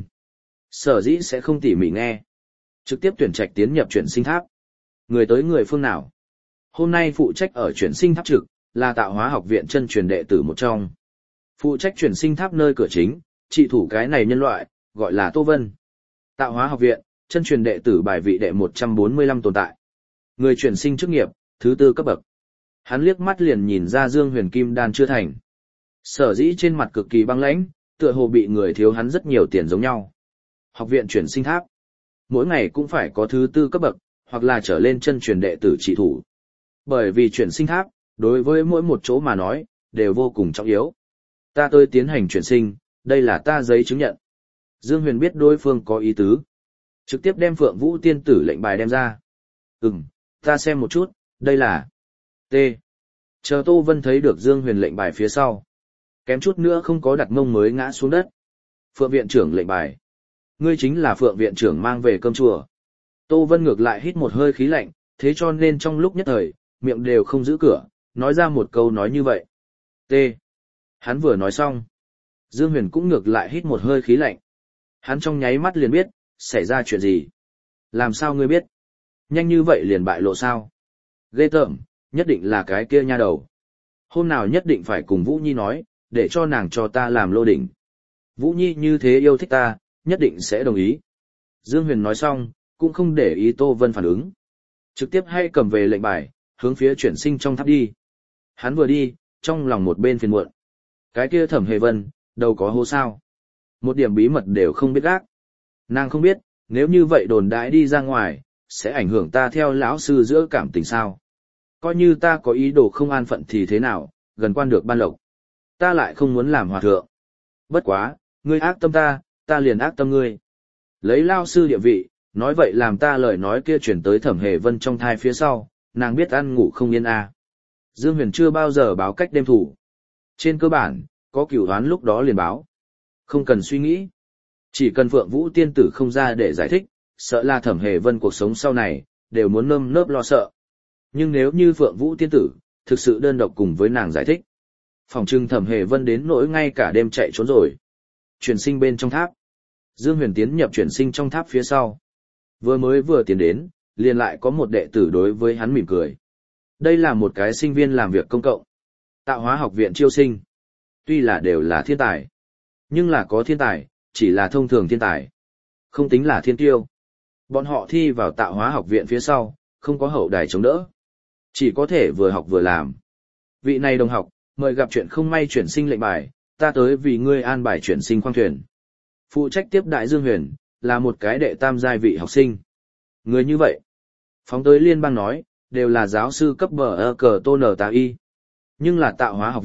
Sở dĩ sẽ không tỉ mỉ nghe. Trực tiếp tuyển trạch tiến nhập chuyển sinh tháp. Người tới người phương nào? Hôm nay phụ trách ở chuyển sinh tháp trực, là tạo hóa học viện chân truyền đệ tử một trong. Phụ trách chuyển sinh tháp nơi cửa chính, trị thủ cái này nhân loại, gọi là Tô Vân. Tạo hóa học viện, chân truyền đệ tử bài vị đệ 145 tồn tại. Người chuyển sinh chức nghiệp, thứ 4 cấp bậc. Hắn liếc mắt liền nhìn ra Dương Huyền kim đan chưa thành. Sở dĩ trên mặt cực kỳ băng lãnh, tựa hồ bị người thiếu hắn rất nhiều tiền giống nhau. Học viện chuyển sinh tháp. Mỗi ngày cũng phải có thứ 4 cấp bậc, hoặc là trở lên chân truyền đệ tử trị thủ. Bởi vì chuyển sinh tháp, đối với mỗi một chỗ mà nói, đều vô cùng trọng yếu. Ta tới tiến hành chuyển sinh, đây là ta giấy chứng nhận. Dương Huyền biết đối phương có ý tứ. Trực tiếp đem Phượng Vũ tiên tử lệnh bài đem ra. Ta xem một chút, đây là... T. Chờ Tô Vân thấy được Dương Huyền lệnh bài phía sau. Kém chút nữa không có đặt mông mới ngã xuống đất. Phượng viện trưởng lệnh bài. Ngươi chính là Phượng viện trưởng mang về cơm chùa. Tô Vân ngược lại hít một hơi khí lạnh, thế cho nên trong lúc nhất thời, miệng đều không giữ cửa, nói ra một câu nói như vậy. T. Hắn vừa nói xong. Dương Huyền cũng ngược lại hít một hơi khí lạnh. Hắn trong nháy mắt liền biết, xảy ra chuyện gì. Làm sao ngươi biết? Nhanh như vậy liền bại lộ sao? Ghê tởm, nhất định là cái kia nha đầu. Hôm nào nhất định phải cùng Vũ Nhi nói, để cho nàng cho ta làm lô đỉnh. Vũ Nhi như thế yêu thích ta, nhất định sẽ đồng ý. Dương Huyền nói xong, cũng không để ý Tô Vân phản ứng. Trực tiếp hay cầm về lệnh bài, hướng phía chuyển sinh trong tháp đi. Hắn vừa đi, trong lòng một bên phiền muộn. Cái kia Thẩm Hề Vân, đâu có hô sao. Một điểm bí mật đều không biết gác. Nàng không biết, nếu như vậy đồn đãi đi ra ngoài, sẽ ảnh hưởng ta theo lão sư giữa cảm tình sao. Coi như ta có ý đồ không an phận thì thế nào, gần quan được ban lộc. Ta lại không muốn làm hòa thượng. Bất quá, ngươi ác tâm ta liền ác tâm ngươi. Lấy lao sư địa vị, nói vậy làm ta lời nói kia chuyển tới Thẩm Hề Vân trong thai phía sau, nàng biết ăn ngủ không yên à. Dương Huyền chưa bao giờ báo cách đêm thủ. Trên cơ bản, có cửu đoán lúc đó liền báo. Không cần suy nghĩ. Chỉ cần Phượng Vũ tiên tử không ra để giải thích, sợ là Thẩm Hề Vân cuộc sống sau này, đều muốn nơm nớp lo sợ. Nhưng nếu như Phượng Vũ tiên tử, thực sự đơn độc cùng với nàng giải thích. Phòng trưng Thẩm Hề Vân đến nỗi ngay cả đêm chạy trốn rồi. Chuyển sinh bên trong tháp. Dương Huyền tiến nhập chuyển sinh trong tháp phía sau. Vừa tiến đến, liền lại có một đệ tử đối với hắn mỉm cười. Đây là một cái sinh viên làm việc công cộng. Tạo hóa học viện chiêu sinh. Tuy là đều là thiên tài. Nhưng là có thiên tài, chỉ là thông thường thiên tài. Không tính là thiên tiêu. Bọn họ thi vào tạo hóa học viện phía sau, không có hậu đài chống đỡ. Chỉ có thể vừa học vừa làm. Vị này đồng học, mời gặp chuyện không may chuyển sinh lệnh bài, ta tới vì ngươi an bài chuyển sinh khoang thuyền. Phụ trách tiếp đại Dương Huyền, là một cái đệ tam giai vị học sinh. Người như vậy, phóng tới liên bang nói, đều là giáo sư cấp bờ cờ tôn ở tà y. Nhưng là tạo hóa học viện,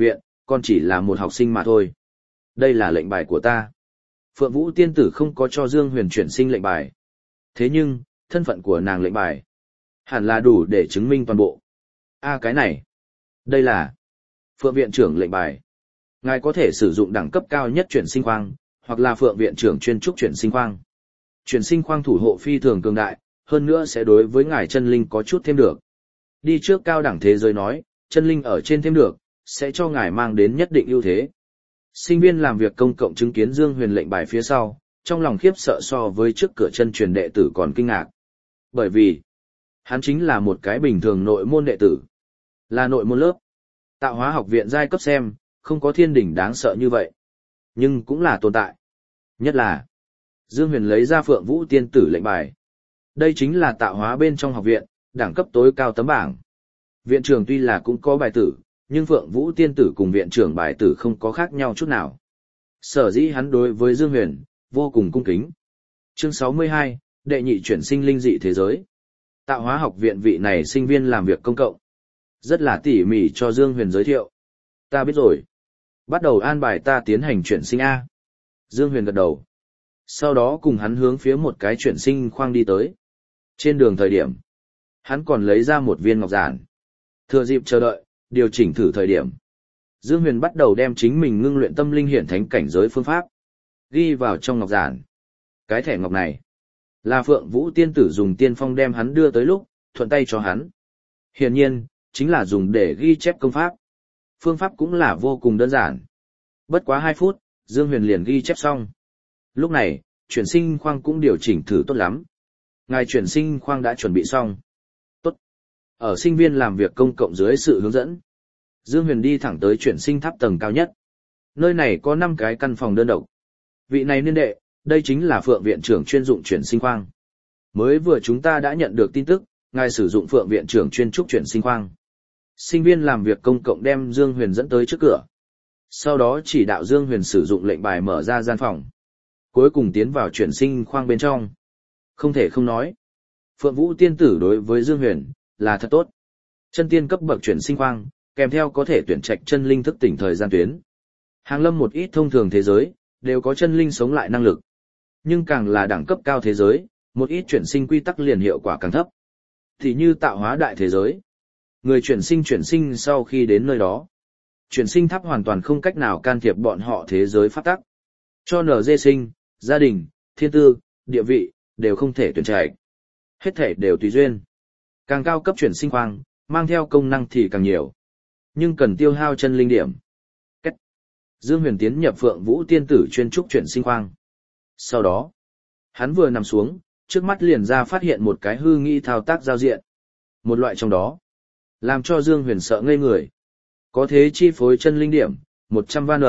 con chỉ là một học sinh mà thôi. Đây là lệnh bài của ta. Phượng Vũ tiên tử không có cho Dương Huyền chuyển sinh lệnh bài. Thế nhưng, thân phận của nàng lệnh bài hẳn là đủ để chứng minh toàn bộ. Cái này. Đây là Phượng viện trưởng lệnh bài. Ngài có thể sử dụng đẳng cấp cao nhất chuyển sinh khoang, hoặc là Phượng viện trưởng chuyên trúc chuyển sinh khoang. Chuyển sinh khoang thủ hộ phi thường cường đại, hơn nữa sẽ đối với ngài chân linh có chút thêm được. Đi trước cao đẳng thế giới nói, chân linh ở trên thêm được, sẽ cho ngài mang đến nhất định ưu thế. Sinh viên làm việc công cộng chứng kiến Dương Huyền lệnh bài phía sau, trong lòng khiếp sợ so với trước cửa chân truyền đệ tử còn kinh ngạc. Bởi vì, hắn chính là một cái bình thường nội môn đệ tử. Là nội môn lớp. Tạo hóa học viện giai cấp xem, không có thiên đỉnh đáng sợ như vậy. Nhưng cũng là tồn tại. Nhất là, Dương Huyền lấy ra Phượng Vũ tiên tử lệnh bài. Đây chính là tạo hóa bên trong học viện, đẳng cấp tối cao tấm bảng. Viện trưởng tuy là cũng có bài tử, nhưng Phượng Vũ tiên tử cùng viện trưởng bài tử không có khác nhau chút nào. Sở dĩ hắn đối với Dương Huyền, vô cùng cung kính. Chương 62, đệ nhị chuyển sinh linh dị thế giới. Tạo hóa học viện vị này sinh viên làm việc công cộng. Rất là tỉ mỉ cho Dương Huyền giới thiệu. Ta biết rồi. Bắt đầu an bài ta tiến hành chuyển sinh A. Dương Huyền gật đầu. Sau đó cùng hắn hướng phía một cái chuyển sinh khoang đi tới. Trên đường thời điểm, hắn còn lấy ra một viên ngọc giản. Thừa dịp chờ đợi, điều chỉnh thử thời điểm. Dương Huyền bắt đầu đem chính mình ngưng luyện tâm linh hiển thánh cảnh giới phương pháp ghi vào trong ngọc giản. Cái thẻ ngọc này là Phượng Vũ tiên tử dùng tiên phong đem hắn đưa tới lúc, thuận tay cho hắn. Hiển nhiên, chính là dùng để ghi chép công pháp. Phương pháp cũng là vô cùng đơn giản. Bất quá 2 phút, Dương Huyền liền ghi chép xong. Lúc này, chuyển sinh khoang cũng điều chỉnh thử tốt lắm. Ngài chuyển sinh khoang đã chuẩn bị xong. Tốt. Ở sinh viên làm việc công cộng dưới sự hướng dẫn, Dương Huyền đi thẳng tới chuyển sinh tháp tầng cao nhất. Nơi này có 5 cái căn phòng đơn độc. Vị này niên đệ, đây chính là Phượng viện trưởng chuyên dụng chuyển sinh khoang. Mới vừa chúng ta đã nhận được tin tức, ngài sử dụng Phượng viện trưởng chuyên trúc chuyển sinh khoang. Sinh viên làm việc công cộng đem Dương Huyền dẫn tới trước cửa. Sau đó chỉ đạo Dương Huyền sử dụng lệnh bài mở ra gian phòng. Cuối cùng tiến vào chuyển sinh khoang bên trong. Không thể không nói. Phượng Vũ tiên tử đối với Dương Huyền, là thật tốt. Chân tiên cấp bậc chuyển sinh khoang, kèm theo có thể tuyển trạch chân linh thức tỉnh thời gian tuyến. Hàng lâm một ít thông thường thế giới, đều có chân linh sống lại năng lực. Nhưng càng là đẳng cấp cao thế giới, một ít chuyển sinh quy tắc liền hiệu quả càng thấp. Thì như tạo hóa đại thế giới. Người chuyển sinh sau khi đến nơi đó. Chuyển sinh tháp hoàn toàn không cách nào can thiệp bọn họ thế giới pháp tắc. Cho NG sinh, gia đình, thiên tư, địa vị, đều không thể tuyển trạch. Hết thể đều tùy duyên. Càng cao cấp chuyển sinh khoang, mang theo công năng thì càng nhiều. Nhưng cần tiêu hao chân linh điểm. Cách. Dương Huyền tiến nhập Phượng Vũ tiên tử chuyên trúc chuyển sinh khoang. Sau đó, hắn vừa nằm xuống, trước mắt liền ra phát hiện một cái hư nghĩ thao tác giao diện. Một loại trong đó, làm cho Dương Huyền sợ ngây người. Có thế chi phối chân linh điểm, 100 van.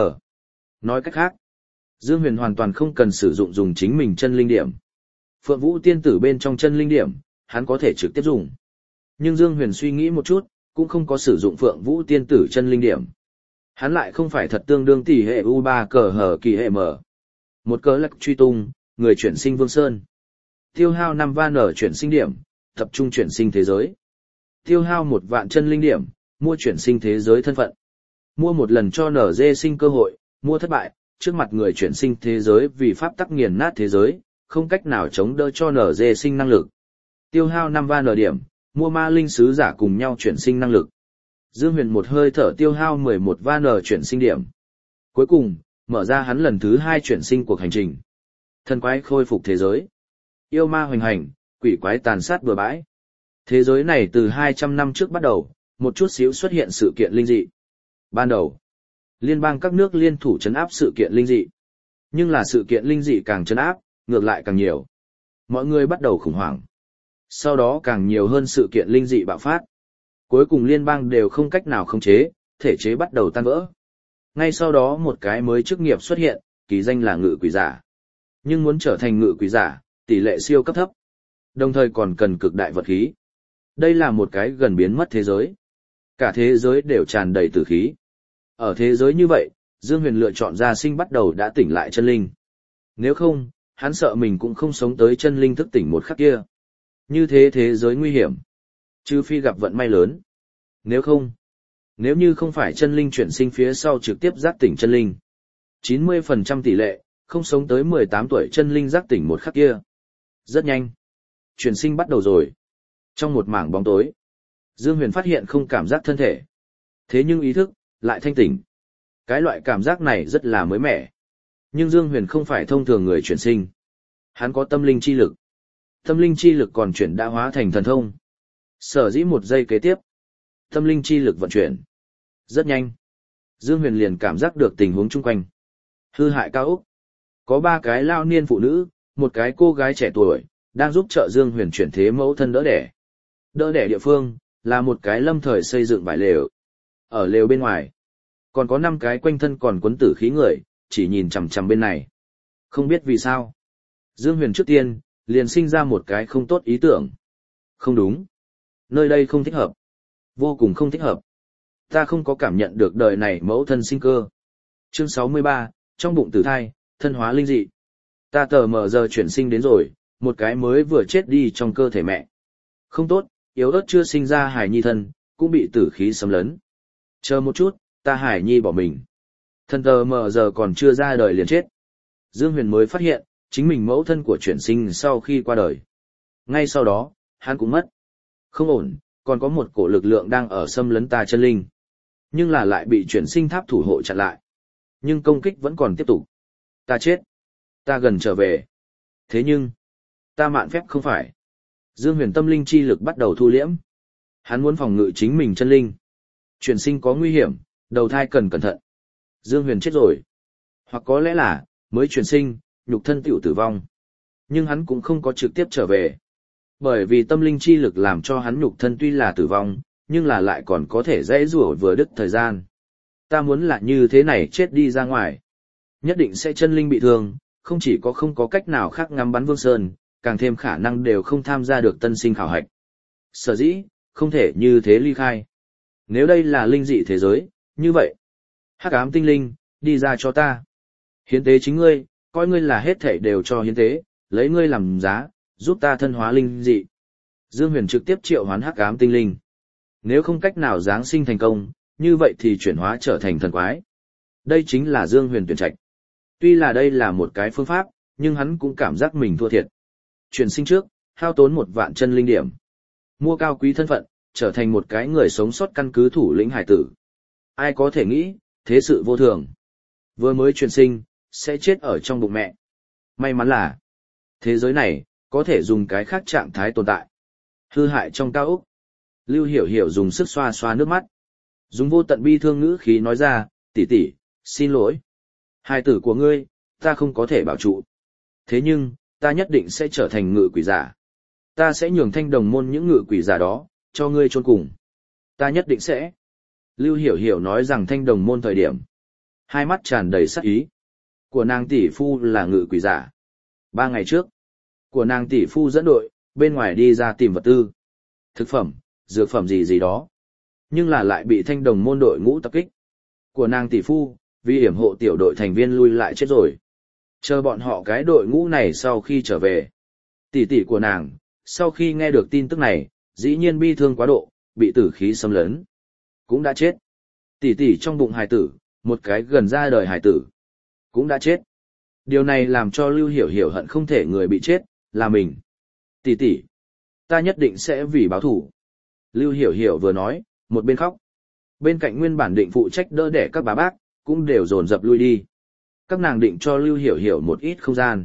Nói cách khác, Dương Huyền hoàn toàn không cần sử dụng dùng chính mình chân linh điểm. Phượng Vũ tiên tử bên trong chân linh điểm, hắn có thể trực tiếp dùng. Nhưng Dương Huyền suy nghĩ một chút, cũng không có sử dụng Phượng Vũ tiên tử chân linh điểm. Hắn lại không phải thật tương đương tỷ hệ U3 cờ hở kỳ hệ mở. Một cớ lắc truy tung, người chuyển sinh Vương Sơn. Tiêu hao 5 van ở chuyển sinh điểm, tập trung chuyển sinh thế giới. Tiêu hao 1 vạn chân linh điểm, mua chuyển sinh thế giới thân phận. Mua một lần cho NG sinh cơ hội, mua thất bại, trước mặt người chuyển sinh thế giới vì pháp tắc nghiền nát thế giới, không cách nào chống đỡ cho NG sinh năng lực. Tiêu hao 5 van ở điểm, mua ma linh sứ giả cùng nhau chuyển sinh năng lực. Dương Huyền một hơi thở tiêu hao 11 van ở chuyển sinh điểm. Cuối cùng, mở ra hắn lần thứ 2 chuyển sinh cuộc hành trình. Thần quái khôi phục thế giới. Yêu ma hoành hành, quỷ quái tàn sát bừa bãi. Thế giới này từ 200 năm trước bắt đầu, một chút xíu xuất hiện sự kiện linh dị. Ban đầu, liên bang các nước liên thủ trấn áp sự kiện linh dị. Nhưng là sự kiện linh dị càng trấn áp, ngược lại càng nhiều. Mọi người bắt đầu khủng hoảng. Sau đó càng nhiều hơn sự kiện linh dị bạo phát. Cuối cùng liên bang đều không cách nào khống chế, thể chế bắt đầu tan vỡ. Ngay sau đó một cái mới chức nghiệp xuất hiện, kỳ danh là ngự quỷ giả. Nhưng muốn trở thành ngự quỷ giả, tỷ lệ siêu cấp thấp. Đồng thời còn cần cực đại vật khí. Đây là một cái gần biến mất thế giới. Cả thế giới đều tràn đầy tử khí. Ở thế giới như vậy, Dương Huyền lựa chọn ra sinh bắt đầu đã tỉnh lại chân linh. Nếu không, hắn sợ mình cũng không sống tới chân linh thức tỉnh một khắc kia. Như thế thế giới nguy hiểm. Trừ phi gặp vận may lớn. Nếu không, Nếu như không phải chân linh chuyển sinh phía sau trực tiếp giác tỉnh chân linh, 90% tỷ lệ, không sống tới 18 tuổi chân linh giác tỉnh một khắc kia. Rất nhanh. Chuyển sinh bắt đầu rồi. Trong một mảng bóng tối, Dương Huyền phát hiện không cảm giác thân thể. Thế nhưng ý thức, lại thanh tỉnh. Cái loại cảm giác này rất là mới mẻ. Nhưng Dương Huyền không phải thông thường người chuyển sinh. Hắn có tâm linh chi lực. Tâm linh chi lực còn chuyển đã hóa thành thần thông. Sở dĩ một giây kế tiếp. Tâm linh chi lực vận chuyển. Rất nhanh. Dương Huyền liền cảm giác được tình huống chung quanh. Hư hại cao ốc. Có 3 cái lao niên phụ nữ, một cái cô gái trẻ tuổi, đang giúp trợ Dương Huyền chuyển thế mẫu thân đỡ đẻ. Đỡ đẻ địa phương, là một cái lâm thời xây dựng vải lều. Ở lều bên ngoài, còn có 5 cái quanh thân còn quấn tử khí người, chỉ nhìn chằm chằm bên này. Không biết vì sao. Dương Huyền trước tiên, liền sinh ra một cái không tốt ý tưởng. Không đúng. Nơi đây không thích hợp. Vô cùng không thích hợp. Ta không có cảm nhận được đời này mẫu thân sinh cơ. Chương 63, trong bụng tử thai, thân hóa linh dị. Ta tờ mờ giờ chuyển sinh đến rồi, một cái mới vừa chết đi trong cơ thể mẹ. Không tốt, yếu ớt chưa sinh ra hài nhi thân, cũng bị tử khí xâm lấn. Chờ một chút, ta hài nhi bỏ mình. Thân tờ mờ giờ còn chưa ra đời liền chết. Dương Huyền mới phát hiện, chính mình mẫu thân của chuyển sinh sau khi qua đời. Ngay sau đó, hắn cũng mất. Không ổn, còn có một cổ lực lượng đang ở xâm lấn ta chân linh. Nhưng là lại bị chuyển sinh tháp thủ hộ chặn lại. Nhưng công kích vẫn còn tiếp tục. Ta chết. Ta gần trở về. Thế nhưng, ta mạn phép không phải. Dương Huyền tâm linh chi lực bắt đầu thu liễm. Hắn muốn phòng ngự chính mình chân linh. Chuyển sinh có nguy hiểm, đầu thai cần cẩn thận. Dương Huyền chết rồi. Hoặc có lẽ là, mới chuyển sinh, nhục thân tiểu tử vong. Nhưng hắn cũng không có trực tiếp trở về. Bởi vì tâm linh chi lực làm cho hắn nhục thân tuy là tử vong, nhưng là lại còn có thể dễ rủa vừa đứt thời gian. Ta muốn là như thế này chết đi ra ngoài. Nhất định sẽ chân linh bị thương, không chỉ có không có cách nào khác ngắm bắn Vương Sơn, càng thêm khả năng đều không tham gia được tân sinh khảo hạch. Sở dĩ, không thể như thế ly khai. Nếu đây là linh dị thế giới, như vậy. Hắc ám tinh linh, đi ra cho ta. Hiến tế chính ngươi, coi ngươi là hết thảy đều cho hiến tế, lấy ngươi làm giá, giúp ta thân hóa linh dị. Dương Huyền trực tiếp triệu hoán hắc ám tinh linh. Nếu không cách nào giáng sinh thành công, như vậy thì chuyển hóa trở thành thần quái. Đây chính là Dương Huyền tuyển trạch. Tuy là đây là một cái phương pháp, nhưng hắn cũng cảm giác mình thua thiệt. Chuyển sinh trước, hao tốn 1 vạn chân linh điểm. Mua cao quý thân phận, trở thành một cái người sống sót căn cứ thủ lĩnh hải tử. Ai có thể nghĩ, thế sự vô thường. Vừa mới chuyển sinh, sẽ chết ở trong bụng mẹ. May mắn là, thế giới này, có thể dùng cái khác trạng thái tồn tại. Hư hại trong cao ốc. Lưu Hiểu Hiểu dùng sức xoa xoa nước mắt. Dùng vô tận bi thương ngữ khí nói ra, tỷ tỷ, xin lỗi. Hài tử của ngươi, ta không có thể bảo trụ. Thế nhưng, ta nhất định sẽ trở thành ngự quỷ giả. Ta sẽ nhường Thanh Đồng môn những ngự quỷ giả đó, cho ngươi chôn cùng. Ta nhất định sẽ. Lưu Hiểu Hiểu nói rằng Thanh Đồng môn thời điểm. Hai mắt tràn đầy sắc ý. Của nàng tỷ phu là ngự quỷ giả. 3 ngày trước, của nàng tỷ phu dẫn đội, bên ngoài đi ra tìm vật tư. Thực phẩm, dược phẩm gì gì đó. Nhưng là lại bị Thanh Đồng môn đội ngũ tập kích. Của nàng tỷ phu, vì hiểm hộ tiểu đội thành viên lui lại chết rồi. Chờ bọn họ cái đội ngũ này sau khi trở về. Tỷ tỷ của nàng, sau khi nghe được tin tức này, dĩ nhiên bi thương quá độ, bị tử khí xâm lấn. Cũng đã chết. Tỷ tỷ trong bụng hài tử, một cái gần ra đời hài tử. Cũng đã chết. Điều này làm cho Lưu Hiểu Hiểu hận không thể người bị chết, là mình. Tỷ tỷ, ta nhất định sẽ vì báo thủ. Lưu Hiểu Hiểu vừa nói, một bên khóc. Bên cạnh nguyên bản định phụ trách đỡ đẻ các bà bác, cũng đều dồn dập lui đi. Các nàng định cho Lưu Hiểu Hiểu một ít không gian.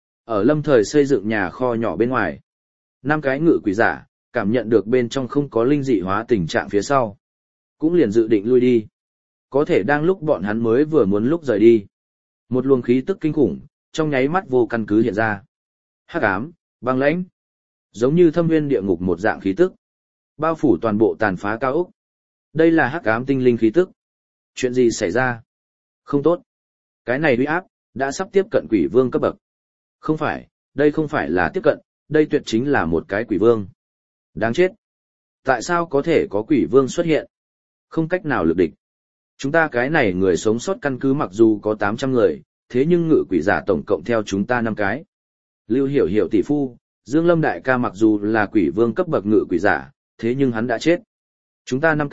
Ở lâm thời xây dựng nhà kho nhỏ bên ngoài. 5 cái ngự quỷ giả, cảm nhận được bên trong không có linh dị hóa tình trạng phía sau. Cũng liền dự định lui đi. Có thể đang lúc bọn hắn mới vừa muốn lúc rời đi. Một luồng khí tức kinh khủng, trong nháy mắt vô căn cứ hiện ra. Hắc ám, băng lãnh. Giống như thâm nguyên địa ngục một dạng khí tức. Bao phủ toàn bộ tàn phá cao ốc. Đây là hắc ám tinh linh khí tức. Chuyện gì xảy ra? Không tốt. Cái này uy áp, đã sắp tiếp cận quỷ vương cấp bậc. Không phải, đây không phải là tiếp cận, đây tuyệt chính là một cái quỷ vương. Đáng chết. Tại sao có thể có quỷ vương xuất hiện? Không cách nào lực địch. Chúng ta cái này người sống sót căn cứ mặc dù có 800 người, thế nhưng ngự quỷ giả tổng cộng theo chúng ta 5 cái. Lưu Hiểu Hiểu tỷ phu, Dương Lâm đại ca mặc dù là quỷ vương cấp bậc ngự quỷ giả, thế nhưng hắn đã chết. Chúng ta 5 cái,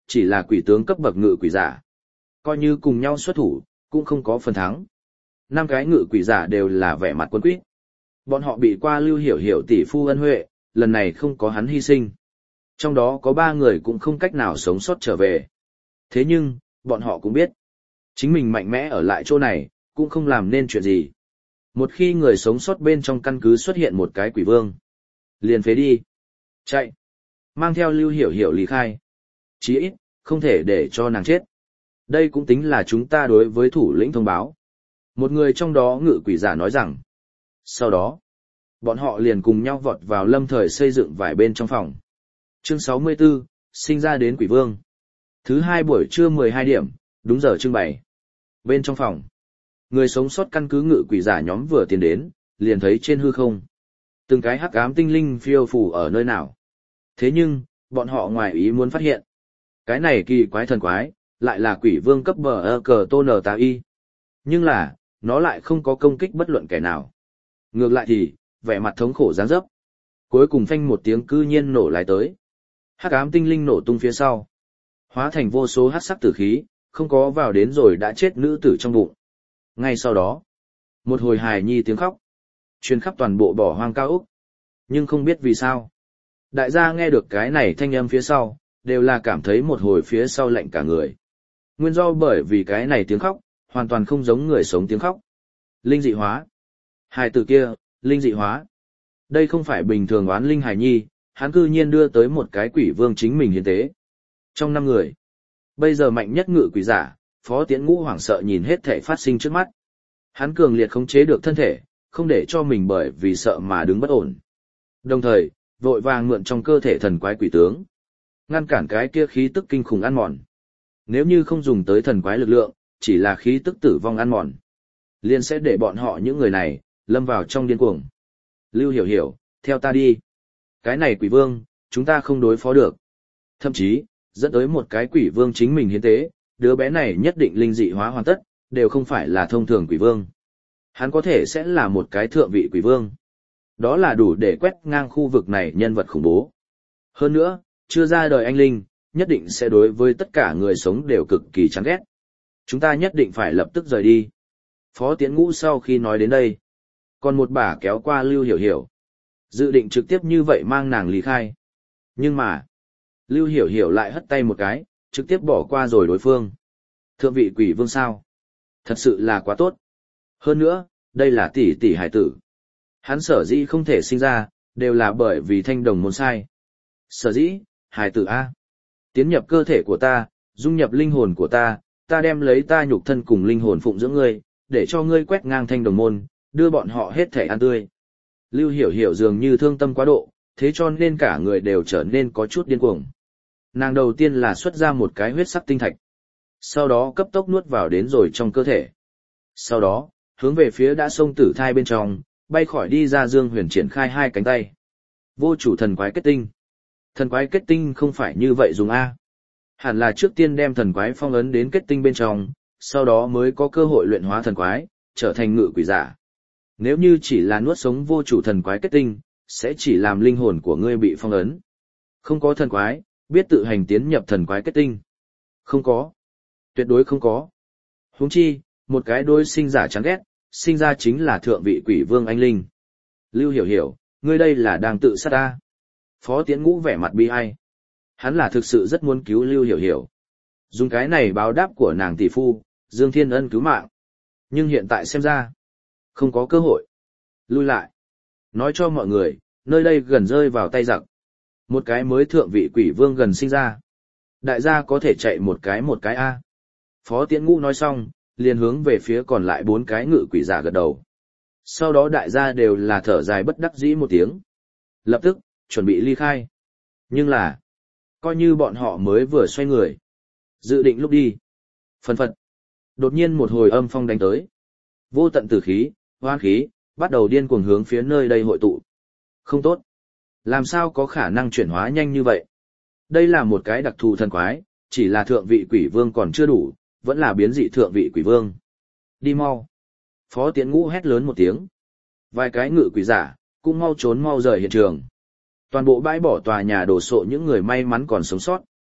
chỉ là quỷ tướng cấp bậc ngự quỷ giả. Coi như cùng nhau xuất thủ, cũng không có phần thắng. 5 cái ngự quỷ giả đều là vẻ mặt quân quýt. Bọn họ bị qua Lưu Hiểu Hiểu tỷ phu ân huệ, lần này không có hắn hy sinh. Trong đó có 3 người cũng không cách nào sống sót trở về. Thế nhưng, bọn họ cũng biết, chính mình mạnh mẽ ở lại chỗ này, cũng không làm nên chuyện gì. Một khi người sống sót bên trong căn cứ xuất hiện một cái quỷ vương, liền phế đi. Chạy. Mang theo Lưu Hiểu Hiểu lý khai. Chí ít, không thể để cho nàng chết. Đây cũng tính là chúng ta đối với thủ lĩnh thông báo. Một người trong đó ngự quỷ giả nói rằng. Sau đó, bọn họ liền cùng nhau vọt vào lâm thời xây dựng vài bên trong phòng. Chương 64, sinh ra đến quỷ vương. Thứ 2 buổi trưa 12 điểm, đúng giờ trưng bày. Bên trong phòng, người sống sót căn cứ ngự quỷ giả nhóm vừa tiến đến, liền thấy trên hư không. Từng cái hắc ám tinh linh phiêu phù ở nơi nào. Thế nhưng, bọn họ ngoài ý muốn phát hiện. Cái này kỳ quái thần quái, lại là quỷ vương cấp bờ cờ tôn tà y. Nhưng là, nó lại không có công kích bất luận kẻ nào. Ngược lại thì, vẻ mặt thống khổ giáng dấp. Cuối cùng phanh một tiếng cư nhiên nổ lại tới. Hắc ám tinh linh nổ tung phía sau. Hóa thành vô số hắc sắc tử khí, không có vào đến rồi đã chết nữ tử trong bụng. Ngay sau đó, một hồi hài nhi tiếng khóc. Truyền khắp toàn bộ bỏ hoang cao ốc. Nhưng không biết vì sao. Đại gia nghe được cái này thanh âm phía sau, đều là cảm thấy một hồi phía sau lạnh cả người. Nguyên do bởi vì cái này tiếng khóc, hoàn toàn không giống người sống tiếng khóc. Linh dị hóa. Hài tử kia, linh dị hóa. Đây không phải bình thường oán linh hài nhi, hắn cư nhiên đưa tới một cái quỷ vương chính mình hiến tế. Trong 5 người, bây giờ mạnh nhất ngự quỷ giả, Phó Tiễn Ngũ hoảng sợ nhìn hết thể phát sinh trước mắt. Hắn cường liệt khống chế được thân thể, không để cho mình bởi vì sợ mà đứng bất ổn. Đồng thời, vội vàng mượn trong cơ thể thần quái quỷ tướng, ngăn cản cái kia khí tức kinh khủng ăn mòn. Nếu như không dùng tới thần quái lực lượng, chỉ là khí tức tử vong ăn mòn, liền sẽ để bọn họ những người này lâm vào trong điên cuồng. Lưu Hiểu Hiểu, theo ta đi. Cái này quỷ vương, chúng ta không đối phó được. Thậm chí, dẫn tới một cái quỷ vương chính mình hiến tế, đứa bé này nhất định linh dị hóa hoàn tất, đều không phải là thông thường quỷ vương. Hắn có thể sẽ là một cái thượng vị quỷ vương. Đó là đủ để quét ngang khu vực này nhân vật khủng bố. Hơn nữa, chưa ra đời anh linh, nhất định sẽ đối với tất cả người sống đều cực kỳ chán ghét. Chúng ta nhất định phải lập tức rời đi. Phó Tiễn Ngũ sau khi nói đến đây, còn một bà kéo qua Lưu Hiểu Hiểu. Dự định trực tiếp như vậy mang nàng lý khai. Nhưng mà, Lưu Hiểu Hiểu lại hất tay một cái, trực tiếp bỏ qua rồi đối phương. Thượng vị quỷ vương sao? Thật sự là quá tốt. Hơn nữa, đây là tỷ tỷ hải tử. Hắn sở dĩ không thể sinh ra, đều là bởi vì thanh đồng môn sai. Sở dĩ, hải tử A. Tiến nhập cơ thể của ta, dung nhập linh hồn của ta, ta đem lấy ta nhục thân cùng linh hồn phụng dưỡng ngươi, để cho ngươi quét ngang thanh đồng môn, đưa bọn họ hết thể ăn tươi. Lưu Hiểu Hiểu dường như thương tâm quá độ, thế cho nên cả người đều trở nên có chút điên cuồng. Nàng đầu tiên là xuất ra một cái huyết sắc tinh thạch, sau đó cấp tốc nuốt vào đến rồi trong cơ thể. Sau đó, hướng về phía đã xông tử thai bên trong, bay khỏi đi ra Dương Huyền triển khai 2 cánh tay. Vô chủ thần quái kết tinh. Thần quái kết tinh không phải như vậy dùng A. Hẳn là trước tiên đem thần quái phong ấn đến kết tinh bên trong, sau đó mới có cơ hội luyện hóa thần quái, trở thành ngự quỷ giả. Nếu như chỉ là nuốt sống vô chủ thần quái kết tinh, sẽ chỉ làm linh hồn của ngươi bị phong ấn. Không có thần quái, biết tự hành tiến nhập thần quái kết tinh. Không có. Tuyệt đối không có. Huống chi, một cái đôi sinh giả chán ghét, sinh ra chính là thượng vị quỷ vương anh linh. Lưu Hiểu Hiểu, ngươi đây là đang tự sát ta. Phó Tiễn Ngũ vẻ mặt bi ai. Hắn là thực sự rất muốn cứu Lưu Hiểu Hiểu. Dùng cái này báo đáp của nàng tỷ phu, Dương Thiên Ân cứu mạng. Nhưng hiện tại xem ra, không có cơ hội. Lui lại. Nói cho mọi người, nơi đây gần rơi vào tay giặc. Một cái mới thượng vị quỷ vương gần sinh ra. Đại gia có thể chạy một cái A. Phó Tiễn Ngũ nói xong, liền hướng về phía còn lại 4 cái ngự quỷ giả gật đầu. Sau đó đại gia đều là thở dài bất đắc dĩ một tiếng. Lập tức, chuẩn bị ly khai. Nhưng là, coi như bọn họ mới vừa xoay người. Dự định lúc đi. Phần phật. Đột nhiên một hồi âm phong đánh tới. Vô tận tử khí, hoang khí, bắt đầu điên cuồng hướng phía nơi đây hội tụ. Không tốt. Làm sao có khả năng chuyển hóa nhanh như vậy? Đây là một cái đặc thù thần quái, chỉ là thượng vị quỷ vương còn chưa đủ, vẫn là biến dị thượng vị quỷ vương. Đi mau. Phó Tiễn Ngũ hét lớn một tiếng. Vài cái ngự quỷ giả, cũng mau trốn mau rời hiện trường. Toàn bộ bãi bỏ tòa nhà đổ sộ những người may mắn còn sống sót.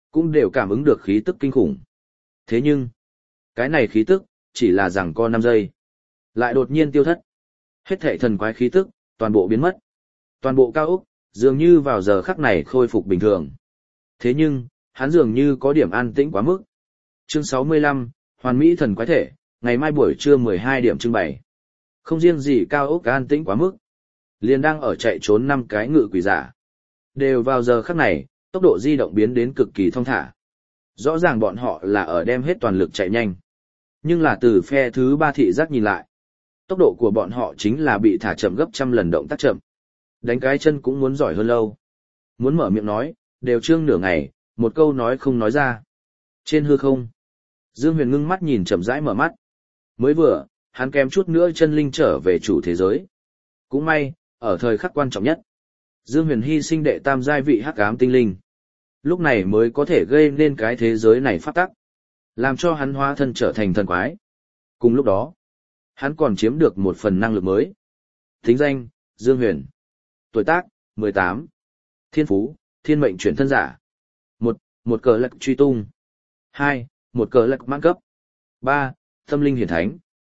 cũng đều cảm ứng được khí tức kinh khủng. Thế nhưng, cái này khí tức, chỉ là giằng co 5 giây. Lại đột nhiên tiêu thất. Hết thảy thần quái khí tức, toàn bộ biến mất. Toàn bộ cao ốc, dường như vào giờ khắc này khôi phục bình thường. Thế nhưng, hắn dường như có điểm an tĩnh quá mức. Chương 65, Hoàn Mỹ thần quái thể, ngày mai buổi trưa 12 điểm trưng bày. Không riêng gì cao ốc an tĩnh quá mức. Liền đang ở chạy trốn 5 cái ngự quỷ giả. Đều vào giờ khắc này, tốc độ di động biến đến cực kỳ thong thả. Rõ ràng bọn họ là ở đem hết toàn lực chạy nhanh. Nhưng là từ phe thứ 3 thị giác nhìn lại. Tốc độ của bọn họ chính là bị thả chậm gấp trăm lần động tác chậm. Đánh cái chân cũng muốn giỏi hơn lâu. Muốn mở miệng nói, đều trương nửa ngày, một câu nói không nói ra. Trên hư không, Dương Huyền ngưng mắt nhìn chậm rãi mở mắt. Mới vừa, hắn kém chút nữa chân linh trở về chủ thế giới. Cũng may, ở thời khắc quan trọng nhất, Dương Huyền hy sinh đệ tam giai vị hắc ám tinh linh. Lúc này mới có thể gây nên cái thế giới này phát tắc, làm cho hắn hóa thân trở thành thần quái. Cùng lúc đó, hắn còn chiếm được một phần năng lực mới. Thính danh, Dương Huyền. Tuổi tác, 18. Thiên phú, thiên mệnh chuyển thân giả. 1. Một cờ lạc truy tung. 2. Một cờ lạc mãn cấp. 3. Tâm linh hiển thánh.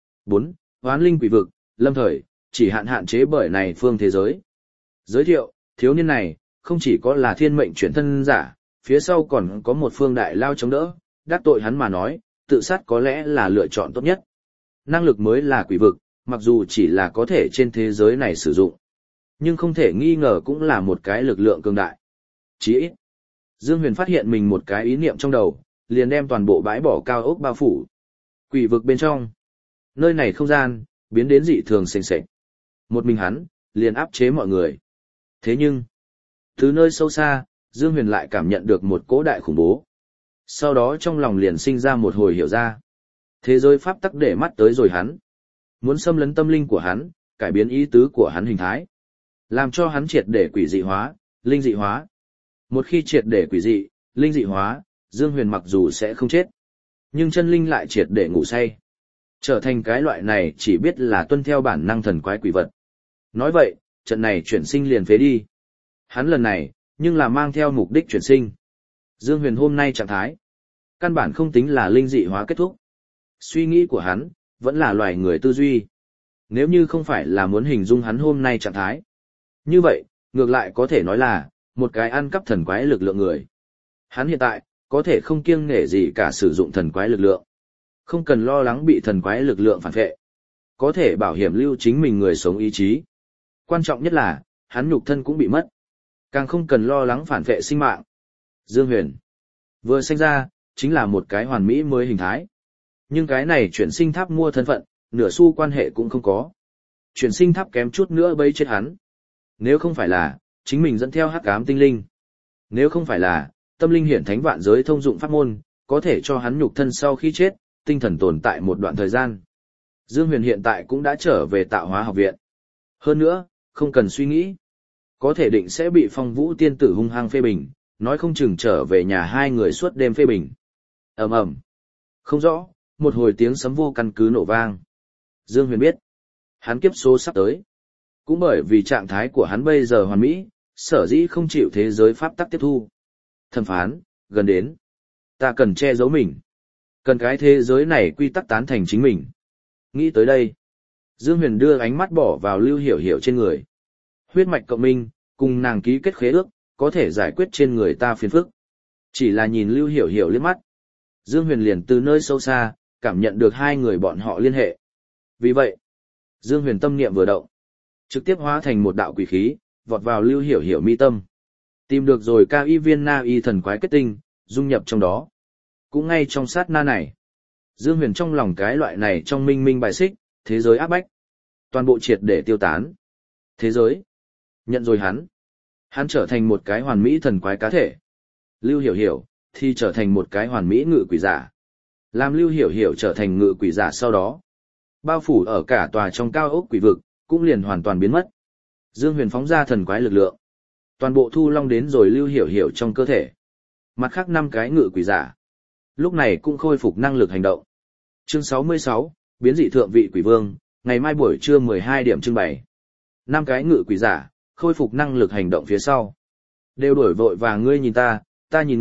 4. Hoán linh quỷ vực, lâm thời, chỉ hạn chế bởi này phương thế giới. Giới thiệu, thiếu niên này, không chỉ có là thiên mệnh chuyển thân giả, phía sau còn có một phương đại lao chống đỡ, đắc tội hắn mà nói, tự sát có lẽ là lựa chọn tốt nhất. Năng lực mới là quỷ vực, mặc dù chỉ là có thể trên thế giới này sử dụng, nhưng không thể nghi ngờ cũng là một cái lực lượng cường đại. Chỉ ít, Dương Huyền phát hiện mình một cái ý niệm trong đầu, liền đem toàn bộ bãi bỏ cao ốc bao phủ. Quỷ vực bên trong, nơi này không gian, biến đến dị thường sền sệt. Một mình hắn, liền áp chế mọi người. Thế nhưng, từ nơi sâu xa, Dương Huyền lại cảm nhận được một cỗ đại khủng bố. Sau đó trong lòng liền sinh ra một hồi hiểu ra. Thế giới pháp tắc để mắt tới rồi hắn. Muốn xâm lấn tâm linh của hắn, cải biến ý tứ của hắn hình thái. Làm cho hắn triệt để quỷ dị hóa, linh dị hóa. Một khi triệt để quỷ dị, linh dị hóa, Dương Huyền mặc dù sẽ không chết. Nhưng chân linh lại triệt để ngủ say. Trở thành cái loại này chỉ biết là tuân theo bản năng thần quái quỷ vật. Nói vậy, trận này chuyển sinh liền phế đi. Hắn lần này, nhưng là mang theo mục đích chuyển sinh. Dương Huyền hôm nay trạng thái, căn bản không tính là linh dị hóa kết thúc. Suy nghĩ của hắn, vẫn là loài người tư duy. Nếu như không phải là muốn hình dung hắn hôm nay trạng thái. Như vậy, ngược lại có thể nói là, một cái ăn cắp thần quái lực lượng người. Hắn hiện tại, có thể không kiêng nể gì cả sử dụng thần quái lực lượng. Không cần lo lắng bị thần quái lực lượng phản vệ. Có thể bảo hiểm lưu chính mình người sống ý chí. Quan trọng nhất là, hắn nhục thân cũng bị mất. Càng không cần lo lắng phản vệ sinh mạng. Dương Huyền vừa sinh ra, chính là một cái hoàn mỹ mới hình thái. Nhưng cái này chuyển sinh tháp mua thân phận, nửa xu quan hệ cũng không có. Chuyển sinh tháp kém chút nữa bấy chết hắn. Nếu không phải là, chính mình dẫn theo hắc ám tinh linh. Nếu không phải là, tâm linh hiển thánh vạn giới thông dụng pháp môn, có thể cho hắn nhục thân sau khi chết, tinh thần tồn tại một đoạn thời gian. Dương Huyền hiện tại cũng đã trở về tạo hóa học viện. Hơn nữa, không cần suy nghĩ. Có thể định sẽ bị Phong Vũ tiên tử hung hăng phê bình, nói không chừng trở về nhà hai người suốt đêm phê bình. Ầm ầm. Không rõ, một hồi tiếng sấm vô căn cứ nổ vang. Dương Huyền biết, hắn kiếp số sắp tới. Cũng bởi vì trạng thái của hắn bây giờ hoàn mỹ, sở dĩ không chịu thế giới pháp tắc tiếp thu. Thẩm phán, gần đến. Ta cần che giấu mình. Cần cái thế giới này quy tắc tán thành chính mình. Nghĩ tới đây, Dương Huyền đưa ánh mắt bỏ vào Lưu Hiểu Hiểu trên người. Huyết mạch cộng minh, cùng nàng ký kết khế ước, có thể giải quyết trên người ta phiền phức. Chỉ là nhìn Lưu Hiểu Hiểu liếc mắt, Dương Huyền liền từ nơi sâu xa, cảm nhận được hai người bọn họ liên hệ. Vì vậy, Dương Huyền tâm niệm vừa động, trực tiếp hóa thành một đạo quỷ khí, vọt vào Lưu Hiểu Hiểu mi tâm. Tìm được rồi cao y viên na y thần quái kết tinh, dung nhập trong đó. Cũng ngay trong sát na này, Dương Huyền trong lòng cái loại này trong minh minh bài xích, thế giới áp bách. Toàn bộ triệt để tiêu tán. Thế giới nhận rồi hắn. Hắn trở thành một cái hoàn mỹ thần quái cá thể. Lưu Hiểu Hiểu thì trở thành một cái hoàn mỹ ngự quỷ giả. Làm Lưu Hiểu Hiểu trở thành ngự quỷ giả sau đó, bao phủ ở cả tòa trong cao ốc quỷ vực, cũng liền hoàn toàn biến mất. Dương Huyền phóng ra thần quái lực lượng. Toàn bộ thu long đến rồi Lưu Hiểu Hiểu trong cơ thể. Mặt khác 5 cái ngự quỷ giả. Lúc này cũng khôi phục năng lực hành động. Chương 66, biến dị thượng vị quỷ vương, ngày mai buổi trưa 12 điểm trưng bày. 5 cái ngự quỷ giả, khôi phục năng lực hành động phía sau. Đều đổi vội và ngươi nhìn ta nhìn ngươi,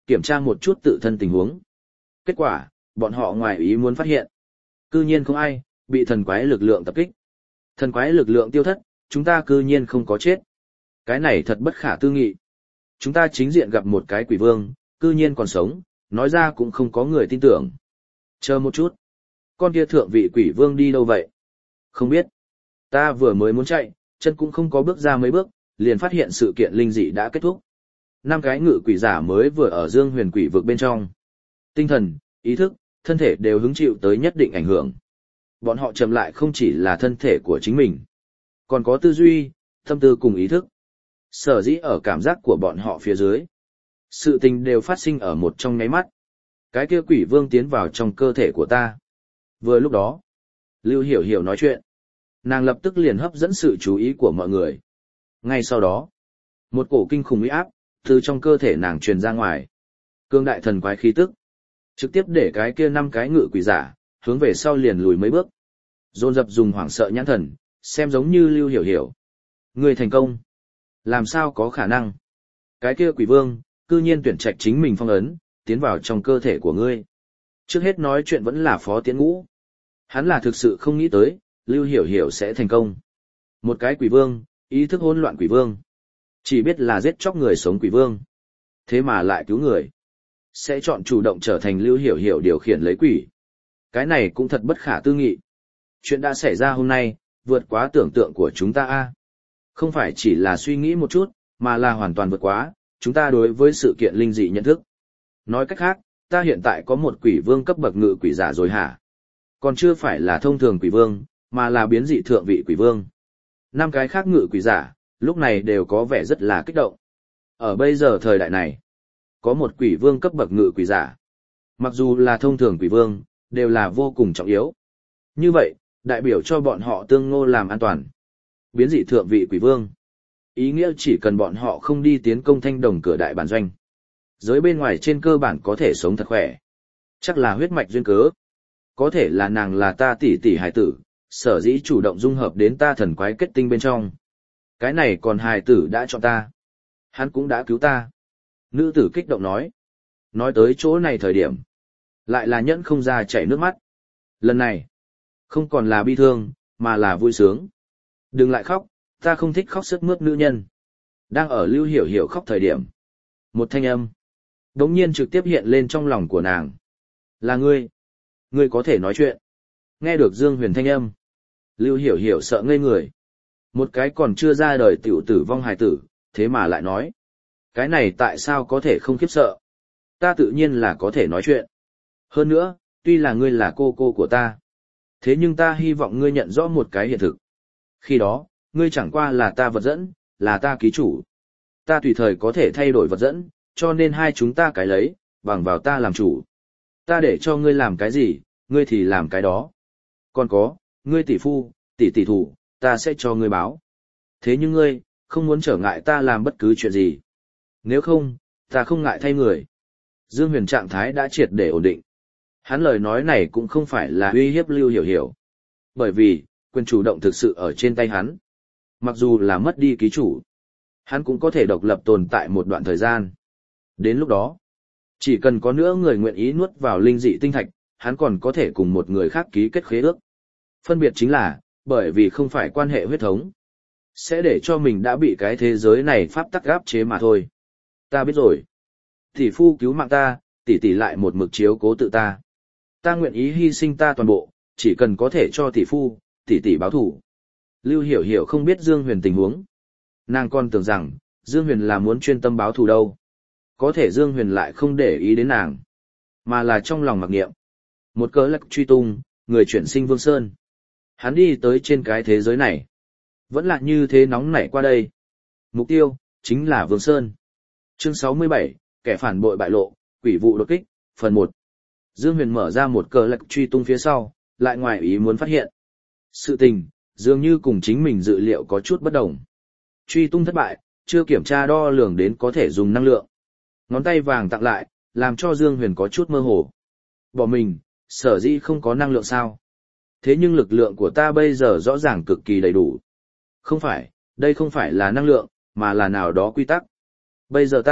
kiểm tra một chút tự thân tình huống. Kết quả, bọn họ ngoài ý muốn phát hiện. Cư nhiên không ai, bị thần quái lực lượng tập kích. Thần quái lực lượng tiêu thất, chúng ta cư nhiên không có chết. Cái này thật bất khả tư nghị. Chúng ta chính diện gặp một cái quỷ vương, cư nhiên còn sống, nói ra cũng không có người tin tưởng. Chờ một chút. Con kia thượng vị quỷ vương đi đâu vậy? Không biết. Ta vừa mới muốn chạy, chân cũng không có bước ra mấy bước, liền phát hiện sự kiện linh dị đã kết thúc. 5 cái ngự quỷ giả mới vừa ở Dương Huyền quỷ vực bên trong. Tinh thần, ý thức, thân thể đều hứng chịu tới nhất định ảnh hưởng. Bọn họ chậm lại không chỉ là thân thể của chính mình, còn có tư duy, tâm tư cùng ý thức. Sở dĩ ở cảm giác của bọn họ phía dưới. Sự tình đều phát sinh ở một trong nháy mắt. Cái kia quỷ vương tiến vào trong cơ thể của ta. Vừa lúc đó, Lưu Hiểu Hiểu nói chuyện. Nàng lập tức liền hấp dẫn sự chú ý của mọi người. Ngay sau đó, một cổ kinh khủng uy áp từ trong cơ thể nàng truyền ra ngoài. Cương đại thần quái khí tức, trực tiếp để cái kia 5 cái ngự quỷ giả hướng về sau liền lùi mấy bước. Dồn dập dùng hoảng sợ nhãn thần, xem giống như Lưu Hiểu Hiểu. Người thành công. Làm sao có khả năng? Cái kia quỷ vương, cư nhiên tuyển trạch chính mình phong ấn, tiến vào trong cơ thể của ngươi. Trước hết nói chuyện vẫn là Phó Tiễn Ngũ. Hắn là thực sự không nghĩ tới, Lưu Hiểu Hiểu sẽ thành công. Một cái quỷ vương, ý thức hỗn loạn quỷ vương. Chỉ biết là giết chóc người sống quỷ vương. Thế mà lại cứu người. Sẽ chọn chủ động trở thành Lưu Hiểu Hiểu điều khiển lấy quỷ. Cái này cũng thật bất khả tư nghị. Chuyện đã xảy ra hôm nay, vượt quá tưởng tượng của chúng ta a. Không phải chỉ là suy nghĩ một chút, mà là hoàn toàn vượt quá, chúng ta đối với sự kiện linh dị nhận thức. Nói cách khác, ta hiện tại có một quỷ vương cấp bậc ngự quỷ giả rồi hả? Còn chưa phải là thông thường quỷ vương, mà là biến dị thượng vị quỷ vương. 5 cái khác ngự quỷ giả, lúc này đều có vẻ rất là kích động. Ở bây giờ thời đại này, có một quỷ vương cấp bậc ngự quỷ giả. Mặc dù là thông thường quỷ vương, đều là vô cùng trọng yếu. Như vậy, đại biểu cho bọn họ tương ngô làm an toàn. Biến dị thượng vị quỷ vương. Ý nghĩa chỉ cần bọn họ không đi tiến công Thanh Đồng cửa đại bản doanh. Giới bên ngoài trên cơ bản có thể sống thật khỏe. Chắc là huyết mạch duyên cớ. Có thể là nàng là ta tỷ tỷ hài tử, sở dĩ chủ động dung hợp đến ta thần quái kết tinh bên trong. Cái này còn hài tử đã chọn ta. Hắn cũng đã cứu ta. Nữ tử kích động nói. Nói tới chỗ này thời điểm. Lại là nhẫn không ra chảy nước mắt. Lần này, không còn là bi thương, mà là vui sướng. Đừng lại khóc, ta không thích khóc sướt mướt nữ nhân. Đang ở Lưu Hiểu Hiểu khóc thời điểm. Một thanh âm đống nhiên trực tiếp hiện lên trong lòng của nàng. Là ngươi. Ngươi có thể nói chuyện. Nghe được Dương Huyền thanh âm. Lưu Hiểu Hiểu sợ ngây người. Một cái còn chưa ra đời tiểu tử vong hài tử, thế mà lại nói. Cái này tại sao có thể không khiếp sợ? Ta tự nhiên là có thể nói chuyện. Hơn nữa, tuy là ngươi là cô cô của ta. Thế nhưng ta hy vọng ngươi nhận rõ một cái hiện thực. Khi đó, ngươi chẳng qua là ta vật dẫn, là ta ký chủ. Ta tùy thời có thể thay đổi vật dẫn, cho nên hai chúng ta cái lấy, bằng vào ta làm chủ. Ta để cho ngươi làm cái gì, ngươi thì làm cái đó. Còn có, ngươi tỷ phu, tỷ thủ, ta sẽ cho ngươi báo. Thế nhưng ngươi, không muốn trở ngại ta làm bất cứ chuyện gì. Nếu không, ta không ngại thay người. Dương Huyền trạng thái đã triệt để ổn định. Hắn lời nói này cũng không phải là uy hiếp Lưu Hiểu Hiểu. Bởi vì, quyền chủ động thực sự ở trên tay hắn. Mặc dù là mất đi ký chủ, hắn cũng có thể độc lập tồn tại một đoạn thời gian. Đến lúc đó, chỉ cần có nữa người nguyện ý nuốt vào linh dị tinh thạch, hắn còn có thể cùng một người khác ký kết khế ước. Phân biệt chính là, bởi vì không phải quan hệ huyết thống, sẽ để cho mình đã bị cái thế giới này pháp tắc áp chế mà thôi. Ta biết rồi. Tỷ phu cứu mạng ta, tỷ lại một mực chiếu cố tự ta. Ta nguyện ý hy sinh ta toàn bộ, chỉ cần có thể cho tỷ phu, tỷ báo thủ. Lưu Hiểu Hiểu không biết Dương Huyền tình huống. Nàng còn tưởng rằng, Dương Huyền là muốn chuyên tâm báo thù đâu. Có thể Dương Huyền lại không để ý đến nàng, mà là trong lòng mặc niệm. Một cớ lạc truy tung, người chuyển sinh Vương Sơn. Hắn đi tới trên cái thế giới này. Vẫn là như thế nóng nảy qua đây. Mục tiêu, chính là Vương Sơn. Chương 67, kẻ phản bội bại lộ, quỷ vụ đột kích, phần 1. Dương Huyền mở ra một cờ lạc truy tung phía sau, lại ngoài ý muốn phát hiện. Sự tình, dường như cùng chính mình dự liệu có chút bất đồng. Truy tung thất bại, chưa kiểm tra đo lường đến có thể dùng năng lượng. Ngón tay vàng tặng lại, làm cho Dương Huyền có chút mơ hồ. Bỏ mình, sở dĩ không có năng lượng sao? Thế nhưng lực lượng của ta bây giờ rõ ràng cực kỳ đầy đủ. Không phải, đây không phải là năng lượng, mà là nào đó quy tắc. Bây giờ ta,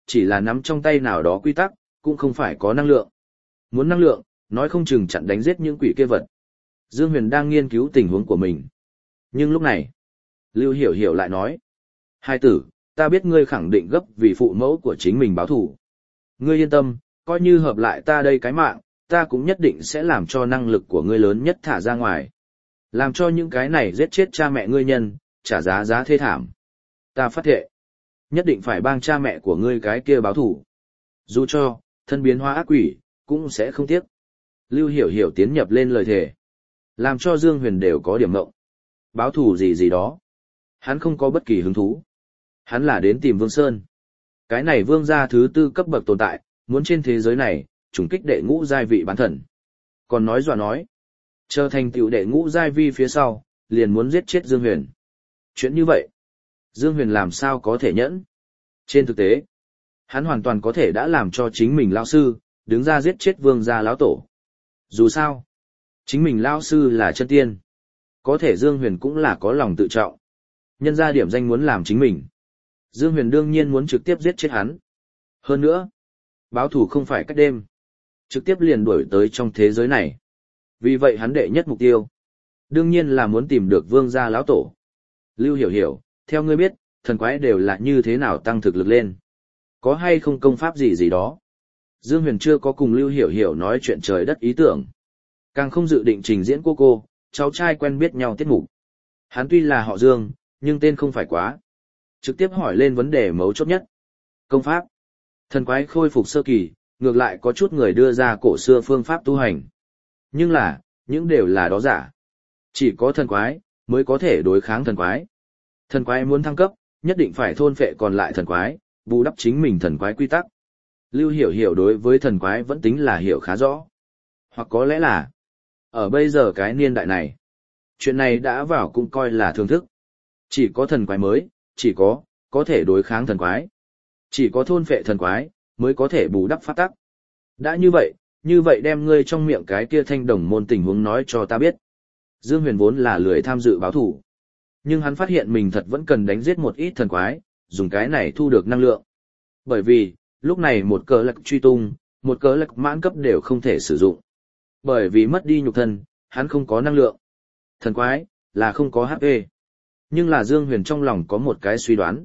chỉ là nắm trong tay nào đó quy tắc, cũng không phải có năng lượng. Muốn năng lượng, nói không chừng chặn đánh giết những quỷ kia vật. Dương Huyền đang nghiên cứu tình huống của mình. Nhưng lúc này, Lưu Hiểu Hiểu lại nói, hai tử, ta biết ngươi khẳng định gấp vì phụ mẫu của chính mình báo thù. Ngươi yên tâm, coi như hợp lại ta đây cái mạng, ta cũng nhất định sẽ làm cho năng lực của ngươi lớn nhất thả ra ngoài. Làm cho những cái này giết chết cha mẹ ngươi nhân, trả giá thê thảm. Ta phát thệ, nhất định phải bang cha mẹ của ngươi cái kia báo thù. Dù cho, thân biến hóa ác quỷ, cũng sẽ không tiếc. Lưu Hiểu Hiểu tiến nhập lên lời thề. Làm cho Dương Huyền đều có điểm mộng. Báo thù gì đó. Hắn không có bất kỳ hứng thú. Hắn là đến tìm Vương Sơn. Cái này vương gia thứ 4 cấp bậc tồn tại, muốn trên thế giới này, trùng kích đệ ngũ giai vị bán thần. Còn nói dọa nói. Trở thành tiểu đệ ngũ giai vi phía sau, liền muốn giết chết Dương Huyền. Chuyện như vậy, Dương Huyền làm sao có thể nhẫn? Trên thực tế, hắn hoàn toàn có thể đã làm cho chính mình lão sư, đứng ra giết chết vương gia lão tổ. Dù sao, chính mình lão sư là chân tiên. Có thể Dương Huyền cũng là có lòng tự trọng. Nhân ra điểm danh muốn làm chính mình. Dương Huyền đương nhiên muốn trực tiếp giết chết hắn. Hơn nữa, báo thù không phải cách đêm. Trực tiếp liền đuổi tới trong thế giới này. Vì vậy hắn đệ nhất mục tiêu. Đương nhiên là muốn tìm được vương gia lão tổ. Lưu Hiểu Hiểu, theo ngươi biết, thần quái đều là như thế nào tăng thực lực lên. Có hay không công pháp gì đó. Dương Huyền chưa có cùng Lưu Hiểu Hiểu nói chuyện trời đất ý tưởng. Càng không dự định trình diễn cô, cháu trai quen biết nhau tiết mục. Hắn tuy là họ Dương, nhưng tên không phải quá. Trực tiếp hỏi lên vấn đề mấu chốt nhất. Công pháp. Thần quái khôi phục sơ kỳ, ngược lại có chút người đưa ra cổ xưa phương pháp tu hành. Nhưng là, những đều là đó giả. Chỉ có thần quái, mới có thể đối kháng thần quái. Thần quái muốn thăng cấp, nhất định phải thôn phệ còn lại thần quái, bù đắp chính mình thần quái quy tắc. Lưu Hiểu Hiểu đối với thần quái vẫn tính là hiểu khá rõ. Hoặc có lẽ là, ở bây giờ cái niên đại này, chuyện này đã vào cũng coi là thưởng thức. Chỉ có thần quái mới, chỉ có thể đối kháng thần quái. Chỉ có thôn phệ thần quái, mới có thể bù đắp pháp tắc. Đã như vậy đem ngươi trong miệng cái kia thanh đồng môn tình huống nói cho ta biết. Dương Huyền vốn là lười tham dự báo thủ. Nhưng hắn phát hiện mình thật vẫn cần đánh giết một ít thần quái, dùng cái này thu được năng lượng. Bởi vì, lúc này một cờ lạc truy tung, một cờ lạc mãn cấp đều không thể sử dụng. Bởi vì mất đi nhục thân, hắn không có năng lượng. Thần quái, là không có HP. Nhưng là Dương Huyền trong lòng có một cái suy đoán.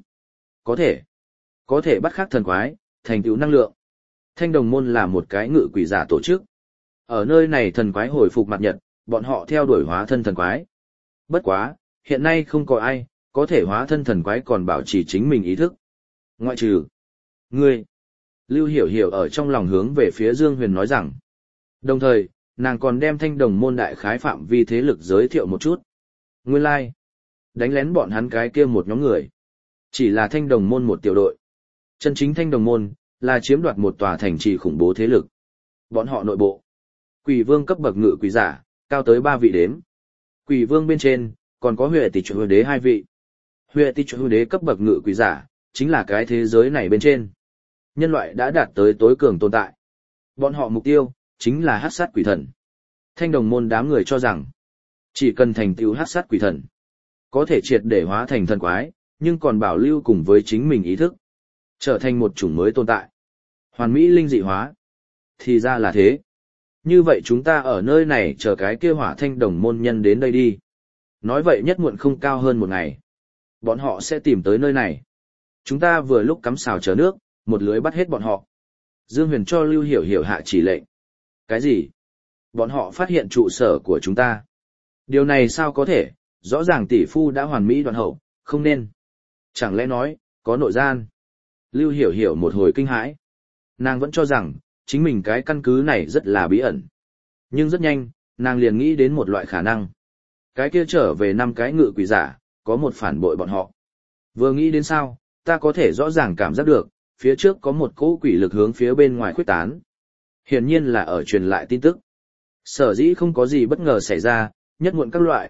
Có thể bắt khắc thần quái, thành tựu năng lượng. Thanh đồng môn là một cái ngự quỷ giả tổ chức. Ở nơi này thần quái hồi phục mặt nhật, bọn họ theo đuổi hóa thân thần quái. Bất quá, hiện nay không có ai, có thể hóa thân thần quái còn bảo trì chính mình ý thức. Ngoại trừ, ngươi. Lưu Hiểu Hiểu ở trong lòng hướng về phía Dương Huyền nói rằng. Đồng thời, nàng còn đem thanh đồng môn đại khái phạm vi thế lực giới thiệu một chút. Nguyên lai, đánh lén bọn hắn cái kia một nhóm người. Chỉ là thanh đồng môn một tiểu đội. Chân chính thanh đồng môn, là chiếm đoạt một tòa thành trì khủng bố thế lực. Bọn họ nội bộ. Quỷ vương cấp bậc ngự quỷ giả, cao tới 3 vị đếm. Quỷ vương bên trên, còn có Huệ Tỷ Chủ Hư Đế 2 vị. Huệ Tỷ Chủ Hư Đế cấp bậc ngự quỷ giả, chính là cái thế giới này bên trên. Nhân loại đã đạt tới tối cường tồn tại. Bọn họ mục tiêu, chính là hắc sát quỷ thần. Thanh đồng môn đám người cho rằng, chỉ cần thành tựu hắc sát quỷ thần, có thể triệt để hóa thành thần quái, nhưng còn bảo lưu cùng với chính mình ý thức, trở thành một chủng mới tồn tại. Hoàn mỹ linh dị hóa. Thì ra là thế. Như vậy chúng ta ở nơi này chờ cái kia hỏa thanh đồng môn nhân đến đây đi. Nói vậy nhất muộn không cao hơn một ngày. Bọn họ sẽ tìm tới nơi này. Chúng ta vừa lúc cắm xào chờ nước, một lưới bắt hết bọn họ. Dương Huyền cho Lưu Hiểu Hiểu hạ chỉ lệnh. Cái gì? Bọn họ phát hiện trụ sở của chúng ta. Điều này sao có thể, rõ ràng tỷ phu đã hoàn mỹ đoạn hậu, không nên. Chẳng lẽ nói, có nội gian? Lưu Hiểu Hiểu một hồi kinh hãi. Nàng vẫn cho rằng, chính mình cái căn cứ này rất là bí ẩn. Nhưng rất nhanh, nàng liền nghĩ đến một loại khả năng. Cái kia trở về 5 cái ngự quỷ giả, có một phản bội bọn họ. Vừa nghĩ đến sao, ta có thể rõ ràng cảm giác được, phía trước có một cỗ quỷ lực hướng phía bên ngoài khuếch tán. Hiển nhiên là ở truyền lại tin tức. Sở dĩ không có gì bất ngờ xảy ra, nhất muộn các loại,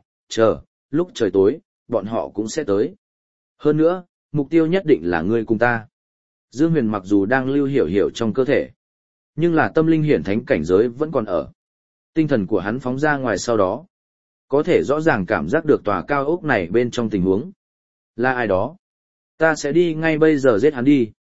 lúc trời tối, bọn họ cũng sẽ tới. Hơn nữa, mục tiêu nhất định là ngươi cùng ta. Dương Huyền mặc dù đang Lưu Hiểu Hiểu trong cơ thể, nhưng là tâm linh hiển thánh cảnh giới vẫn còn ở. Tinh thần của hắn phóng ra ngoài sau đó, có thể rõ ràng cảm giác được tòa cao ốc này bên trong tình huống. Là ai đó? Ta sẽ đi ngay bây giờ giết hắn đi.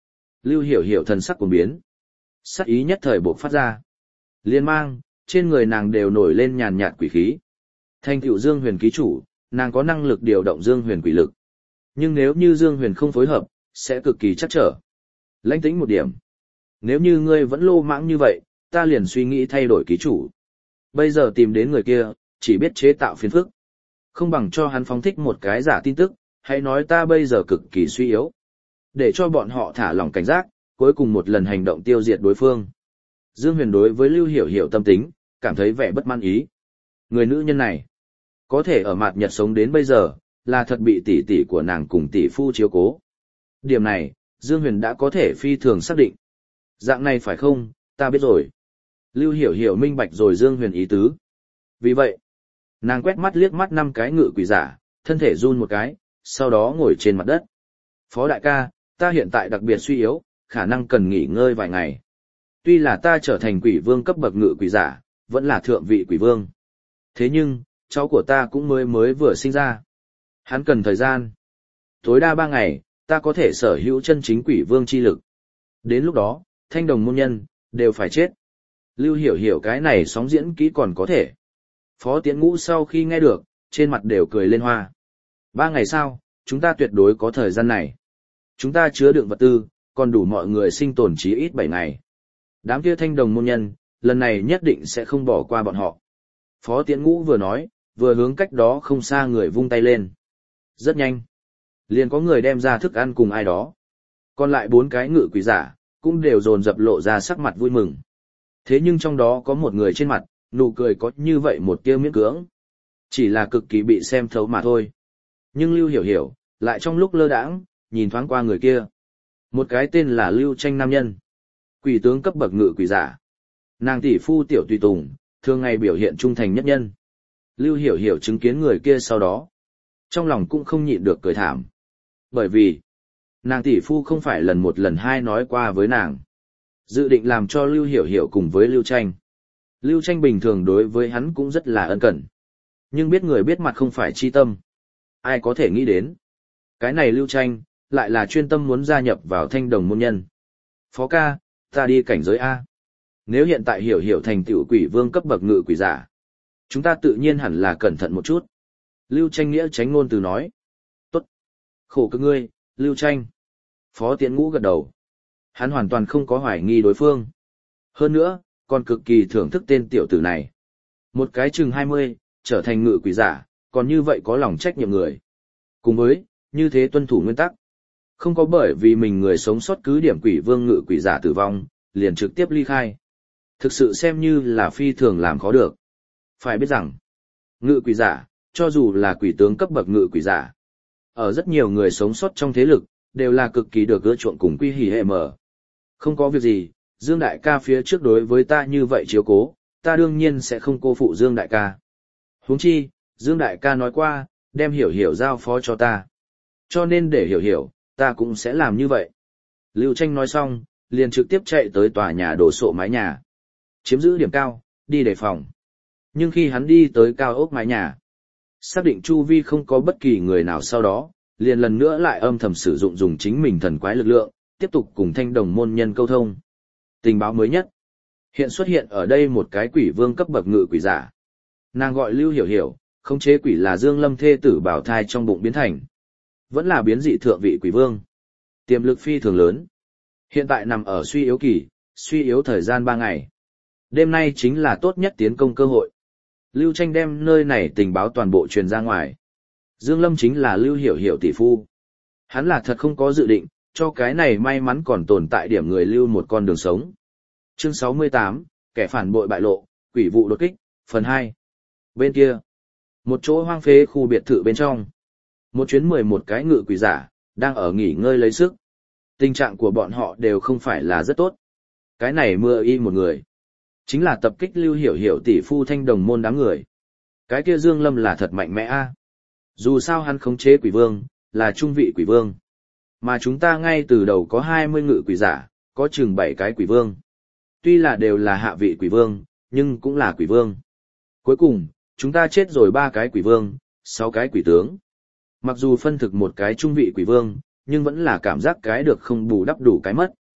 Lưu Hiểu Hiểu thần sắc cuồng biến. Sắc ý nhất thời bộc phát ra. Liên mang, trên người nàng đều nổi lên nhàn nhạt quỷ khí. Thành tựu Dương Huyền ký chủ, nàng có năng lực điều động Dương Huyền quỷ lực. Nhưng nếu như Dương Huyền không phối hợp, sẽ cực kỳ chắc trở. Lãnh tĩnh một điểm. Nếu như ngươi vẫn lô mãng như vậy, ta liền suy nghĩ thay đổi ký chủ. Bây giờ tìm đến người kia, chỉ biết chế tạo phiền phức. Không bằng cho hắn phóng thích một cái giả tin tức, hãy nói ta bây giờ cực kỳ suy yếu. Để cho bọn họ thả lỏng cảnh giác, cuối cùng một lần hành động tiêu diệt đối phương. Dương Huyền đối với Lưu Hiểu Hiểu tâm tính, cảm thấy vẻ bất mãn ý. Người nữ nhân này, có thể ở mạt nhật sống đến bây giờ, là thật bị tỷ tỷ của nàng cùng tỷ phu chiếu cố. Điểm này, Dương Huyền đã có thể phi thường xác định. Dạng này phải không, ta biết rồi. Lưu Hiểu Hiểu minh bạch rồi Dương Huyền ý tứ. Vì vậy, nàng quét mắt liếc mắt 5 cái ngự quỷ giả, thân thể run một cái, sau đó ngồi trên mặt đất. Phó đại ca, ta hiện tại đặc biệt suy yếu, khả năng cần nghỉ ngơi vài ngày. Tuy là ta trở thành quỷ vương cấp bậc ngự quỷ giả, vẫn là thượng vị quỷ vương. Thế nhưng, cháu của ta cũng mới vừa sinh ra. Hắn cần thời gian. Tối đa 3 ngày, ta có thể sở hữu chân chính quỷ vương chi lực. Đến lúc đó, thanh đồng môn nhân, đều phải chết. Lưu Hiểu Hiểu cái này sóng diễn kỹ còn có thể. Phó Tiễn Ngũ sau khi nghe được, trên mặt đều cười lên hoa. 3 ngày sau, chúng ta tuyệt đối có thời gian này. Chúng ta chứa đựng vật tư, còn đủ mọi người sinh tồn chí ít 7 ngày. Đám kia thanh đồng môn nhân, lần này nhất định sẽ không bỏ qua bọn họ. Phó Tiễn Ngũ vừa nói, vừa hướng cách đó không xa người vung tay lên. Rất nhanh. Liền có người đem ra thức ăn cùng ai đó. Còn lại 4 cái ngự quỷ giả, cũng đều dồn dập lộ ra sắc mặt vui mừng. Thế nhưng trong đó có một người trên mặt, nụ cười có như vậy một tia miễn cưỡng. Chỉ là cực kỳ bị xem thấu mà thôi. Nhưng Lưu Hiểu Hiểu, lại trong lúc lơ đãng, nhìn thoáng qua người kia. Một cái tên là Lưu Tranh nam nhân. Quỷ tướng cấp bậc ngự quỷ giả. Nàng tỷ phu tiểu tùy tùng, thường ngày biểu hiện trung thành nhất nhân. Lưu Hiểu Hiểu chứng kiến người kia sau đó. Trong lòng cũng không nhịn được cười thảm. Bởi vì, nàng tỷ phu không phải lần một lần hai nói qua với nàng. Dự định làm cho Lưu Hiểu Hiểu cùng với Lưu Tranh. Lưu Tranh bình thường đối với hắn cũng rất là ân cần. Nhưng biết người biết mặt không phải chi tâm. Ai có thể nghĩ đến. Cái này Lưu Tranh, lại là chuyên tâm muốn gia nhập vào thanh đồng môn nhân. Phó ca, ta đi cảnh giới A. Nếu hiện tại Hiểu Hiểu thành tựu quỷ vương cấp bậc ngự quỷ giả, chúng ta tự nhiên hẳn là cẩn thận một chút. Lưu Tranh nghĩa tránh ngôn từ nói. Tốt. Khổ cực ngươi, Lưu Tranh. Phó Tiễn Ngũ gật đầu. Hắn hoàn toàn không có hoài nghi đối phương. Hơn nữa, còn cực kỳ thưởng thức tên tiểu tử này. Một cái chừng 20, trở thành ngự quỷ giả, còn như vậy có lòng trách nhiệm người. Cùng với, như thế tuân thủ nguyên tắc. Không có bởi vì mình người sống sót cứ điểm quỷ vương ngự quỷ giả tử vong, liền trực tiếp ly khai. Thực sự xem như là phi thường làm khó được. Phải biết rằng, ngự quỷ giả, cho dù là quỷ tướng cấp bậc ngự quỷ giả, ở rất nhiều người sống sót trong thế lực, đều là cực kỳ được ưa chuộng cùng quy hỉ hệ mở. Không có việc gì, Dương Đại ca phía trước đối với ta như vậy chiếu cố, ta đương nhiên sẽ không cô phụ Dương Đại ca. Huống chi, Dương Đại ca nói qua, đem Hiểu Hiểu giao phó cho ta. Cho nên để Hiểu Hiểu, ta cũng sẽ làm như vậy. Lưu Tranh nói xong, liền trực tiếp chạy tới tòa nhà đổ sộ mái nhà. Chiếm giữ điểm cao, đi đề phòng. Nhưng khi hắn đi tới cao ốc mái nhà, xác định chu vi không có bất kỳ người nào sau đó, liền lần nữa lại âm thầm sử dụng dùng chính mình thần quái lực lượng, tiếp tục cùng thanh đồng môn nhân câu thông. Tình báo mới nhất. Hiện xuất hiện ở đây một cái quỷ vương cấp bậc ngự quỷ giả. Nàng gọi Lưu Hiểu Hiểu, khống chế quỷ là Dương Lâm thê tử bảo thai trong bụng biến thành. Vẫn là biến dị thượng vị quỷ vương. Tiềm lực phi thường lớn. Hiện tại nằm ở suy yếu kỳ, suy yếu thời gian 3 ngày. Đêm nay chính là tốt nhất tiến công cơ hội. Lưu Tranh đem nơi này tình báo toàn bộ truyền ra ngoài. Dương Lâm chính là Lưu Hiểu Hiểu tỷ phu. Hắn là thật không có dự định, cho cái này may mắn còn tồn tại điểm người lưu một con đường sống. Chương 68, kẻ phản bội bại lộ, quỷ vụ đột kích, phần 2. Bên kia, một chỗ hoang phế khu biệt thự bên trong. Một chuyến 11 cái ngự quỷ giả, đang ở nghỉ ngơi lấy sức. Tình trạng của bọn họ đều không phải là rất tốt. Cái này mưa y một người. Chính là tập kích Lưu Hiểu Hiểu tỷ phu thanh đồng môn đám người. Cái kia Dương Lâm là thật mạnh mẽ a. Dù sao hắn khống chế quỷ vương, là trung vị quỷ vương. Mà chúng ta ngay từ đầu có 20 ngự quỷ giả, có chừng 7 cái quỷ vương. Tuy là đều là hạ vị quỷ vương, nhưng cũng là quỷ vương. Cuối cùng, chúng ta chết rồi 3 cái quỷ vương, 6 cái quỷ tướng. Mặc dù phân thực một cái trung vị quỷ vương, nhưng vẫn là cảm giác cái được không bù đắp đủ cái mất.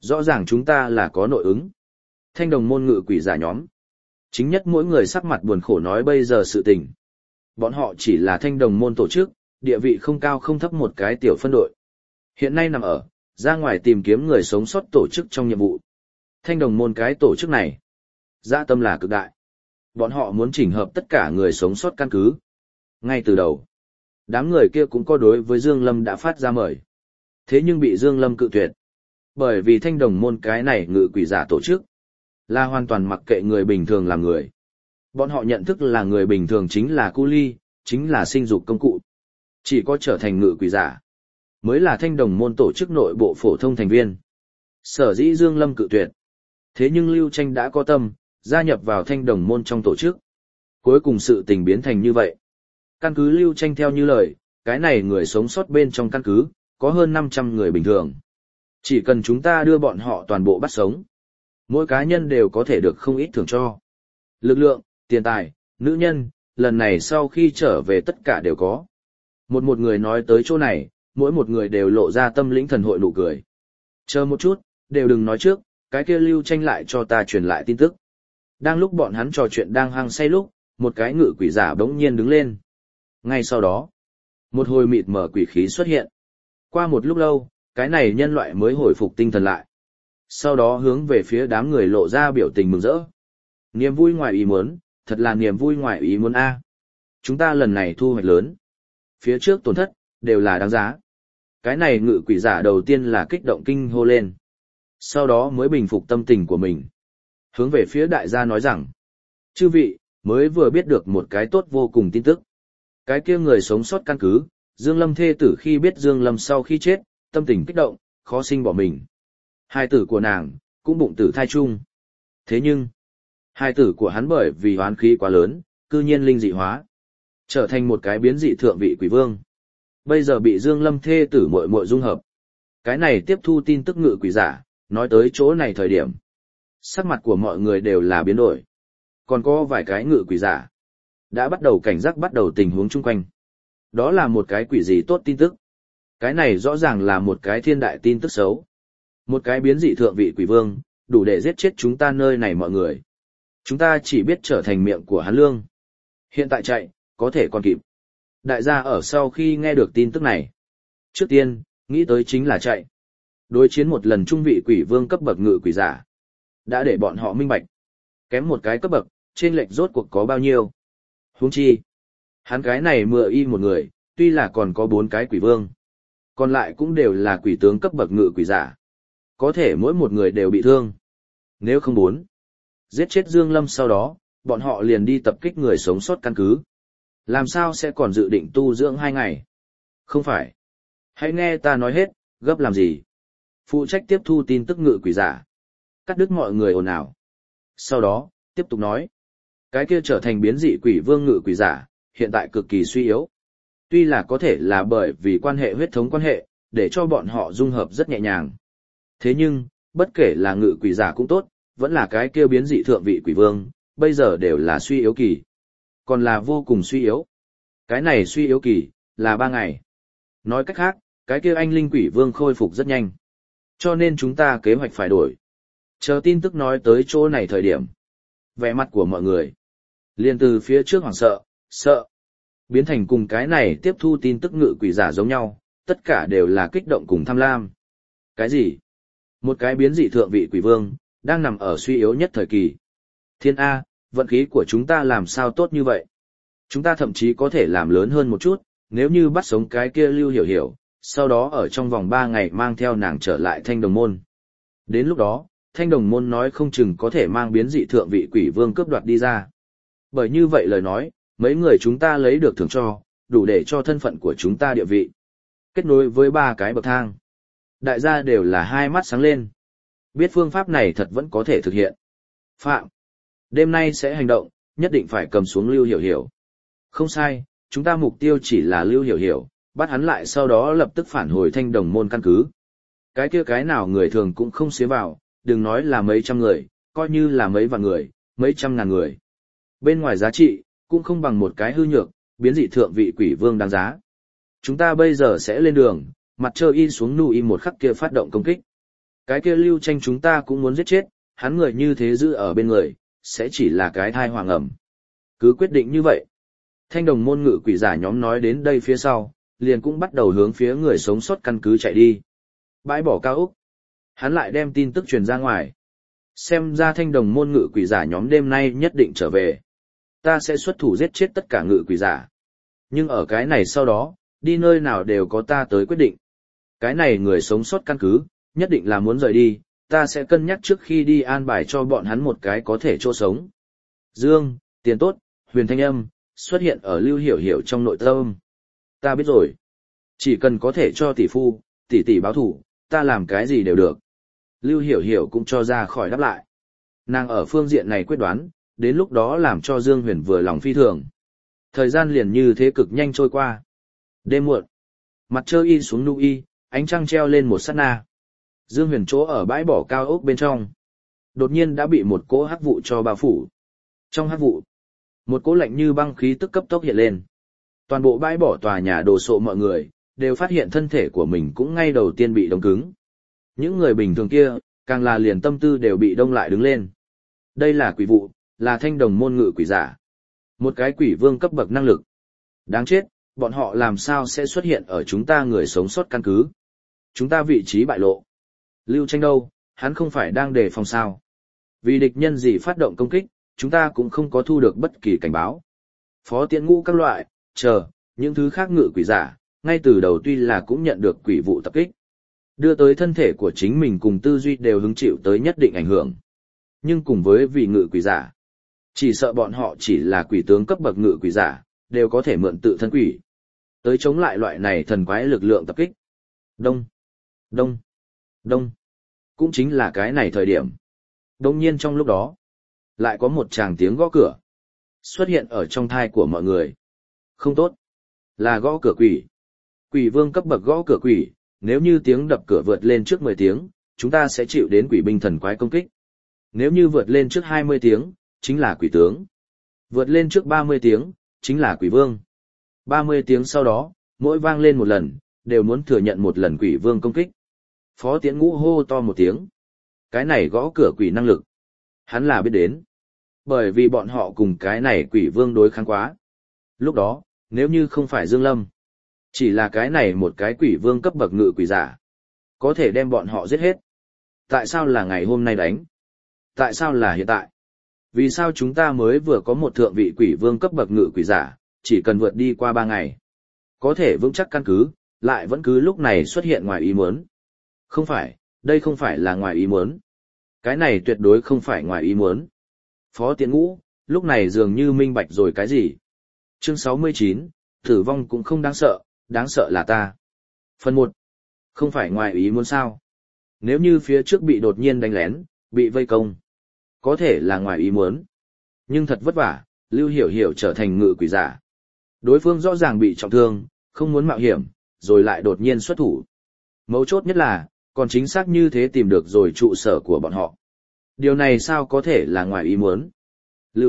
Rõ ràng chúng ta là có nội ứng. Thanh đồng môn ngự quỷ giả nhóm. Chính nhất mỗi người sắc mặt buồn khổ nói bây giờ sự tình. Bọn họ chỉ là thanh đồng môn tổ chức, địa vị không cao không thấp một cái tiểu phân đội. Hiện nay nằm ở, ra ngoài tìm kiếm người sống sót tổ chức trong nhiệm vụ. Thanh đồng môn cái tổ chức này, dã tâm là cực đại. Bọn họ muốn chỉnh hợp tất cả người sống sót căn cứ. Ngay từ đầu, đám người kia cũng có đối với Dương Lâm đã phát ra mời. Thế nhưng bị Dương Lâm cự tuyệt. Bởi vì thanh đồng môn cái này ngự quỷ giả tổ chức, là hoàn toàn mặc kệ người bình thường làm người. Bọn họ nhận thức là người bình thường chính là cu ly, chính là sinh dục công cụ. Chỉ có trở thành ngự quỷ giả, mới là thanh đồng môn tổ chức nội bộ phổ thông thành viên. Sở dĩ Dương Lâm cự tuyệt. Thế nhưng Lưu Tranh đã có tâm, gia nhập vào thanh đồng môn trong tổ chức. Cuối cùng sự tình biến thành như vậy. Căn cứ Lưu Tranh theo như lời, cái này người sống sót bên trong căn cứ, có hơn 500 người bình thường. Chỉ cần chúng ta đưa bọn họ toàn bộ bắt sống. Mỗi cá nhân đều có thể được không ít thưởng cho. Lực lượng, tiền tài, nữ nhân, lần này sau khi trở về tất cả đều có. Một người nói tới chỗ này, mỗi một người đều lộ ra tâm lĩnh thần hội nụ cười. Chờ một chút, đều đừng nói trước, cái kia Lưu Tranh lại cho ta truyền lại tin tức. Đang lúc bọn hắn trò chuyện đang hăng say lúc, một cái ngự quỷ giả bỗng nhiên đứng lên. Ngay sau đó, một hồi mịt mờ quỷ khí xuất hiện. Qua một lúc lâu, cái này nhân loại mới hồi phục tinh thần lại. Sau đó hướng về phía đám người lộ ra biểu tình mừng rỡ. Niềm vui ngoài ý muốn, thật là niềm vui ngoài ý muốn a. Chúng ta lần này thu hoạch lớn. Phía trước tổn thất, đều là đáng giá. Cái này ngự quỷ giả đầu tiên là kích động kinh hô lên. Sau đó mới bình phục tâm tình của mình. Hướng về phía đại gia nói rằng, chư vị, mới vừa biết được một cái tốt vô cùng tin tức. Cái kia người sống sót căn cứ, Dương Lâm thê tử khi biết Dương Lâm sau khi chết, tâm tình kích động, khó sinh bỏ mình. Hai tử của nàng, cũng bụng tử thai chung. Thế nhưng, hai tử của hắn bởi vì hoán khí quá lớn, cư nhiên linh dị hóa. Trở thành một cái biến dị thượng vị quỷ vương. Bây giờ bị Dương Lâm thê tử muội muội dung hợp. Cái này tiếp thu tin tức ngự quỷ giả, nói tới chỗ này thời điểm. Sắc mặt của mọi người đều là biến đổi. Còn có vài cái ngự quỷ giả. Đã bắt đầu cảnh giác bắt đầu tình huống chung quanh. Đó là một cái quỷ gì tốt tin tức. Cái này rõ ràng là một cái thiên đại tin tức xấu. Một cái biến dị thượng vị quỷ vương, đủ để giết chết chúng ta nơi này mọi người. Chúng ta chỉ biết trở thành miệng của hắn lương. Hiện tại chạy, có thể còn kịp. Đại gia ở sau khi nghe được tin tức này. Trước tiên, nghĩ tới chính là chạy. Đối chiến một lần trung vị quỷ vương cấp bậc ngự quỷ giả. Đã để bọn họ minh bạch. Kém một cái cấp bậc, trên lệch rốt cuộc có bao nhiêu. Huống chi. Hắn cái này mựa y một người, tuy là còn có 4 cái quỷ vương. Còn lại cũng đều là quỷ tướng cấp bậc ngự quỷ giả. Có thể mỗi một người đều bị thương. Nếu không muốn giết chết Dương Lâm sau đó, bọn họ liền đi tập kích người sống sót căn cứ. Làm sao sẽ còn dự định tu dưỡng 2 ngày? Không phải. Hãy nghe ta nói hết, gấp làm gì? Phụ trách tiếp thu tin tức ngự quỷ giả. Cắt đứt mọi người ồn ào. Sau đó, tiếp tục nói. Cái kia trở thành biến dị quỷ vương ngự quỷ giả, hiện tại cực kỳ suy yếu. Tuy là có thể là bởi vì quan hệ huyết thống quan hệ, để cho bọn họ dung hợp rất nhẹ nhàng. Thế nhưng, bất kể là ngự quỷ giả cũng tốt, vẫn là cái kia biến dị thượng vị quỷ vương, bây giờ đều là suy yếu kỳ. Còn là vô cùng suy yếu. Cái này suy yếu kỳ, là 3 ngày. Nói cách khác, cái kia anh linh quỷ vương khôi phục rất nhanh. Cho nên chúng ta kế hoạch phải đổi. Chờ tin tức nói tới chỗ này thời điểm. Vẻ mặt của mọi người. Liền từ phía trước hoảng sợ. Biến thành cùng cái này tiếp thu tin tức ngự quỷ giả giống nhau, tất cả đều là kích động cùng tham lam. Cái gì? Một cái biến dị thượng vị quỷ vương, đang nằm ở suy yếu nhất thời kỳ. Thiên A, vận khí của chúng ta làm sao tốt như vậy? Chúng ta thậm chí có thể làm lớn hơn một chút, nếu như bắt sống cái kia Lưu Hiểu Hiểu, sau đó ở trong vòng 3 ngày mang theo nàng trở lại Thanh Đồng Môn. Đến lúc đó, Thanh Đồng Môn nói không chừng có thể mang biến dị thượng vị quỷ vương cướp đoạt đi ra. Bởi như vậy lời nói, mấy người chúng ta lấy được thưởng cho, đủ để cho thân phận của chúng ta địa vị. Kết nối với 3 cái bậc thang. Đại gia đều là hai mắt sáng lên. Biết phương pháp này thật vẫn có thể thực hiện. Phạm. Đêm nay sẽ hành động, nhất định phải cầm xuống Lưu Hiểu Hiểu. Không sai, chúng ta mục tiêu chỉ là Lưu Hiểu Hiểu, bắt hắn lại sau đó lập tức phản hồi Thanh Đồng Môn căn cứ. Cái kia cái nào người thường cũng không xế vào, đừng nói là mấy trăm người, coi như là mấy vạn người, mấy trăm ngàn người. Bên ngoài giá trị, cũng không bằng một cái hư nhược, biến dị thượng vị quỷ vương đáng giá. Chúng ta bây giờ sẽ lên đường, mặt trời y xuống nu y một khắc kia phát động công kích. Cái kia Lưu Tranh chúng ta cũng muốn giết chết, hắn người như thế giữ ở bên người, sẽ chỉ là cái thai hoàng ẩm. Cứ quyết định như vậy. Thanh đồng môn ngự quỷ giả nhóm nói đến đây phía sau, liền cũng bắt đầu hướng phía người sống sót căn cứ chạy đi. Bãi bỏ cao ốc. Hắn lại đem tin tức truyền ra ngoài. Xem ra thanh đồng môn ngự quỷ giả nhóm đêm nay nhất định trở về. Ta sẽ xuất thủ giết chết tất cả ngự quỷ giả. Nhưng ở cái này sau đó, đi nơi nào đều có ta tới quyết định. Cái này người sống sót căn cứ, nhất định là muốn rời đi, ta sẽ cân nhắc trước khi đi an bài cho bọn hắn một cái có thể chỗ sống. Dương, tiền tốt, huyền thanh âm, xuất hiện ở Lưu Hiểu Hiểu trong nội tâm. Ta biết rồi. Chỉ cần có thể cho tỷ phu, tỷ tỷ báo thủ, ta làm cái gì đều được. Lưu Hiểu Hiểu cũng cho ra khỏi đáp lại. Nàng ở phương diện này quyết đoán, đến lúc đó làm cho Dương Huyền vừa lòng phi thường. Thời gian liền như thế cực nhanh trôi qua. Đêm muộn, mặt trời y xuống nu y, ánh trăng treo lên một sát na. Dương Huyền chỗ ở bãi bỏ cao ốc bên trong, đột nhiên đã bị một cỗ hắc vụ cho bao phủ. Trong hắc vụ, một cỗ lạnh như băng khí tức cấp tốc hiện lên. Toàn bộ bãi bỏ tòa nhà đồ sộ mọi người, đều phát hiện thân thể của mình cũng ngay đầu tiên bị đông cứng. Những người bình thường kia, càng là liền tâm tư đều bị đông lại đứng lên. Đây là quỷ vụ, là thanh đồng môn ngự quỷ giả. Một cái quỷ vương cấp bậc năng lực. Đáng chết, bọn họ làm sao sẽ xuất hiện ở chúng ta người sống sót căn cứ. Chúng ta vị trí bại lộ. Lưu Tranh đâu, hắn không phải đang đề phòng sao. Vì địch nhân gì phát động công kích, chúng ta cũng không có thu được bất kỳ cảnh báo. Phó Tiễn Ngũ các loại, những thứ khác ngự quỷ giả, ngay từ đầu tuy là cũng nhận được quỷ vụ tập kích. Đưa tới thân thể của chính mình cùng tư duy đều hứng chịu tới nhất định ảnh hưởng. Nhưng cùng với vị ngự quỷ giả, chỉ sợ bọn họ chỉ là quỷ tướng cấp bậc ngự quỷ giả, đều có thể mượn tự thân quỷ. Tới chống lại loại này thần quái lực lượng tập kích. Đông, đông, đông. Cũng chính là cái này thời điểm. Đông nhiên trong lúc đó, lại có một tràng tiếng gõ cửa xuất hiện ở trong thai của mọi người. Không tốt, là gõ cửa quỷ. Quỷ vương cấp bậc gõ cửa quỷ, nếu như tiếng đập cửa vượt lên trước 10 tiếng, chúng ta sẽ chịu đến quỷ binh thần quái công kích. Nếu như vượt lên trước 20 tiếng, chính là quỷ tướng. Vượt lên trước 30 tiếng, chính là quỷ vương. 30 tiếng sau đó, mỗi vang lên một lần, đều muốn thừa nhận một lần quỷ vương công kích. Phó Tiễn Ngũ hô to một tiếng. Cái này gõ cửa quỷ năng lực. Hắn là biết đến. Bởi vì bọn họ cùng cái này quỷ vương đối kháng quá. Lúc đó, nếu như không phải Dương Lâm, chỉ là cái này một cái quỷ vương cấp bậc ngự quỷ giả, có thể đem bọn họ giết hết. Tại sao là ngày hôm nay đánh? Tại sao là hiện tại? Vì sao chúng ta mới vừa có một thượng vị quỷ vương cấp bậc ngự quỷ giả, chỉ cần vượt đi qua 3 ngày, có thể vững chắc căn cứ, lại vẫn cứ lúc này xuất hiện ngoài ý muốn. Không phải, đây không phải là ngoài ý muốn. Cái này tuyệt đối không phải ngoài ý muốn. Phó Tiễn Ngũ, lúc này dường như minh bạch rồi cái gì. Chương 69, tử vong cũng không đáng sợ là ta. Phần 1. Không phải ngoài ý muốn sao? Nếu như phía trước bị đột nhiên đánh lén, bị vây công, có thể là ngoài ý muốn. Nhưng thật vất vả, Lưu Hiểu Hiểu trở thành ngự quỷ giả. Đối phương rõ ràng bị trọng thương, không muốn mạo hiểm, rồi lại đột nhiên xuất thủ. Mấu chốt nhất là, còn chính xác như thế tìm được rồi trụ sở của bọn họ. Điều này sao có thể là ngoài ý muốn? Lưu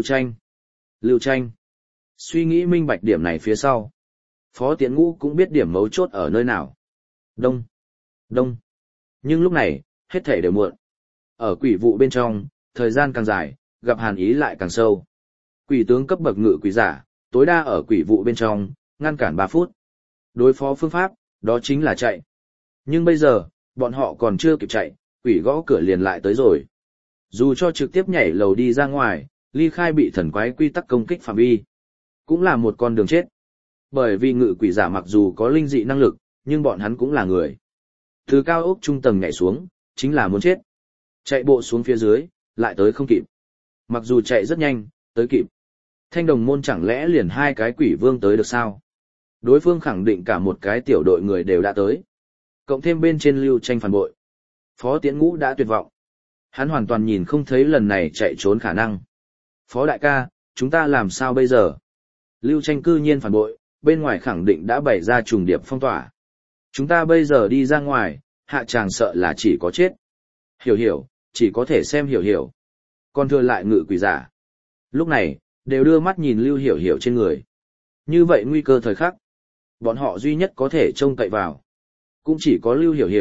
Tranh. Suy nghĩ minh bạch điểm này phía sau. Phó Tiễn Ngũ cũng biết điểm mấu chốt ở nơi nào. Đông. Nhưng lúc này, hết thể đều muộn. Ở quỷ vụ bên trong, thời gian càng dài, gặp hàn ý lại càng sâu. Quỷ tướng cấp bậc ngự quỷ giả, tối đa ở quỷ vụ bên trong, ngăn cản 3 phút. Đối phó phương pháp, đó chính là chạy. Nhưng bây giờ, bọn họ còn chưa kịp chạy, quỷ gõ cửa liền lại tới rồi. Dù cho trực tiếp nhảy lầu đi ra ngoài, ly khai bị thần quái quy tắc công kích phạm vi, cũng là một con đường chết. Bởi vì ngự quỷ giả mặc dù có linh dị năng lực, nhưng bọn hắn cũng là người. Từ cao ốc trung tầng nhảy xuống, chính là muốn chết. Chạy bộ xuống phía dưới, lại tới không kịp. Mặc dù chạy rất nhanh, tới kịp. Thanh đồng môn chẳng lẽ liền 2 cái quỷ vương tới được sao? Đối phương khẳng định cả một cái tiểu đội người đều đã tới. Cộng thêm bên trên Lưu Tranh phản bội. Phó Tiễn Ngũ đã tuyệt vọng. Hắn hoàn toàn nhìn không thấy lần này chạy trốn khả năng. Phó đại ca, chúng ta làm sao bây giờ? Lưu Tranh cư nhiên phản bội, bên ngoài khẳng định đã bày ra trùng điệp phong tỏa. Chúng ta bây giờ đi ra ngoài, hạ chàng sợ là chỉ có chết. Hiểu, chỉ có thể xem hiểu. Còn thừa lại ngự quỷ giả. Lúc này, đều đưa mắt nhìn Lưu Hiểu trên người. Như vậy nguy cơ thời khắc, bọn họ duy nhất có thể trông cậy vào. Cũng chỉ có Lưu Hiểu,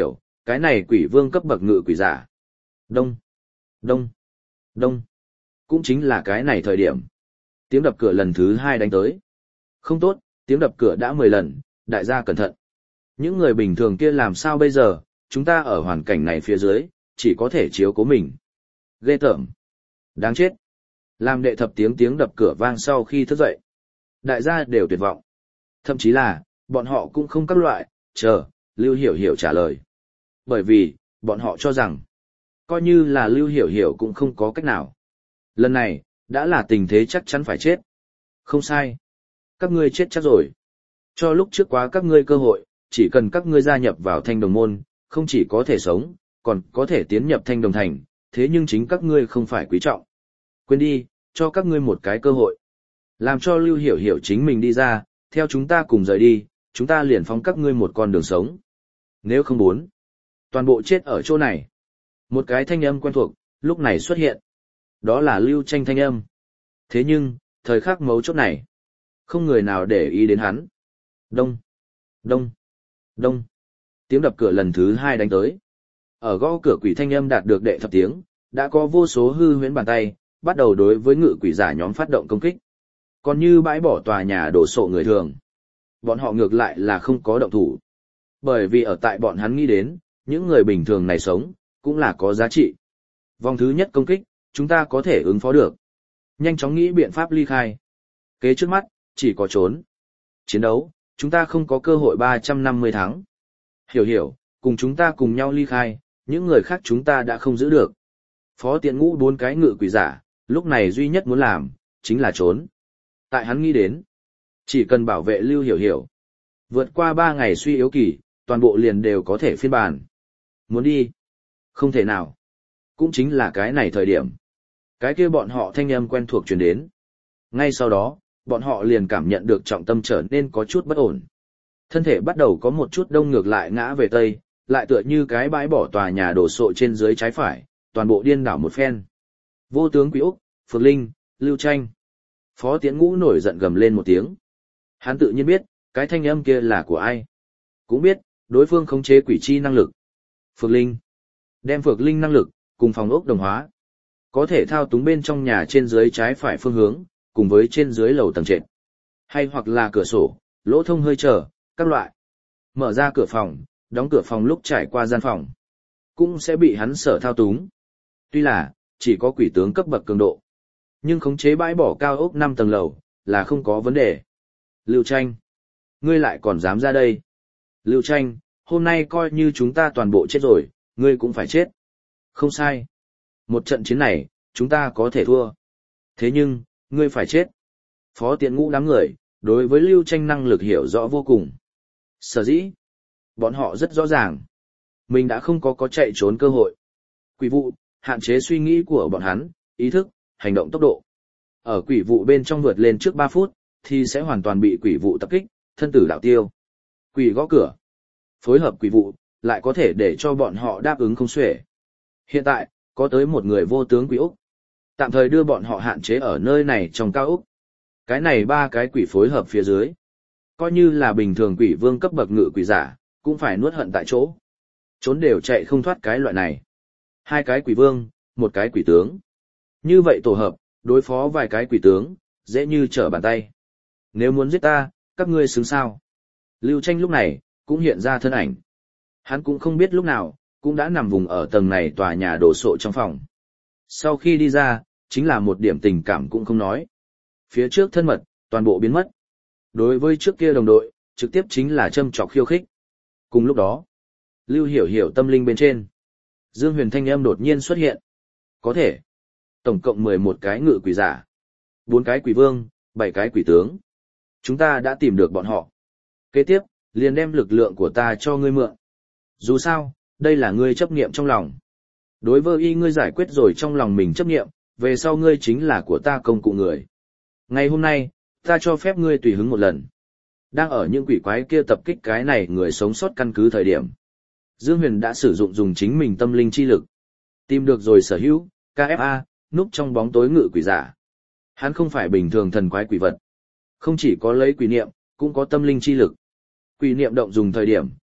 cái này quỷ vương cấp bậc ngự quỷ giả. Đông, đông, đông. Cũng chính là cái này thời điểm. Tiếng đập cửa lần thứ 2 đánh tới. Không tốt, tiếng đập cửa đã 10 lần, đại gia cẩn thận. Những người bình thường kia làm sao bây giờ, chúng ta ở hoàn cảnh này phía dưới, chỉ có thể chiếu cố mình. Ghê tởm. Đáng chết. Làm đệ thập tiếng đập cửa vang sau khi thức dậy. Đại gia đều tuyệt vọng. Thậm chí là, bọn họ cũng không các loại, chờ, Lưu Hiểu Hiểu trả lời. Bởi vì, bọn họ cho rằng, coi như là Lưu Hiểu Hiểu cũng không có cách nào. Lần này, đã là tình thế chắc chắn phải chết. Không sai. Các ngươi chết chắc rồi. Cho lúc trước quá các ngươi cơ hội, chỉ cần các ngươi gia nhập vào thanh đồng môn, không chỉ có thể sống, còn có thể tiến nhập thanh đồng thành, thế nhưng chính các ngươi không phải quý trọng. Quên đi, cho các ngươi một cái cơ hội. Làm cho Lưu Hiểu Hiểu chính mình đi ra, theo chúng ta cùng rời đi, chúng ta liền phóng các ngươi một con đường sống. Nếu không muốn, toàn bộ chết ở chỗ này. Một cái thanh âm quen thuộc, lúc này xuất hiện. Đó là Lưu Tranh thanh âm. Thế nhưng, thời khắc mấu chốt này, không người nào để ý đến hắn. Đông, đông, đông. Tiếng đập cửa lần thứ 2 đánh tới. Ở gõ cửa quỷ thanh âm đạt được đệ thập tiếng, đã có vô số hư huyễn bàn tay, bắt đầu đối với ngự quỷ giả nhóm phát động công kích. Còn như bãi bỏ tòa nhà đổ sộ người thường, bọn họ ngược lại là không có động thủ. Bởi vì ở tại bọn hắn nghĩ đến, những người bình thường này sống, cũng là có giá trị. Vòng thứ nhất công kích, chúng ta có thể ứng phó được. Nhanh chóng nghĩ biện pháp ly khai. Kế trước mắt, chỉ có trốn. Chiến đấu, chúng ta không có cơ hội 350 thắng. Hiểu hiểu, cùng chúng ta cùng nhau ly khai, những người khác chúng ta đã không giữ được. Phó Tiện Ngũ 4 cái ngự quỷ giả, lúc này duy nhất muốn làm, chính là trốn. Tại hắn nghĩ đến, chỉ cần bảo vệ Lưu Hiểu Hiểu. Vượt qua 3 ngày suy yếu kỳ, toàn bộ liền đều có thể phiên bản. Muốn đi? Không thể nào. Cũng chính là cái này thời điểm. Cái kia bọn họ thanh âm quen thuộc truyền đến. Ngay sau đó, bọn họ liền cảm nhận được trọng tâm trở nên có chút bất ổn. Thân thể bắt đầu có một chút đông ngược lại ngã về tây, lại tựa như cái bãi bỏ tòa nhà đổ sộ trên dưới trái phải, toàn bộ điên đảo một phen. Vô tướng Quý Úc, Phược Linh, Lưu Tranh. Phó Tiễn Ngũ nổi giận gầm lên một tiếng. Hắn tự nhiên biết, cái thanh âm kia là của ai. Cũng biết, đối phương khống chế quỷ chi năng lực. Phược Linh. Đem Phược Linh năng lực, cùng phòng ốc đồng hóa. Có thể thao túng bên trong nhà trên dưới trái phải phương hướng, cùng với trên dưới lầu tầng trệt. Hay hoặc là cửa sổ, lỗ thông hơi trở, các loại. Mở ra cửa phòng, đóng cửa phòng lúc trải qua gian phòng. Cũng sẽ bị hắn sở thao túng. Tuy là, chỉ có quỷ tướng cấp bậc cường độ. Nhưng khống chế bãi bỏ cao ốc 5 tầng lầu, là không có vấn đề. Lưu Tranh. Ngươi lại còn dám ra đây. Lưu Tranh, hôm nay coi như chúng ta toàn bộ chết rồi, ngươi cũng phải chết. Không sai. Một trận chiến này, chúng ta có thể thua. Thế nhưng, ngươi phải chết. Phó Tiện Ngũ đám người, đối với Lưu Tranh năng lực hiểu rõ vô cùng. Sở dĩ, bọn họ rất rõ ràng. Mình đã không có chạy trốn cơ hội. Quỷ vụ, hạn chế suy nghĩ của bọn hắn, ý thức, hành động tốc độ. Ở quỷ vụ bên trong vượt lên trước 3 phút, thì sẽ hoàn toàn bị quỷ vụ tập kích, thân tử đạo tiêu. Quỷ gõ cửa. Phối hợp quỷ vụ, lại có thể để cho bọn họ đáp ứng không xuể. Hiện tại, có tới một người vô tướng quỷ Úc. Tạm thời đưa bọn họ hạn chế ở nơi này trong cao Úc. Cái này 3 cái quỷ phối hợp phía dưới. Coi như là bình thường quỷ vương cấp bậc ngự quỷ giả, cũng phải nuốt hận tại chỗ. Trốn đều chạy không thoát cái loại này. 2 cái quỷ vương, 1 cái quỷ tướng. Như vậy tổ hợp, đối phó vài cái quỷ tướng, dễ như trở bàn tay. Nếu muốn giết ta, các ngươi xứng sao. Lưu Tranh lúc này, cũng hiện ra thân ảnh. Hắn cũng không biết lúc nào, cũng đã nằm vùng ở tầng này tòa nhà đổ sộ trong phòng. Sau khi đi ra, chính là một điểm tình cảm cũng không nói. Phía trước thân mật, toàn bộ biến mất. Đối với trước kia đồng đội, trực tiếp chính là châm chọc khiêu khích. Cùng lúc đó, Lưu Hiểu Hiểu tâm linh bên trên. Dương Huyền thanh âm đột nhiên xuất hiện. Có thể. Tổng cộng 11 cái ngự quỷ giả. 4 cái quỷ vương, 7 cái quỷ tướng. Chúng ta đã tìm được bọn họ. Kế tiếp, liền đem lực lượng của ta cho ngươi mượn. Dù sao, đây là ngươi chấp niệm trong lòng. Đối với y ngươi giải quyết rồi trong lòng mình chấp niệm, về sau ngươi chính là của ta công cụ người. Ngày hôm nay, ta cho phép ngươi tùy hứng một lần. Đang ở những quỷ quái kia tập kích cái này người sống sót căn cứ thời điểm. Dương Huyền đã sử dụng dùng chính mình tâm linh chi lực. Tìm được rồi sở hữu, KFA, núp trong bóng tối ngự quỷ giả. Hắn không phải bình thường thần quái quỷ vật. Không chỉ có lấy quỷ niệm, cũng có tâm linh chi lực. Quỷ niệm động dùng thời điểm,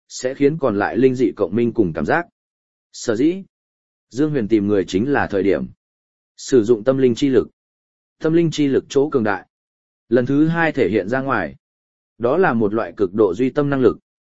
sẽ khiến còn lại linh dị cộng minh cùng cảm giác. Sở dĩ, Dương Huyền tìm người chính là thời điểm sử dụng tâm linh chi lực. Tâm linh chi lực chỗ cường đại. Lần thứ 2 thể hiện ra ngoài. Đó là một loại cực độ duy tâm năng lực.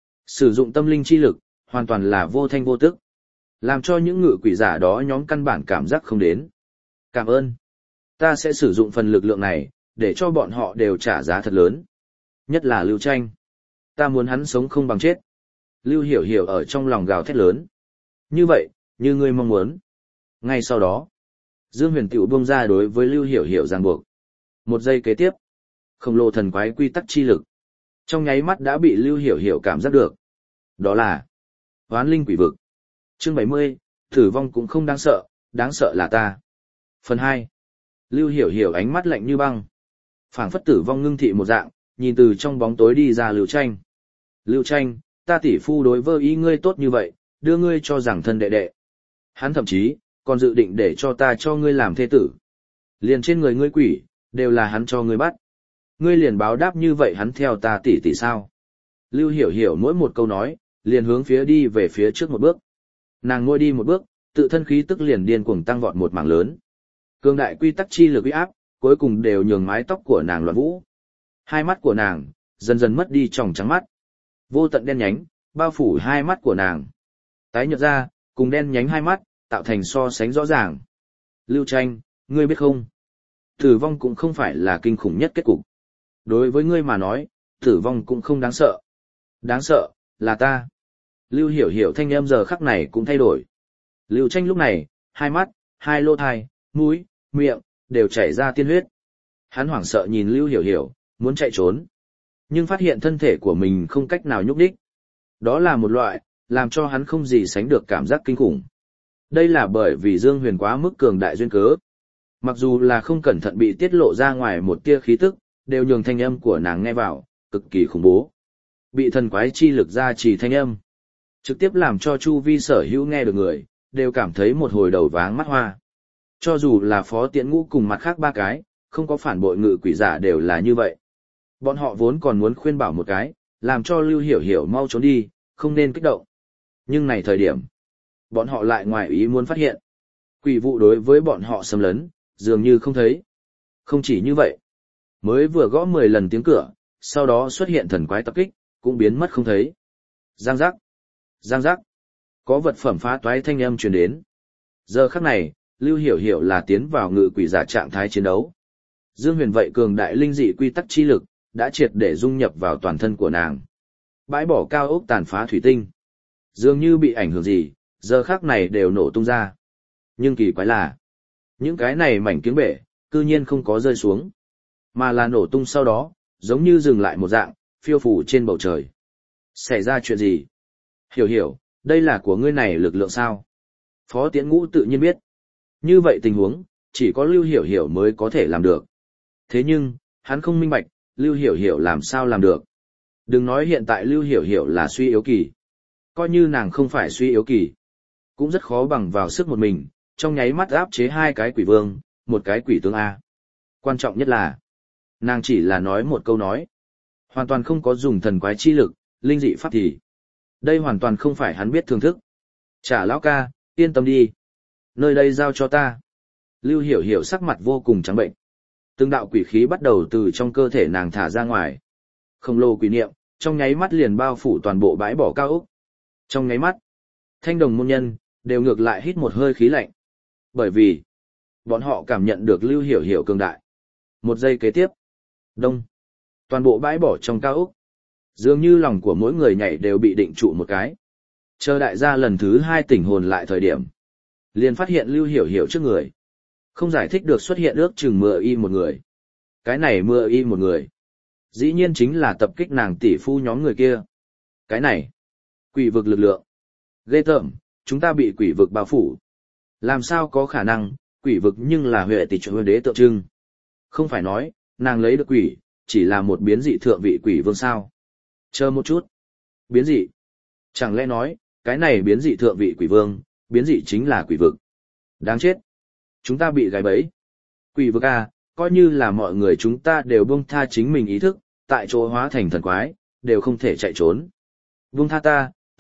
Sử dụng tâm linh chi lực, hoàn toàn là vô thanh vô tức. Làm cho những ngự quỷ giả đó nhóm căn bản cảm giác không đến. Cảm ơn. Ta sẽ sử dụng phần lực lượng này, để cho bọn họ đều trả giá thật lớn. Nhất là Lưu Tranh. Ta muốn hắn sống không bằng chết. Lưu Hiểu Hiểu ở trong lòng gào thét lớn. Như vậy, như ngươi mong muốn. Ngay sau đó, Dương Huyền tiểu buông ra đối với Lưu Hiểu Hiểu ràng buộc. Một giây kế tiếp, khổng lồ thần quái quy tắc chi lực. Trong nháy mắt đã bị Lưu Hiểu Hiểu cảm giác được. Đó là Hoán Linh Quỷ Vực. Chương 70, tử vong cũng không đáng sợ là ta. Phần 2. Lưu Hiểu Hiểu ánh mắt lạnh như băng. Phảng phất tử vong ngưng thị một dạng, nhìn từ trong bóng tối đi ra Lưu Tranh. Lưu Tranh, ta tỷ phu đối với ý ngươi tốt như vậy, đưa ngươi cho rằng thân đệ đệ. Hắn thậm chí, còn dự định để cho ta cho ngươi làm thê tử. Liền trên người ngươi quỷ, đều là hắn cho ngươi bắt. Ngươi liền báo đáp như vậy hắn theo ta tỷ tỷ sao. Lưu Hiểu Hiểu mỗi một câu nói, liền hướng phía đi về phía trước một bước. Nàng ngồi đi một bước, tự thân khí tức liền điên cuồng tăng vọt một mảng lớn. Cường đại quy tắc chi lực uy áp, cuối cùng đều nhường mái tóc của nàng loạn vũ. Hai mắt của nàng, dần dần mất đi tròng trắng mắt. Vô tận đen nhánh, bao phủ hai mắt của nàng. Tái nhợt ra, cùng đen nhánh hai mắt, tạo thành so sánh rõ ràng. Lưu Tranh, ngươi biết không? Tử vong cũng không phải là kinh khủng nhất kết cục. Đối với ngươi mà nói, tử vong cũng không đáng sợ. Đáng sợ, là ta. Lưu Hiểu Hiểu thanh âm giờ khắc này cũng thay đổi. Lưu Tranh lúc này, hai mắt, hai lỗ tai, mũi, miệng, đều chảy ra tiên huyết. Hắn hoảng sợ nhìn Lưu Hiểu Hiểu, muốn chạy trốn. Nhưng phát hiện thân thể của mình không cách nào nhúc nhích. Đó là một loại, làm cho hắn không gì sánh được cảm giác kinh khủng. Đây là bởi vì Dương Huyền quá mức cường đại duyên cớ. Mặc dù là không cẩn thận bị tiết lộ ra ngoài một tia khí tức, đều nhường thanh âm của nàng nghe vào, cực kỳ khủng bố. Bị thần quái chi lực gia trì thanh âm, trực tiếp làm cho chu vi sở hữu nghe được người, đều cảm thấy một hồi đầu váng mắt hoa. Cho dù là Phó Tiễn Ngũ cùng mặt khác ba cái, không có phản bội ngự quỷ giả đều là như vậy. Bọn họ vốn còn muốn khuyên bảo một cái, làm cho Lưu Hiểu Hiểu mau trốn đi, không nên kích động. Nhưng này thời điểm, bọn họ lại ngoài ý muốn phát hiện. Quỷ vụ đối với bọn họ xâm lấn, dường như không thấy. Không chỉ như vậy, mới vừa gõ 10 lần tiếng cửa, sau đó xuất hiện thần quái tập kích, cũng biến mất không thấy. Giang giác, giang giác, có vật phẩm phá toái thanh âm truyền đến. Giờ khắc này, Lưu Hiểu Hiểu là tiến vào ngự quỷ giả trạng thái chiến đấu. Dương Huyền vậy cường đại linh dị quy tắc chi lực, đã triệt để dung nhập vào toàn thân của nàng. Bãi bỏ cao ốc tàn phá thủy tinh. Dường như bị ảnh hưởng gì, giờ khắc này đều nổ tung ra. Nhưng kỳ quái là, những cái này mảnh kiếng bể, cư nhiên không có rơi xuống. Mà là nổ tung sau đó, giống như dừng lại một dạng, phiêu phủ trên bầu trời. Xảy ra chuyện gì? Hiểu Hiểu, đây là của ngươi này lực lượng sao? Phó Tiễn Ngũ tự nhiên biết. Như vậy tình huống, chỉ có Lưu Hiểu Hiểu mới có thể làm được. Thế nhưng, hắn không minh bạch, Lưu Hiểu Hiểu làm sao làm được. Đừng nói hiện tại Lưu Hiểu Hiểu là suy yếu kỳ. Coi như nàng không phải suy yếu kỳ, cũng rất khó bằng vào sức một mình, trong nháy mắt áp chế hai cái quỷ vương, một cái quỷ tướng A. Quan trọng nhất là, nàng chỉ là nói một câu nói. Hoàn toàn không có dùng thần quái chi lực, linh dị pháp thì. Đây hoàn toàn không phải hắn biết thưởng thức. Chả lão ca, yên tâm đi. Nơi đây giao cho ta. Lưu Hiểu Hiểu sắc mặt vô cùng trắng bệnh. Từng đạo quỷ khí bắt đầu từ trong cơ thể nàng thả ra ngoài. Khổng lồ quỷ niệm, trong nháy mắt liền bao phủ toàn bộ bãi bỏ cao ốc. Trong nháy mắt, Thanh Đồng môn nhân, đều ngược lại hít một hơi khí lạnh. Bởi vì, bọn họ cảm nhận được Lưu Hiểu Hiểu cường đại. Một giây kế tiếp. Đông. Toàn bộ bãi bỏ trong cao ốc. Dường như lòng của mỗi người nhảy đều bị định trụ một cái. Chờ đại gia lần thứ 2 tỉnh hồn lại thời điểm. Liền phát hiện Lưu Hiểu Hiểu trước người. Không giải thích được xuất hiện ước chừng mưa y một người. Cái này mưa y một người. Dĩ nhiên chính là tập kích nàng tỷ phu nhóm người kia. Cái này. Quỷ vực lực lượng. Ghê tởm, chúng ta bị quỷ vực bao phủ. Làm sao có khả năng, quỷ vực nhưng là huệ tỷ chủ đế tượng trưng. Không phải nói, nàng lấy được quỷ, chỉ là một biến dị thượng vị quỷ vương sao. Chờ một chút. Biến dị. Chẳng lẽ nói, cái này biến dị thượng vị quỷ vương, biến dị chính là quỷ vực. Đáng chết. Chúng ta bị gài bẫy. Quỷ vực à, coi như là mọi người chúng ta đều buông tha chính mình ý thức, tại chỗ hóa thành thần quái, đều không thể chạy trốn. Buông tha ta,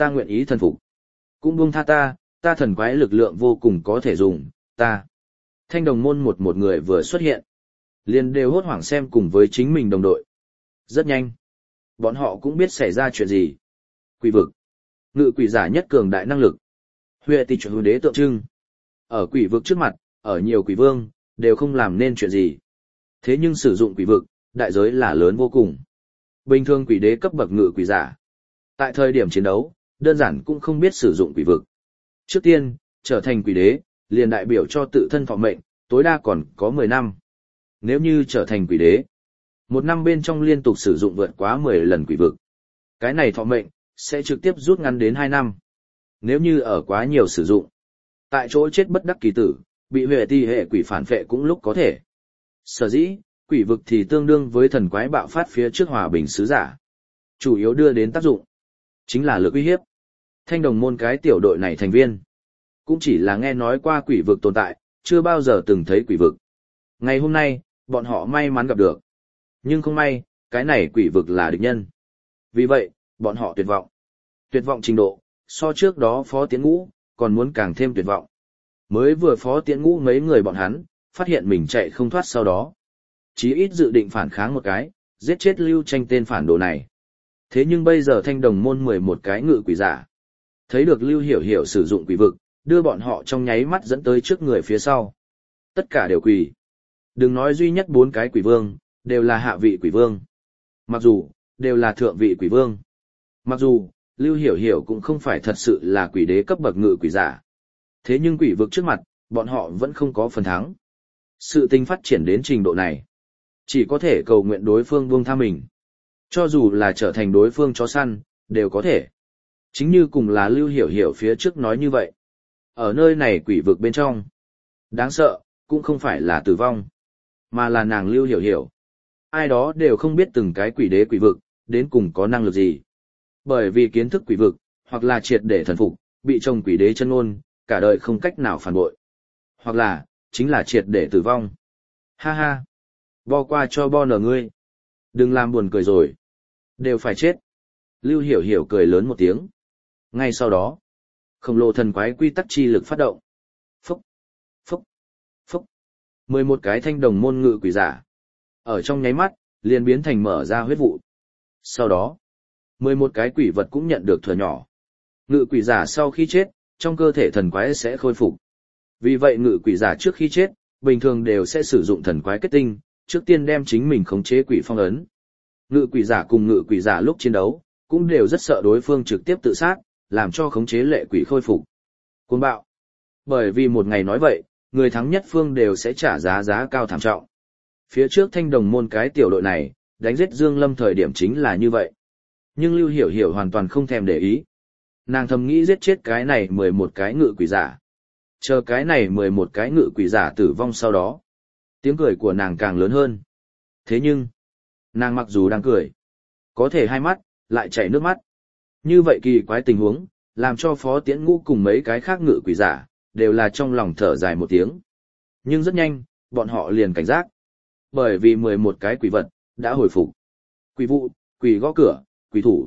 ta nguyện ý thần phục. Cũng buông tha ta, ta thần quái lực lượng vô cùng có thể dùng, ta. Thanh đồng môn một người vừa xuất hiện. Liền đều hốt hoảng xem cùng với chính mình đồng đội. Rất nhanh. Bọn họ cũng biết xảy ra chuyện gì. Quỷ vực. Ngự quỷ giả nhất cường đại năng lực. Huệ tỷ chuẩn đế tượng trưng. Ở quỷ vực trước mặt, ở nhiều quỷ vương, đều không làm nên chuyện gì. Thế nhưng sử dụng quỷ vực, đại giới là lớn vô cùng. Bình thường quỷ đế cấp bậc ngự quỷ giả. Tại thời điểm chiến đấu, đơn giản cũng không biết sử dụng quỷ vực. Trước tiên, trở thành quỷ đế, liền đại biểu cho tự thân thọ mệnh, tối đa còn có 10 năm. Nếu như trở thành quỷ đế, một năm bên trong liên tục sử dụng vượt quá 10 lần quỷ vực. Cái này thọ mệnh, sẽ trực tiếp rút ngắn đến 2 năm. Nếu như ở quá nhiều sử dụng, tại chỗ chết bất đắc kỳ tử, bị huệ ti hệ quỷ phản phệ cũng lúc có thể. Sở dĩ, quỷ vực thì tương đương với thần quái bạo phát phía trước hòa bình sứ giả. Chủ yếu đưa đến tác dụng, chính là lực uy hiếp. Thanh đồng môn cái tiểu đội này thành viên, cũng chỉ là nghe nói qua quỷ vực tồn tại, chưa bao giờ từng thấy quỷ vực. Ngày hôm nay, bọn họ may mắn gặp được. Nhưng không may, cái này quỷ vực là địch nhân. Vì vậy, bọn họ tuyệt vọng. Tuyệt vọng trình độ, so trước đó Phó Tiến Ngũ, còn muốn càng thêm tuyệt vọng. Mới vừa Phó Tiến Ngũ mấy người bọn hắn, phát hiện mình chạy không thoát sau đó. Chí ít dự định phản kháng một cái, giết chết Lưu Tranh tên phản đồ này. Thế nhưng bây giờ thanh đồng môn 11 cái ngự quỷ giả. Thấy được Lưu Hiểu Hiểu sử dụng quỷ vực, đưa bọn họ trong nháy mắt dẫn tới trước người phía sau. Tất cả đều quỳ. Đừng nói duy nhất 4 cái quỷ vương, đều là hạ vị quỷ vương. Mặc dù, đều là thượng vị quỷ vương. Mặc dù, Lưu Hiểu Hiểu cũng không phải thật sự là quỷ đế cấp bậc ngự quỷ giả. Thế nhưng quỷ vực trước mặt, bọn họ vẫn không có phần thắng. Sự tình phát triển đến trình độ này, chỉ có thể cầu nguyện đối phương buông tha mình. Cho dù là trở thành đối phương chó săn, đều có thể. Chính như cùng là Lưu Hiểu Hiểu phía trước nói như vậy. Ở nơi này quỷ vực bên trong, đáng sợ, cũng không phải là tử vong, mà là nàng Lưu Hiểu Hiểu. Ai đó đều không biết từng cái quỷ đế quỷ vực, đến cùng có năng lực gì. Bởi vì kiến thức quỷ vực, hoặc là triệt để thần phục, bị chồng quỷ đế chân ngôn, cả đời không cách nào phản bội. Hoặc là, chính là triệt để tử vong. Ha ha, bo qua cho bo nở ngươi. Đừng làm buồn cười rồi. Đều phải chết. Lưu Hiểu Hiểu cười lớn một tiếng. Ngay sau đó, khổng lồ thần quái quy tắc chi lực phát động. Phúc, phúc, phúc. 11 cái thanh đồng môn ngự quỷ giả. Ở trong nháy mắt, liền biến thành mở ra huyết vụ. Sau đó, 11 cái quỷ vật cũng nhận được thừa nhỏ. Ngự quỷ giả sau khi chết, trong cơ thể thần quái sẽ khôi phục. Vì vậy ngự quỷ giả trước khi chết, bình thường đều sẽ sử dụng thần quái kết tinh, trước tiên đem chính mình khống chế quỷ phong ấn. Ngự quỷ giả cùng ngự quỷ giả lúc chiến đấu, cũng đều rất sợ đối phương trực tiếp tự sát, làm cho khống chế lệ quỷ khôi phục. Cuồng bạo. Bởi vì một ngày nói vậy, người thắng nhất phương đều sẽ trả giá cao thảm trọng. Phía trước thanh đồng môn cái tiểu đội này, đánh giết Dương Lâm thời điểm chính là như vậy. Nhưng Lưu Hiểu Hiểu hoàn toàn không thèm để ý. Nàng thầm nghĩ giết chết cái này 11 cái ngự quỷ giả. Chờ cái này 11 cái ngự quỷ giả tử vong sau đó. Tiếng cười của nàng càng lớn hơn. Thế nhưng, nàng mặc dù đang cười, có thể hai mắt, lại chảy nước mắt. Như vậy kỳ quái tình huống, làm cho Phó Tiễn Ngũ cùng mấy cái khác ngự quỷ giả, đều là trong lòng thở dài một tiếng. Nhưng rất nhanh, bọn họ liền cảnh giác. Bởi vì 11 cái quỷ vật, đã hồi phục. Quỷ vụ, quỷ gõ cửa, quỷ thủ.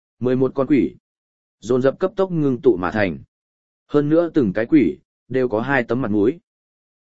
11 con quỷ, dồn dập cấp tốc ngưng tụ mà thành. Hơn nữa từng cái quỷ, đều có 2 tấm mặt mũi.